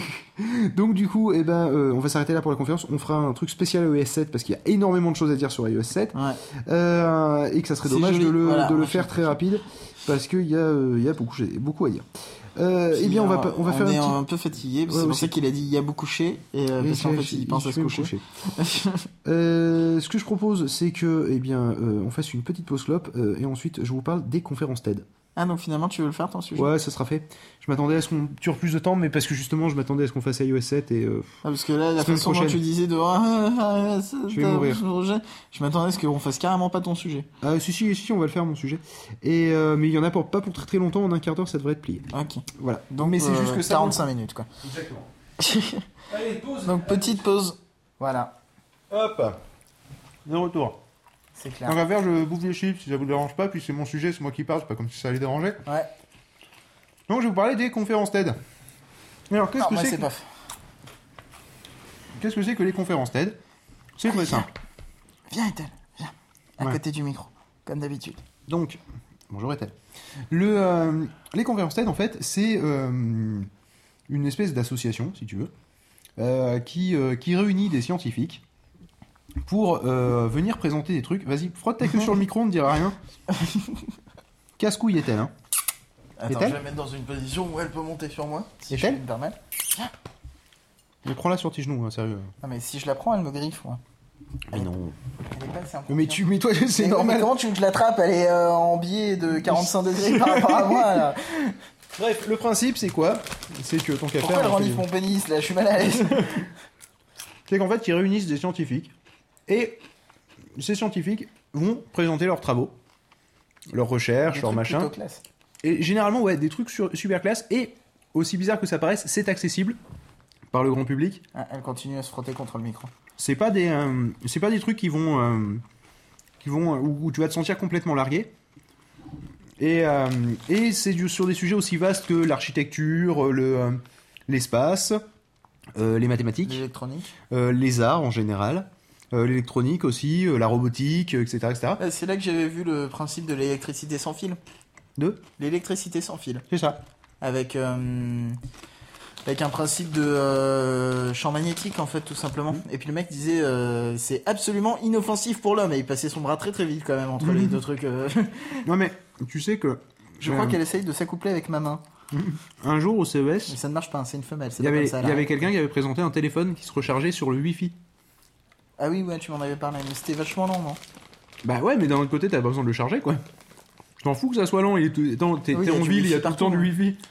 Donc du coup, eh ben, euh, on va s'arrêter là pour la conférence, on fera un truc spécial iOS sept, parce qu'il y a énormément de choses à dire sur iOS sept, ouais. euh, et que ça serait C'est dommage joli. de le, Voilà, de le moi, faire je- très rapide, parce qu'il y a, euh, il y a beaucoup, beaucoup à dire. Euh, eh Puis, bien, on va, euh, pas- on va faire est un petit... un peu fatigué, Ouais, c'est pour aussi. ça qu'il a dit il y a beaucoup couché, et euh, Et parce qu'en je- fait, il je- pense je à se vais me coucher. Euh, ce que je propose, c'est que, eh bien, euh, on fasse une petite pause clope, euh, et ensuite, je vous parle des conférences TED. Ah, donc finalement, tu veux le faire, ton sujet? Ouais, ça sera fait. Je m'attendais à ce qu'on dure plus de temps, mais parce que justement, je m'attendais à ce qu'on fasse iOS sept et... Euh... Ah, parce que là, la Semaine façon dont prochaine. tu disais de... Ah, ah, ah, Je vais mourir. Je m'attendais à ce qu'on fasse carrément pas ton sujet. Ah, si, si, si, on va le faire, mon sujet. Et, euh, mais il y en a pour, pas pour très très longtemps, en un quart d'heure, ça devrait être plié. Ok. Voilà. Donc, mais c'est euh, juste que ça... quarante-cinq minutes, quoi. Exactement. Allez, pause. Donc, petite pause. Voilà. Hop. De retour. C'est clair. Tant qu'à faire, je bouffe des chips, si ça vous dérange pas, puis c'est mon sujet, c'est moi qui parle, c'est pas comme si ça allait déranger. Ouais. Donc, je vais vous parler des conférences TED. Alors, qu'est-ce Non, que moi, c'est c'est que... pas... Qu'est-ce que c'est que les conférences TED? C'est très Allez, simple. Viens, Ethel. Viens. À Ouais. côté du micro. Comme d'habitude. Donc, bonjour Ethel. Le, euh, les conférences TED, en fait, c'est euh, une espèce d'association, si tu veux, euh, qui, euh, qui réunit des scientifiques pour euh, venir présenter des trucs. Vas-y, frotte ta queue sur le micro, on ne dira rien. Casse-couille Ethel, hein. Attends, Ethel je vais la mettre dans une position où elle peut monter sur moi. Si Ethel je peux me permettre. Mais prends-la sur tes genoux, hein, sérieux. Non, mais si je la prends, elle me griffe, moi. Mais non. Elle est pas assez Mais tu, mais toi, c'est Mais- normal. mais comment tu veux que je l'attrape? Elle est euh, en biais de quarante-cinq degrés par rapport à moi, là. Bref, le principe, c'est quoi? C'est que ton café... Pourquoi elle renifle mon pénis, là? Je suis mal à l'aise. C'est qu'en fait, ils réunissent des scientifiques, et ces scientifiques vont présenter leurs travaux, leurs recherches, Des leurs trucs machins. plutôt classe. Et généralement, ouais, des trucs sur- super classe, et aussi bizarre que ça paraisse, c'est accessible par le grand public. Ah, elle continue à se frotter contre le micro. C'est pas des, euh, c'est pas des trucs qui vont, euh, qui vont, euh, où, où tu vas te sentir complètement largué. Et, euh, et c'est du- sur des sujets aussi vastes que l'architecture, le, euh, l'espace, euh, les mathématiques, L'électronique. euh, les arts en général, euh, l'électronique aussi, euh, la robotique, euh, et cetera, et cetera. Ah, c'est là que j'avais vu le principe de l'électricité sans fil. De L'électricité sans fil. C'est ça. Avec, euh, avec un principe de euh, champ magnétique, en fait, tout simplement. Et puis le mec disait, euh, c'est absolument inoffensif pour l'homme. Et il passait son bras très très vite, quand même, entre les deux trucs. euh. Non mais, tu sais que... Je euh, crois qu'elle essaye de s'accoupler avec ma main. un jour au C E S, Mais ça ne marche pas, hein, c'est une femelle. C'est il y pas avait, comme ça, il là. y avait quelqu'un qui avait présenté un téléphone qui se rechargeait sur le Wi-Fi. Ah oui, ouais, tu m'en avais parlé, mais c'était vachement long, non? Bah ouais, mais d'un autre côté, t'as pas besoin de le charger, quoi. Je t'en fous que ça soit lent, il est tout- attends, t'es Oui, t'es il y a en du ville, il y a Wi-Fi tout le temps du partout, Wi-Fi.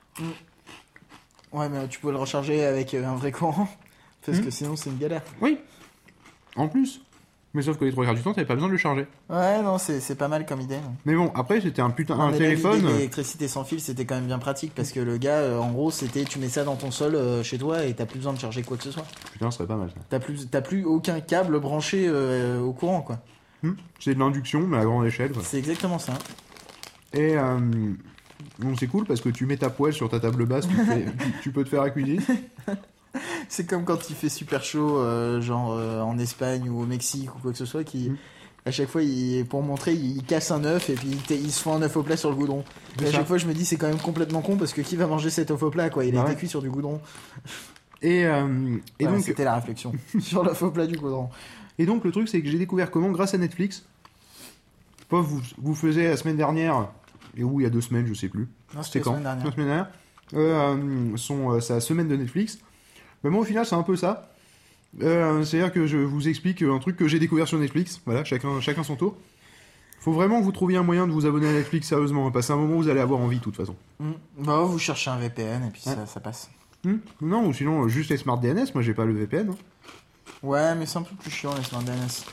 Ouais, mais tu peux le recharger avec euh, un vrai courant. Parce Hmm. que sinon, c'est une galère. Oui, en plus. Mais sauf que les trois quarts du temps, t'avais pas besoin de le charger. Ouais, non, c'est c'est pas mal comme idée. ouais. Mais bon, après, c'était un putain, Non, un mais là, téléphone. l'idée de l'électricité sans fil, c'était quand même bien pratique parce que le gars, euh, en gros, c'était tu mets ça dans ton sol euh, chez toi et t'as plus besoin de charger quoi que ce soit. Putain, ce serait pas mal, ça. T'as plus, t'as plus aucun câble branché euh, au courant, quoi. Hmm. C'est de l'induction, mais à grande échelle, quoi. C'est exactement ça. Et euh, bon, c'est cool parce que tu mets ta poêle sur ta table basse, tu, fais- tu- tu peux te faire à cuisiner. C'est comme quand il fait super chaud, euh, genre euh, en Espagne ou au Mexique ou quoi que ce soit, qui Mm. à chaque fois, il, pour montrer, il casse un œuf et puis il, t- il se fait un œuf au plat sur le goudron. C'est Et à ça. chaque fois, je me dis, c'est quand même complètement con parce que qui va manger cet œuf au plat, quoi? Il a Bah été ouais. cuit sur du goudron. Et, euh, et, Voilà, donc, c'était la réflexion sur l'œuf au plat du goudron. et donc, le truc, c'est que j'ai découvert comment, grâce à Netflix, pas vous, vous faisiez la semaine dernière, et où il y a deux semaines, je sais plus. Non, C'était c'était la quand semaine dernière. La semaine dernière. Euh, son, euh, sa semaine de Netflix. Mais moi, au final, c'est un peu ça. Euh, C'est-à-dire que je vous explique un truc que j'ai découvert sur Netflix. Voilà, chacun, chacun son tour. Faut vraiment que vous trouviez un moyen de vous abonner à Netflix sérieusement. Parce qu'à un moment, vous allez avoir envie, de toute façon. Mm. Bah, vous cherchez un V P N et puis Ouais. ça, ça passe. Hmm non, ou sinon, euh, juste les Smart D N S. Moi, j'ai pas le V P N. hein. Ouais, mais c'est un peu plus chiant les Smart D N S.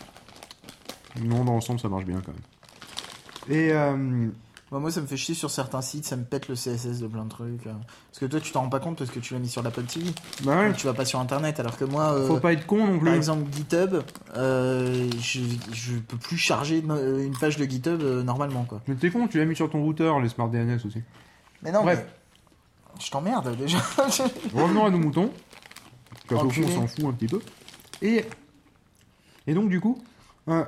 Non, dans l'ensemble, ça marche bien quand même. Et euh, Bah, moi, ça me fait chier sur certains sites, ça me pète le C S S de plein de trucs. euh. Parce que toi, tu t'en rends pas compte parce que tu l'as mis sur l'Apple T V. bah ouais, Donc, tu vas pas sur internet, alors que moi, euh, faut pas être con non plus. par exemple, GitHub, euh, je, je peux plus charger une une page de GitHub euh, normalement, quoi. Mais t'es con, tu l'as mis sur ton routeur, les Smart D N S aussi. Mais non, Bref. mais je t'emmerde déjà. Revenons à nos moutons. Parce qu'au fond, Enculé. on s'en fout un petit peu. Et, et donc, du coup, euh,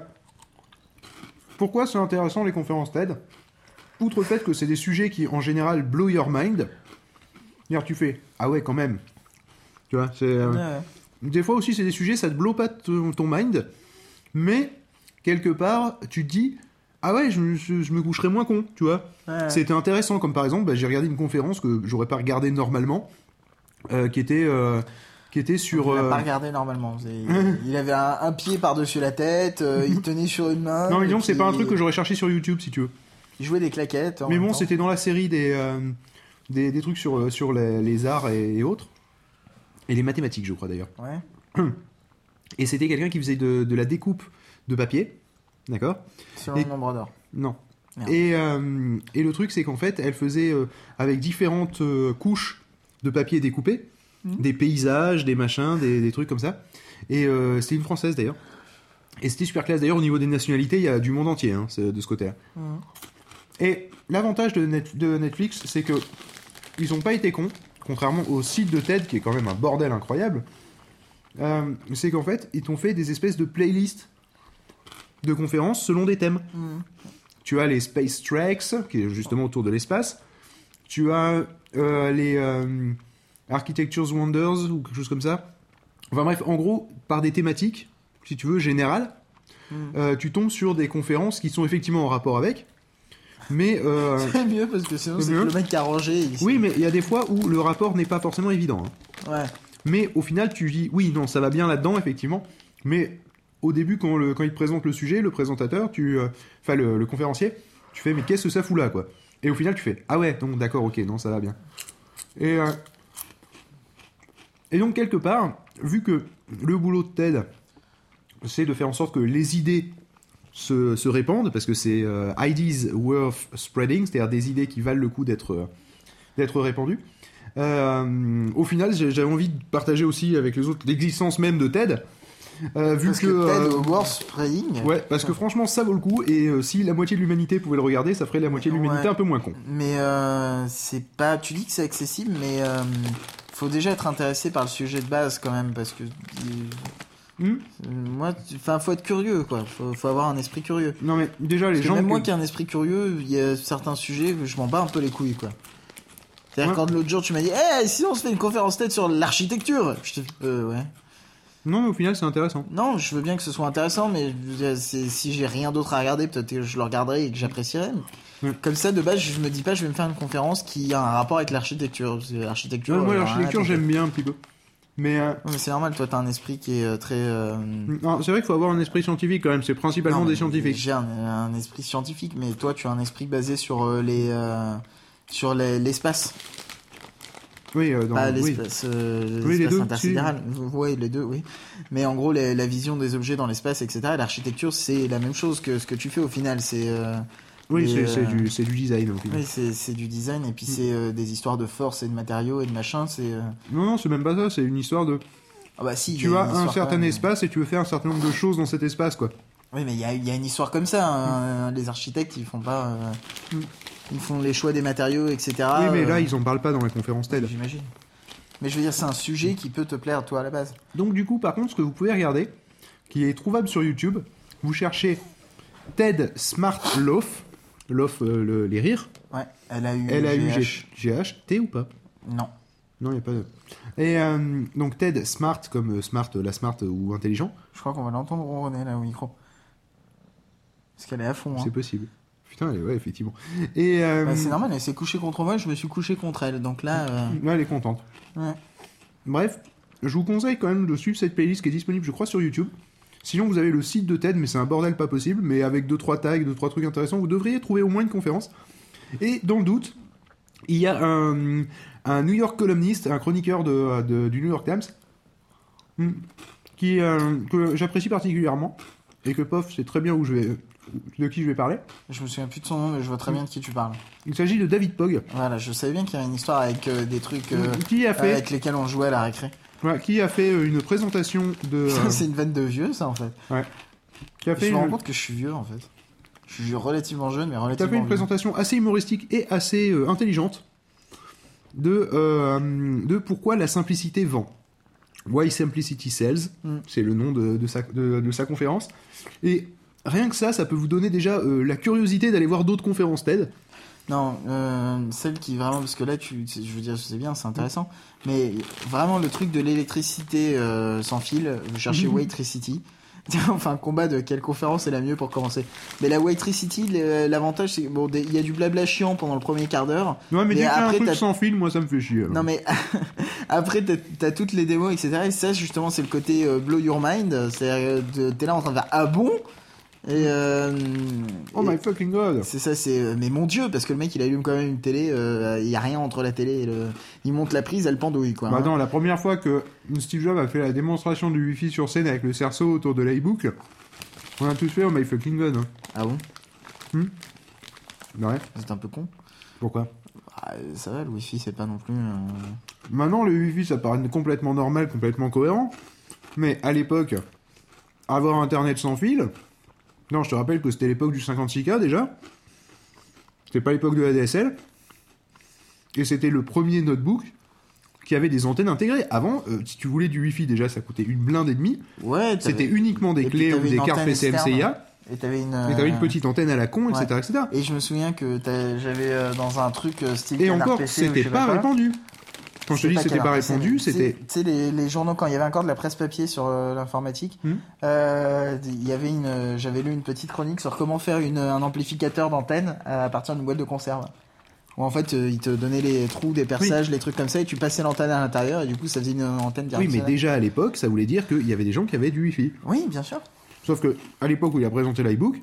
pourquoi c'est intéressant les conférences TED? Outre le fait que c'est des sujets qui, en général, blow your mind. C'est-à-dire, tu fais, ah ouais, quand même. Tu vois, c'est... euh, Ouais, ouais. Des fois aussi, c'est des sujets, ça te blow pas ton, ton mind, mais quelque part, tu te dis, ah ouais, je, je, je me coucherais moins con, tu vois. Ouais. C'était intéressant, comme par exemple, bah, j'ai regardé une conférence que j'aurais pas regardé normalement, euh, qui était euh, qui était sur. Il a euh, pas regardé normalement. C'est- Il avait un, un pied par-dessus la tête, euh, il tenait sur une main. Non, mais et disons que c'est puis pas un truc que j'aurais cherché sur YouTube, si tu veux. Il jouait des claquettes. en Mais même bon, temps. c'était dans la série des euh, des, des trucs sur sur les, les arts et, et autres, et les mathématiques, je crois d'ailleurs. Ouais. Et c'était quelqu'un qui faisait de, de la découpe de papier, d'accord. Selon Et- le nombre d'or. Non. Merde. Et, euh, et le truc, c'est qu'en fait, elle faisait euh, avec différentes euh, couches de papier découpé, Mhm. des paysages, des machins, des, des trucs comme ça. Et euh, c'était une française d'ailleurs. Et c'était super classe. D'ailleurs, au niveau des nationalités, il y a du monde entier hein, c'est- de ce côté-là. Mhm. Et l'avantage de, Net- de Netflix, c'est que ils ont pas été cons, contrairement au site de TED, qui est quand même un bordel incroyable. Euh, c'est qu'en fait, ils t'ont fait des espèces de playlists de conférences selon des thèmes. Mhm. Tu as les Space Tracks, qui est justement autour de l'espace. Tu as euh, les euh, Architecture's Wonders, ou quelque chose comme ça. Enfin bref, en gros, par des thématiques, si tu veux, générales, Mhm. euh, tu tombes sur des conférences qui sont effectivement en rapport avec. Mais euh, C'est mieux parce que sinon C'est c'est que mieux. le mec qui a rangé. il- oui, mais il y a des fois où le rapport n'est pas forcément évident. hein. Ouais. Mais au final, tu dis, oui, non, ça va bien là-dedans, effectivement. Mais au début, quand, le, quand il te présente le sujet, le présentateur, tu, euh, enfin le, le conférencier, tu fais, mais qu'est-ce que ça fout là, quoi. Et au final, tu fais, ah ouais, donc d'accord, ok, non, ça va bien. Et, euh, et donc, quelque part, vu que le boulot de TED, c'est de faire en sorte que les idées se, se répandent, parce que c'est euh, ideas worth spreading, c'est-à-dire des idées qui valent le coup d'être euh, d'être répandues. Euh, au final, j'ai- j'avais envie de partager aussi avec les autres l'existence même de TED, euh, vu Parce que, que, TED euh, au World Spreading. ouais, parce que franchement, ça vaut le coup. Et euh, si la moitié de l'humanité pouvait le regarder, ça ferait la moitié de l'humanité Ouais. un peu moins con. Mais euh, c'est pas. Tu dis que c'est accessible, mais euh, faut déjà être intéressé par le sujet de base quand même, parce que. euh, Hmm moi, tu- enfin, faut être curieux, quoi. Faut, faut avoir un esprit curieux. non mais déjà les Parce que gens. même que- moi qui ai un esprit curieux, il y a certains sujets que je m'en bats un peu les couilles, quoi. C'est-à-dire Ouais. quand l'autre jour tu m'as dit, eh, si on se fait une conférence TED sur l'architecture, je te fais, euh, ouais. Non mais au final c'est intéressant. Non, je veux bien que ce soit intéressant, mais je veux dire, c'est- si j'ai rien d'autre à regarder, peut-être que je le regarderai et que j'apprécierai. mais Ouais. Comme ça, de base, je me dis pas, je vais me faire une conférence qui a un rapport avec l'architecture. Parce que L'architecture. Ouais, moi euh, l'architecture rien à j'aime bien un petit peu. Mais, euh, Ouais, mais c'est normal, toi t'as un esprit qui est euh, très. euh, non, c'est vrai qu'il faut avoir un esprit scientifique quand même. C'est principalement non, des mais scientifiques. J'ai un, un esprit scientifique, mais toi tu as un esprit basé sur euh, les. euh, sur les- l'espace. Oui, euh, dans, Pas oui. l'espace euh, Oui, les l'espace deux, intersidéral. Oui, les deux, oui. Mais en gros, les- la vision des objets dans l'espace, et cetera. L'architecture, c'est la même chose que ce que tu fais au final. C'est. euh, Oui, Et, c'est euh, c'est du, c'est du design au final. Oui, c'est c'est du design et puis Mm. c'est euh, des histoires de force et de matériaux et de machin. C'est. euh, Non, non, c'est même pas ça. C'est une histoire de. Ah bah si. il y Tu a as une un histoire certain quand même. espace et tu veux faire un certain nombre de choses dans cet espace, quoi. Oui, mais il y a, il y a une histoire comme ça. hein. Les architectes, ils font pas. euh, Mm. Ils font les choix des matériaux, et cetera. oui, mais là euh, ils en parlent pas dans la conférence TED. J'imagine. Mais je veux dire, c'est un sujet qui peut te plaire, toi, à la base. Donc du coup, par contre, ce que vous pouvez regarder, qui est trouvable sur YouTube, vous cherchez TED Smart Laugh, Laugh euh, le- les rires, Ouais, elle a eu. L A U G G G H, T ou pas? Non. Non, il n'y a pas de... Et euh, donc TED Smart, comme euh, Smart, euh, la Smart euh, ou intelligent, Je crois qu'on va l'entendre ronronner là au micro. Parce qu'elle est à fond. Hein. c'est possible. Putain, elle est- ouais, effectivement. Et euh, Bah, c'est normal, elle s'est couchée contre moi, je me suis couché contre elle. Donc là. euh, ouais, elle est contente. Ouais. Bref, je vous conseille quand même de suivre cette playlist qui est disponible, je crois, sur YouTube. Sinon, vous avez le site de TED, mais c'est un bordel pas possible. Mais avec deux trois tags, deux trois trucs intéressants, vous devriez trouver au moins une conférence. Et dans le doute, il y a un, un New York columniste, un chroniqueur de, de- du New York Times, hmm, qui, euh, que j'apprécie particulièrement, et que Pof sait très bien où je vais, de qui je vais parler. Je me souviens plus de son nom, mais je vois très bien de qui tu parles. Il s'agit de David Pogg. Voilà, je savais bien qu'il y avait une histoire avec euh, des trucs euh, qui a fait, avec lesquels on jouait à la récré. Ouais, qui a fait une présentation de... Euh... Euh... C'est une vanne de vieux, ça, en fait. Ouais. Qui a fait je me une... rends compte que je suis vieux, en fait. Je suis relativement jeune, mais relativement Qui a fait une vieux. présentation assez humoristique et assez euh, intelligente de, euh, de pourquoi la simplicité vend. Why Simplicity Sells, mm. c'est le nom de, de, sa, de, de sa conférence. Et rien que ça, ça peut vous donner déjà euh, la curiosité d'aller voir d'autres conférences TED. Non, euh, celle qui vraiment, parce que là, tu, je veux dire, c'est bien, c'est intéressant, mais vraiment le truc de l'électricité euh, sans fil, vous cherchez Waitricity. Enfin, combat de quelle conférence est la mieux pour commencer. Mais la Waitricity, l'avantage, c'est bon, il y a du blabla chiant pendant le premier quart d'heure. Ouais, mais dès qu'il y a un truc t'as... sans fil, moi ça me fait chier. Alors. Non, mais après, t'as, t'as toutes les démos, et cetera. Et ça, justement, c'est le côté euh, blow your mind. C'est-à-dire, euh, t'es là en train de faire ah bon? Et euh, oh et my fucking god. C'est ça, c'est mais mon dieu, parce que le mec il allume quand même une télé, il euh, y a rien entre la télé et le, il monte la prise, elle pendouille quoi. Bah hein. non, la première fois que Steve Jobs a fait la démonstration du Wi-Fi sur scène avec le cerceau autour de l'iBook, on a tous fait oh my fucking god. Hein. Ah bon? Hmm ouais. C'est un peu con. Pourquoi? Ah, ça va, le Wi-Fi c'est pas non plus. Euh... Maintenant le Wi-Fi ça paraît complètement normal, complètement cohérent, mais à l'époque, avoir internet sans fil. Non, je te rappelle que c'était l'époque du cinquante-six K déjà. C'était pas l'époque de la D S L. Et c'était le premier notebook qui avait des antennes intégrées. Avant, euh, si tu voulais du Wi-Fi, déjà, ça coûtait une blinde et demie. Ouais, c'était uniquement des clés ou des cartes P C M C I A. Et t'avais une, et t'avais une petite antenne à la con, ouais. et cetera, et cetera. Et je me souviens que j'avais euh, dans un truc euh, style et encore, P C, c'était pas, pas répandu. Quand je te dis c'était pas répandu, c'était... Tu sais, les, les journaux, quand il y avait encore de la presse papier sur euh, l'informatique, il mmh. euh, y avait une... Euh, j'avais lu une petite chronique sur comment faire une, un amplificateur d'antenne à partir d'une boîte de conserve. Où en fait, euh, ils te donnaient les trous, des perçages, oui. les trucs comme ça, et tu passais l'antenne à l'intérieur, et du coup, ça faisait une antenne directionnelle. Oui, mais déjà à l'époque, ça voulait dire qu'il y avait des gens qui avaient du Wi-Fi. Oui, bien sûr. Sauf que à l'époque où il a présenté l'iBook,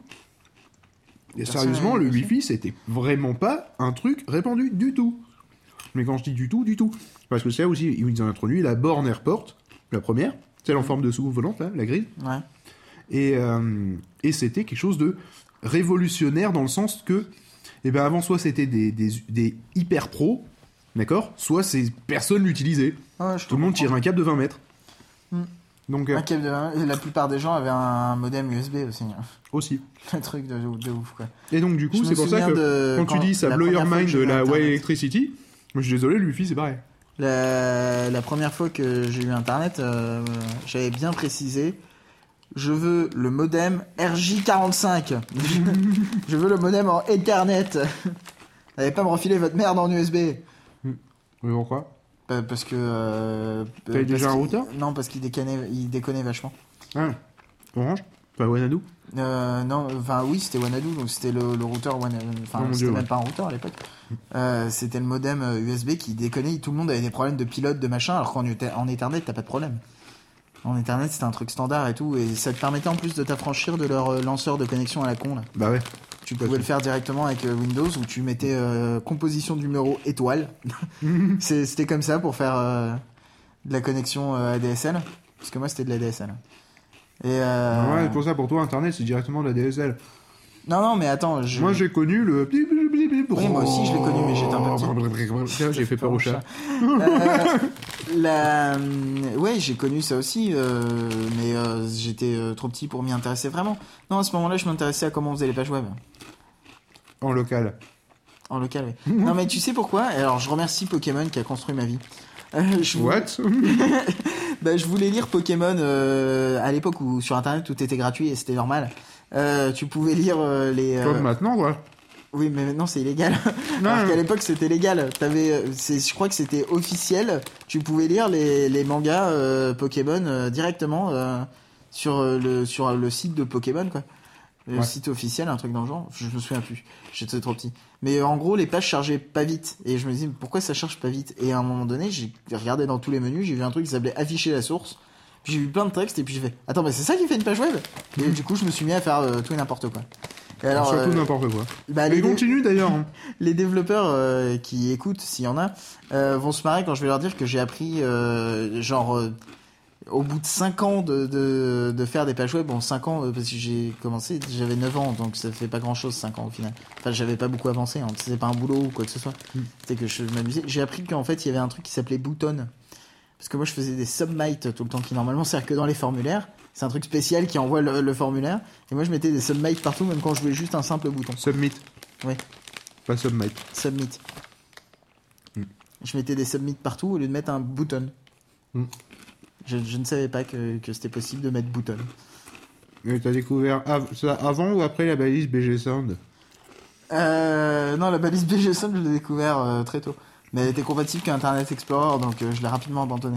et sérieusement, le Wi-Fi, c'était vraiment pas un truc répandu du tout. Mais quand je dis du tout, du tout. Parce que c'est là aussi où ils ont introduit la borne Airport, la première, celle en forme de sous-volante, là, la grise. Ouais. Et, euh, et c'était quelque chose de révolutionnaire dans le sens que, eh ben avant, soit c'était des, des, des hyper pros, d'accord, soit c'est, personne l'utilisait. Ouais, tout le monde tirait un câble de vingt mètres. Mm. Donc, un euh, câble de vingt mètres, la plupart des gens avaient un modem U S B aussi. Aussi. Un truc de, de ouf, quoi. Et donc, du coup, c'est pour ça que quand, quand tu dis ça blow your mind de la Why Electricity, moi je suis désolé, le Wi-Fi c'est pareil. La, la première fois que j'ai eu internet, euh, j'avais bien précisé, je veux le modem R J quarante-cinq. Je veux le modem en Ethernet. N'allez pas me refiler votre merde en U S B. Mais pourquoi? euh, Parce que... Euh, T'avais déjà un routeur? Non, parce qu'il déconnait, il déconnait vachement. Ah, Orange? Pas Wanadu? Euh, non, enfin oui, c'était Wanadu, donc c'était le, le routeur Wanadu. Enfin, oh c'était Dieu, même ouais. pas un routeur à l'époque. Euh, c'était le modem U S B qui déconnait. Tout le monde avait des problèmes de pilote, de machin, alors qu'en en Ethernet, t'as pas de problème. En Ethernet, c'était un truc standard et tout, et ça te permettait en plus de t'affranchir de leur lanceur de connexion à la con là. Bah ouais. Tu pouvais le faire directement avec Windows où tu mettais euh, composition de numéro étoile. C'était comme ça pour faire euh, de la connexion euh, A D S L, parce que moi c'était de l'A D S L. Et euh... Ouais, pour ça, pour toi, Internet, c'est directement de la D S L. Non, non, mais attends. Je... Moi, j'ai connu le... Oui, moi aussi, je l'ai connu, mais j'étais un peu petit. J'ai fait peur au chat. euh, la... Ouais, j'ai connu ça aussi, euh, mais euh, j'étais euh, trop petit pour m'y intéresser vraiment. Non, à ce moment-là, je m'intéressais à comment on faisait les pages web. En local. En local, oui. Non, mais tu sais pourquoi? Alors, je remercie Pokémon qui a construit ma vie. Euh, je What? Bah, je voulais lire Pokémon euh, à l'époque où sur internet tout était gratuit et c'était normal. Euh, tu pouvais lire euh, les. Euh... Comme maintenant, quoi. Oui, mais maintenant c'est illégal. Non, alors qu'à l'époque c'était légal. T'avais, c'est, je crois que c'était officiel. Tu pouvais lire les, les mangas euh, Pokémon euh, directement euh, sur euh, le sur le site de Pokémon, quoi. Le ouais. site officiel, un truc dans le genre. Je me souviens plus. J'étais trop petit. Mais en gros, les pages chargeaient pas vite. Et je me dis, pourquoi ça charge pas vite? Et à un moment donné, j'ai regardé dans tous les menus, j'ai vu un truc qui s'appelait afficher la source. Puis j'ai vu plein de textes et puis j'ai fait, attends, mais c'est ça qui fait une page web? Et du coup, je me suis mis à faire euh, tout et n'importe quoi. Et alors, surtout euh, n'importe quoi. Bah, les continue d'ailleurs. Hein. Les développeurs euh, qui écoutent, s'il y en a, euh, vont se marrer quand je vais leur dire que j'ai appris, euh, genre, euh, au bout de cinq ans de, de, de faire des pages web, bon cinq ans euh, parce que j'ai commencé, j'avais neuf ans, donc ça fait pas grand chose cinq ans au final. Enfin j'avais pas beaucoup avancé, hein. C'était pas un boulot ou quoi que ce soit, mm. C'était que je m'amusais. J'ai appris qu'en fait il y avait un truc qui s'appelait Button, parce que moi je faisais des submites tout le temps qui normalement sert que dans les formulaires. C'est un truc spécial qui envoie le, le formulaire, et moi je mettais des submites partout même quand je voulais juste un simple bouton. Submit. Oui. Pas submite. Submit. Mm. Je mettais des submits partout au lieu de mettre un button. Mm. Je, je ne savais pas que, que c'était possible de mettre button. Mais t'as découvert av- ça avant ou après la balise B G Sound? euh, Non, la balise B G Sound, je l'ai découvert euh, très tôt. Mais elle était compatible qu'Internet Explorer, donc euh, je l'ai rapidement abandonné.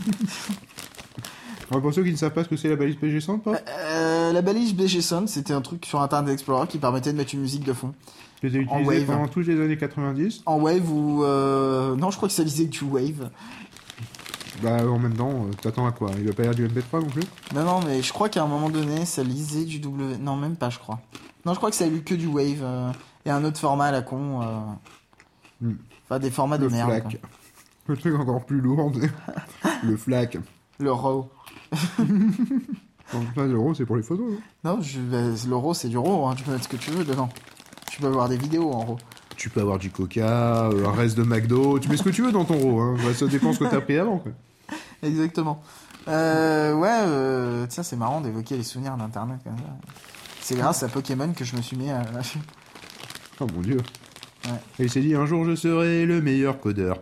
Alors pour ceux qui ne savent pas ce que c'est la balise B G Sound, pas euh, La balise B G Sound, c'était un truc sur Internet Explorer qui permettait de mettre une musique de fond. Que t'as utilisé pendant toutes les années quatre-vingt-dix. En Wave ou... Euh... Non, je crois que ça lisait du Wave. Bah en même temps, euh, t'attends à quoi? Il va pas y avoir du M P trois non plus? Non, non, mais je crois qu'à un moment donné, ça lisait du W... Non, même pas, je crois. Non, je crois que ça a lu que du Wave euh, et un autre format à la con. Euh... Mm. Enfin, des formats le de merde. Flac. Le truc encore plus lourd. Le FLAC. Le RAW. Enfin, le RAW, c'est pour les photos. Hein. Non, je... le RAW, c'est du RAW. Hein. Tu peux mettre ce que tu veux dedans. Tu peux avoir des vidéos en RAW. Tu peux avoir du coca, euh, un reste de McDo, tu mets ce que tu veux dans ton RAW. Hein. Bah, ça dépend ce que t'as pris avant. Quoi. Exactement. Euh, ouais, euh, tiens, c'est marrant d'évoquer les souvenirs d'Internet comme ça. C'est grâce à Pokémon que je me suis mis à... Oh mon dieu. Ouais. Et il s'est dit, un jour je serai le meilleur codeur.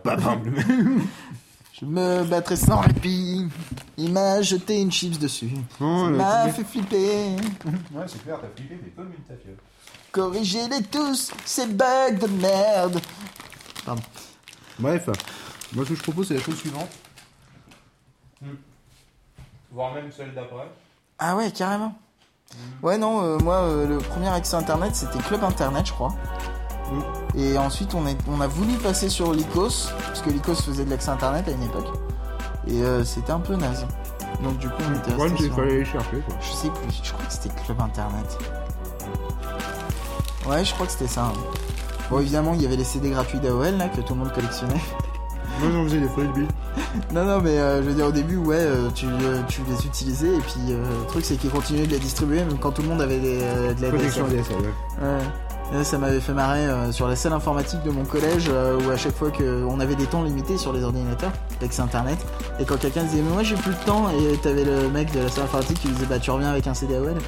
Je me battrai sans répit. Il m'a jeté une chips dessus. Oh, ça là, m'a tu... fait flipper. Ouais, c'est clair, t'as flippé, mais comme une tafiole. Corrigez-les tous, ces bugs de merde. Pardon. Bref, moi ce que je propose c'est la chose suivante. Mmh. Voire même celle d'après. Ah ouais, carrément. Mmh. Ouais, non, euh, moi euh, le premier accès internet c'était Club Internet, je crois. Mmh. Et ensuite on, est, on a voulu passer sur l'Icos, parce que l'Icos faisait de l'accès internet à une époque. Et euh, c'était un peu naze. Donc du coup on était ouais, resté il sur... fallait aller chercher quoi. Je sais plus, je crois que c'était Club Internet. Ouais, je crois que c'était ça. Hein. Bon, évidemment, il y avait les C D gratuits d'A O L là que tout le monde collectionnait. Moi, j'en faisais des freebies. Non, non, mais euh, je veux dire, au début, ouais, euh, tu, euh, tu les utilisais, et puis euh, le truc, c'est qu'ils continuaient de les distribuer, même quand tout le monde avait des, euh, de la protection D S L. D S L, ouais. Ouais. Et là, ça m'avait fait marrer euh, sur la salle informatique de mon collège, euh, où à chaque fois qu'on avait des temps limités sur les ordinateurs, d'accès internet, et quand quelqu'un disait, mais moi j'ai plus de temps, et t'avais le mec de la salle informatique qui disait, bah tu reviens avec un C D A O L.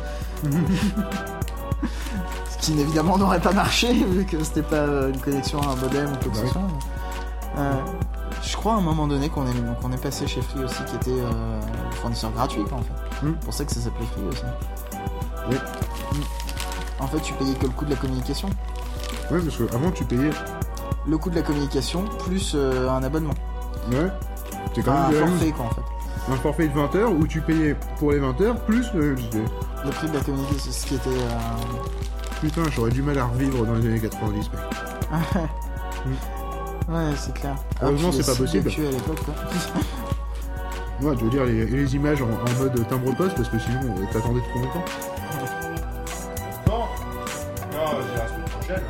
Ce qui évidemment n'aurait pas marché vu que c'était pas une connexion à un modem ou quoi que ce soit. Euh, je crois à un moment donné qu'on est, qu'on est passé chez Free aussi, qui était euh, fournisseur gratuit quoi, en fait. Mm. C'est pour ça que ça s'appelait Free aussi. Oui. Mm. En fait, tu payais que le coût de la communication. Ouais, parce qu'avant tu payais le coût de la communication plus euh, un abonnement. Ouais. C'est quand enfin, même un forfait quoi en fait. Un forfait de vingt heures où tu payais pour les vingt heures plus le... le prix de la communication, ce qui était. Euh... Putain, j'aurais du mal à revivre dans les années quatre-vingt-dix, mec. mm. Ouais, c'est clair. Heureusement, c'est pas possible. À l'époque, quoi. Ouais, tu veux dire les, les images en, en mode timbre-poste parce que sinon euh, t'attendais trop longtemps. Non, non, j'ai la semaine prochaine.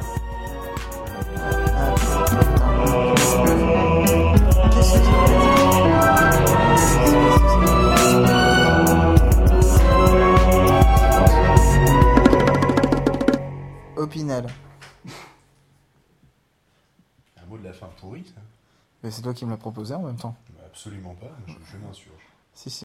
Qu'est-ce que c'est? Opinel. Un mot de la fin pourri, ça. Mais c'est toi qui me l'as proposé en même temps. Absolument pas, je, je m'insurge. Si, si.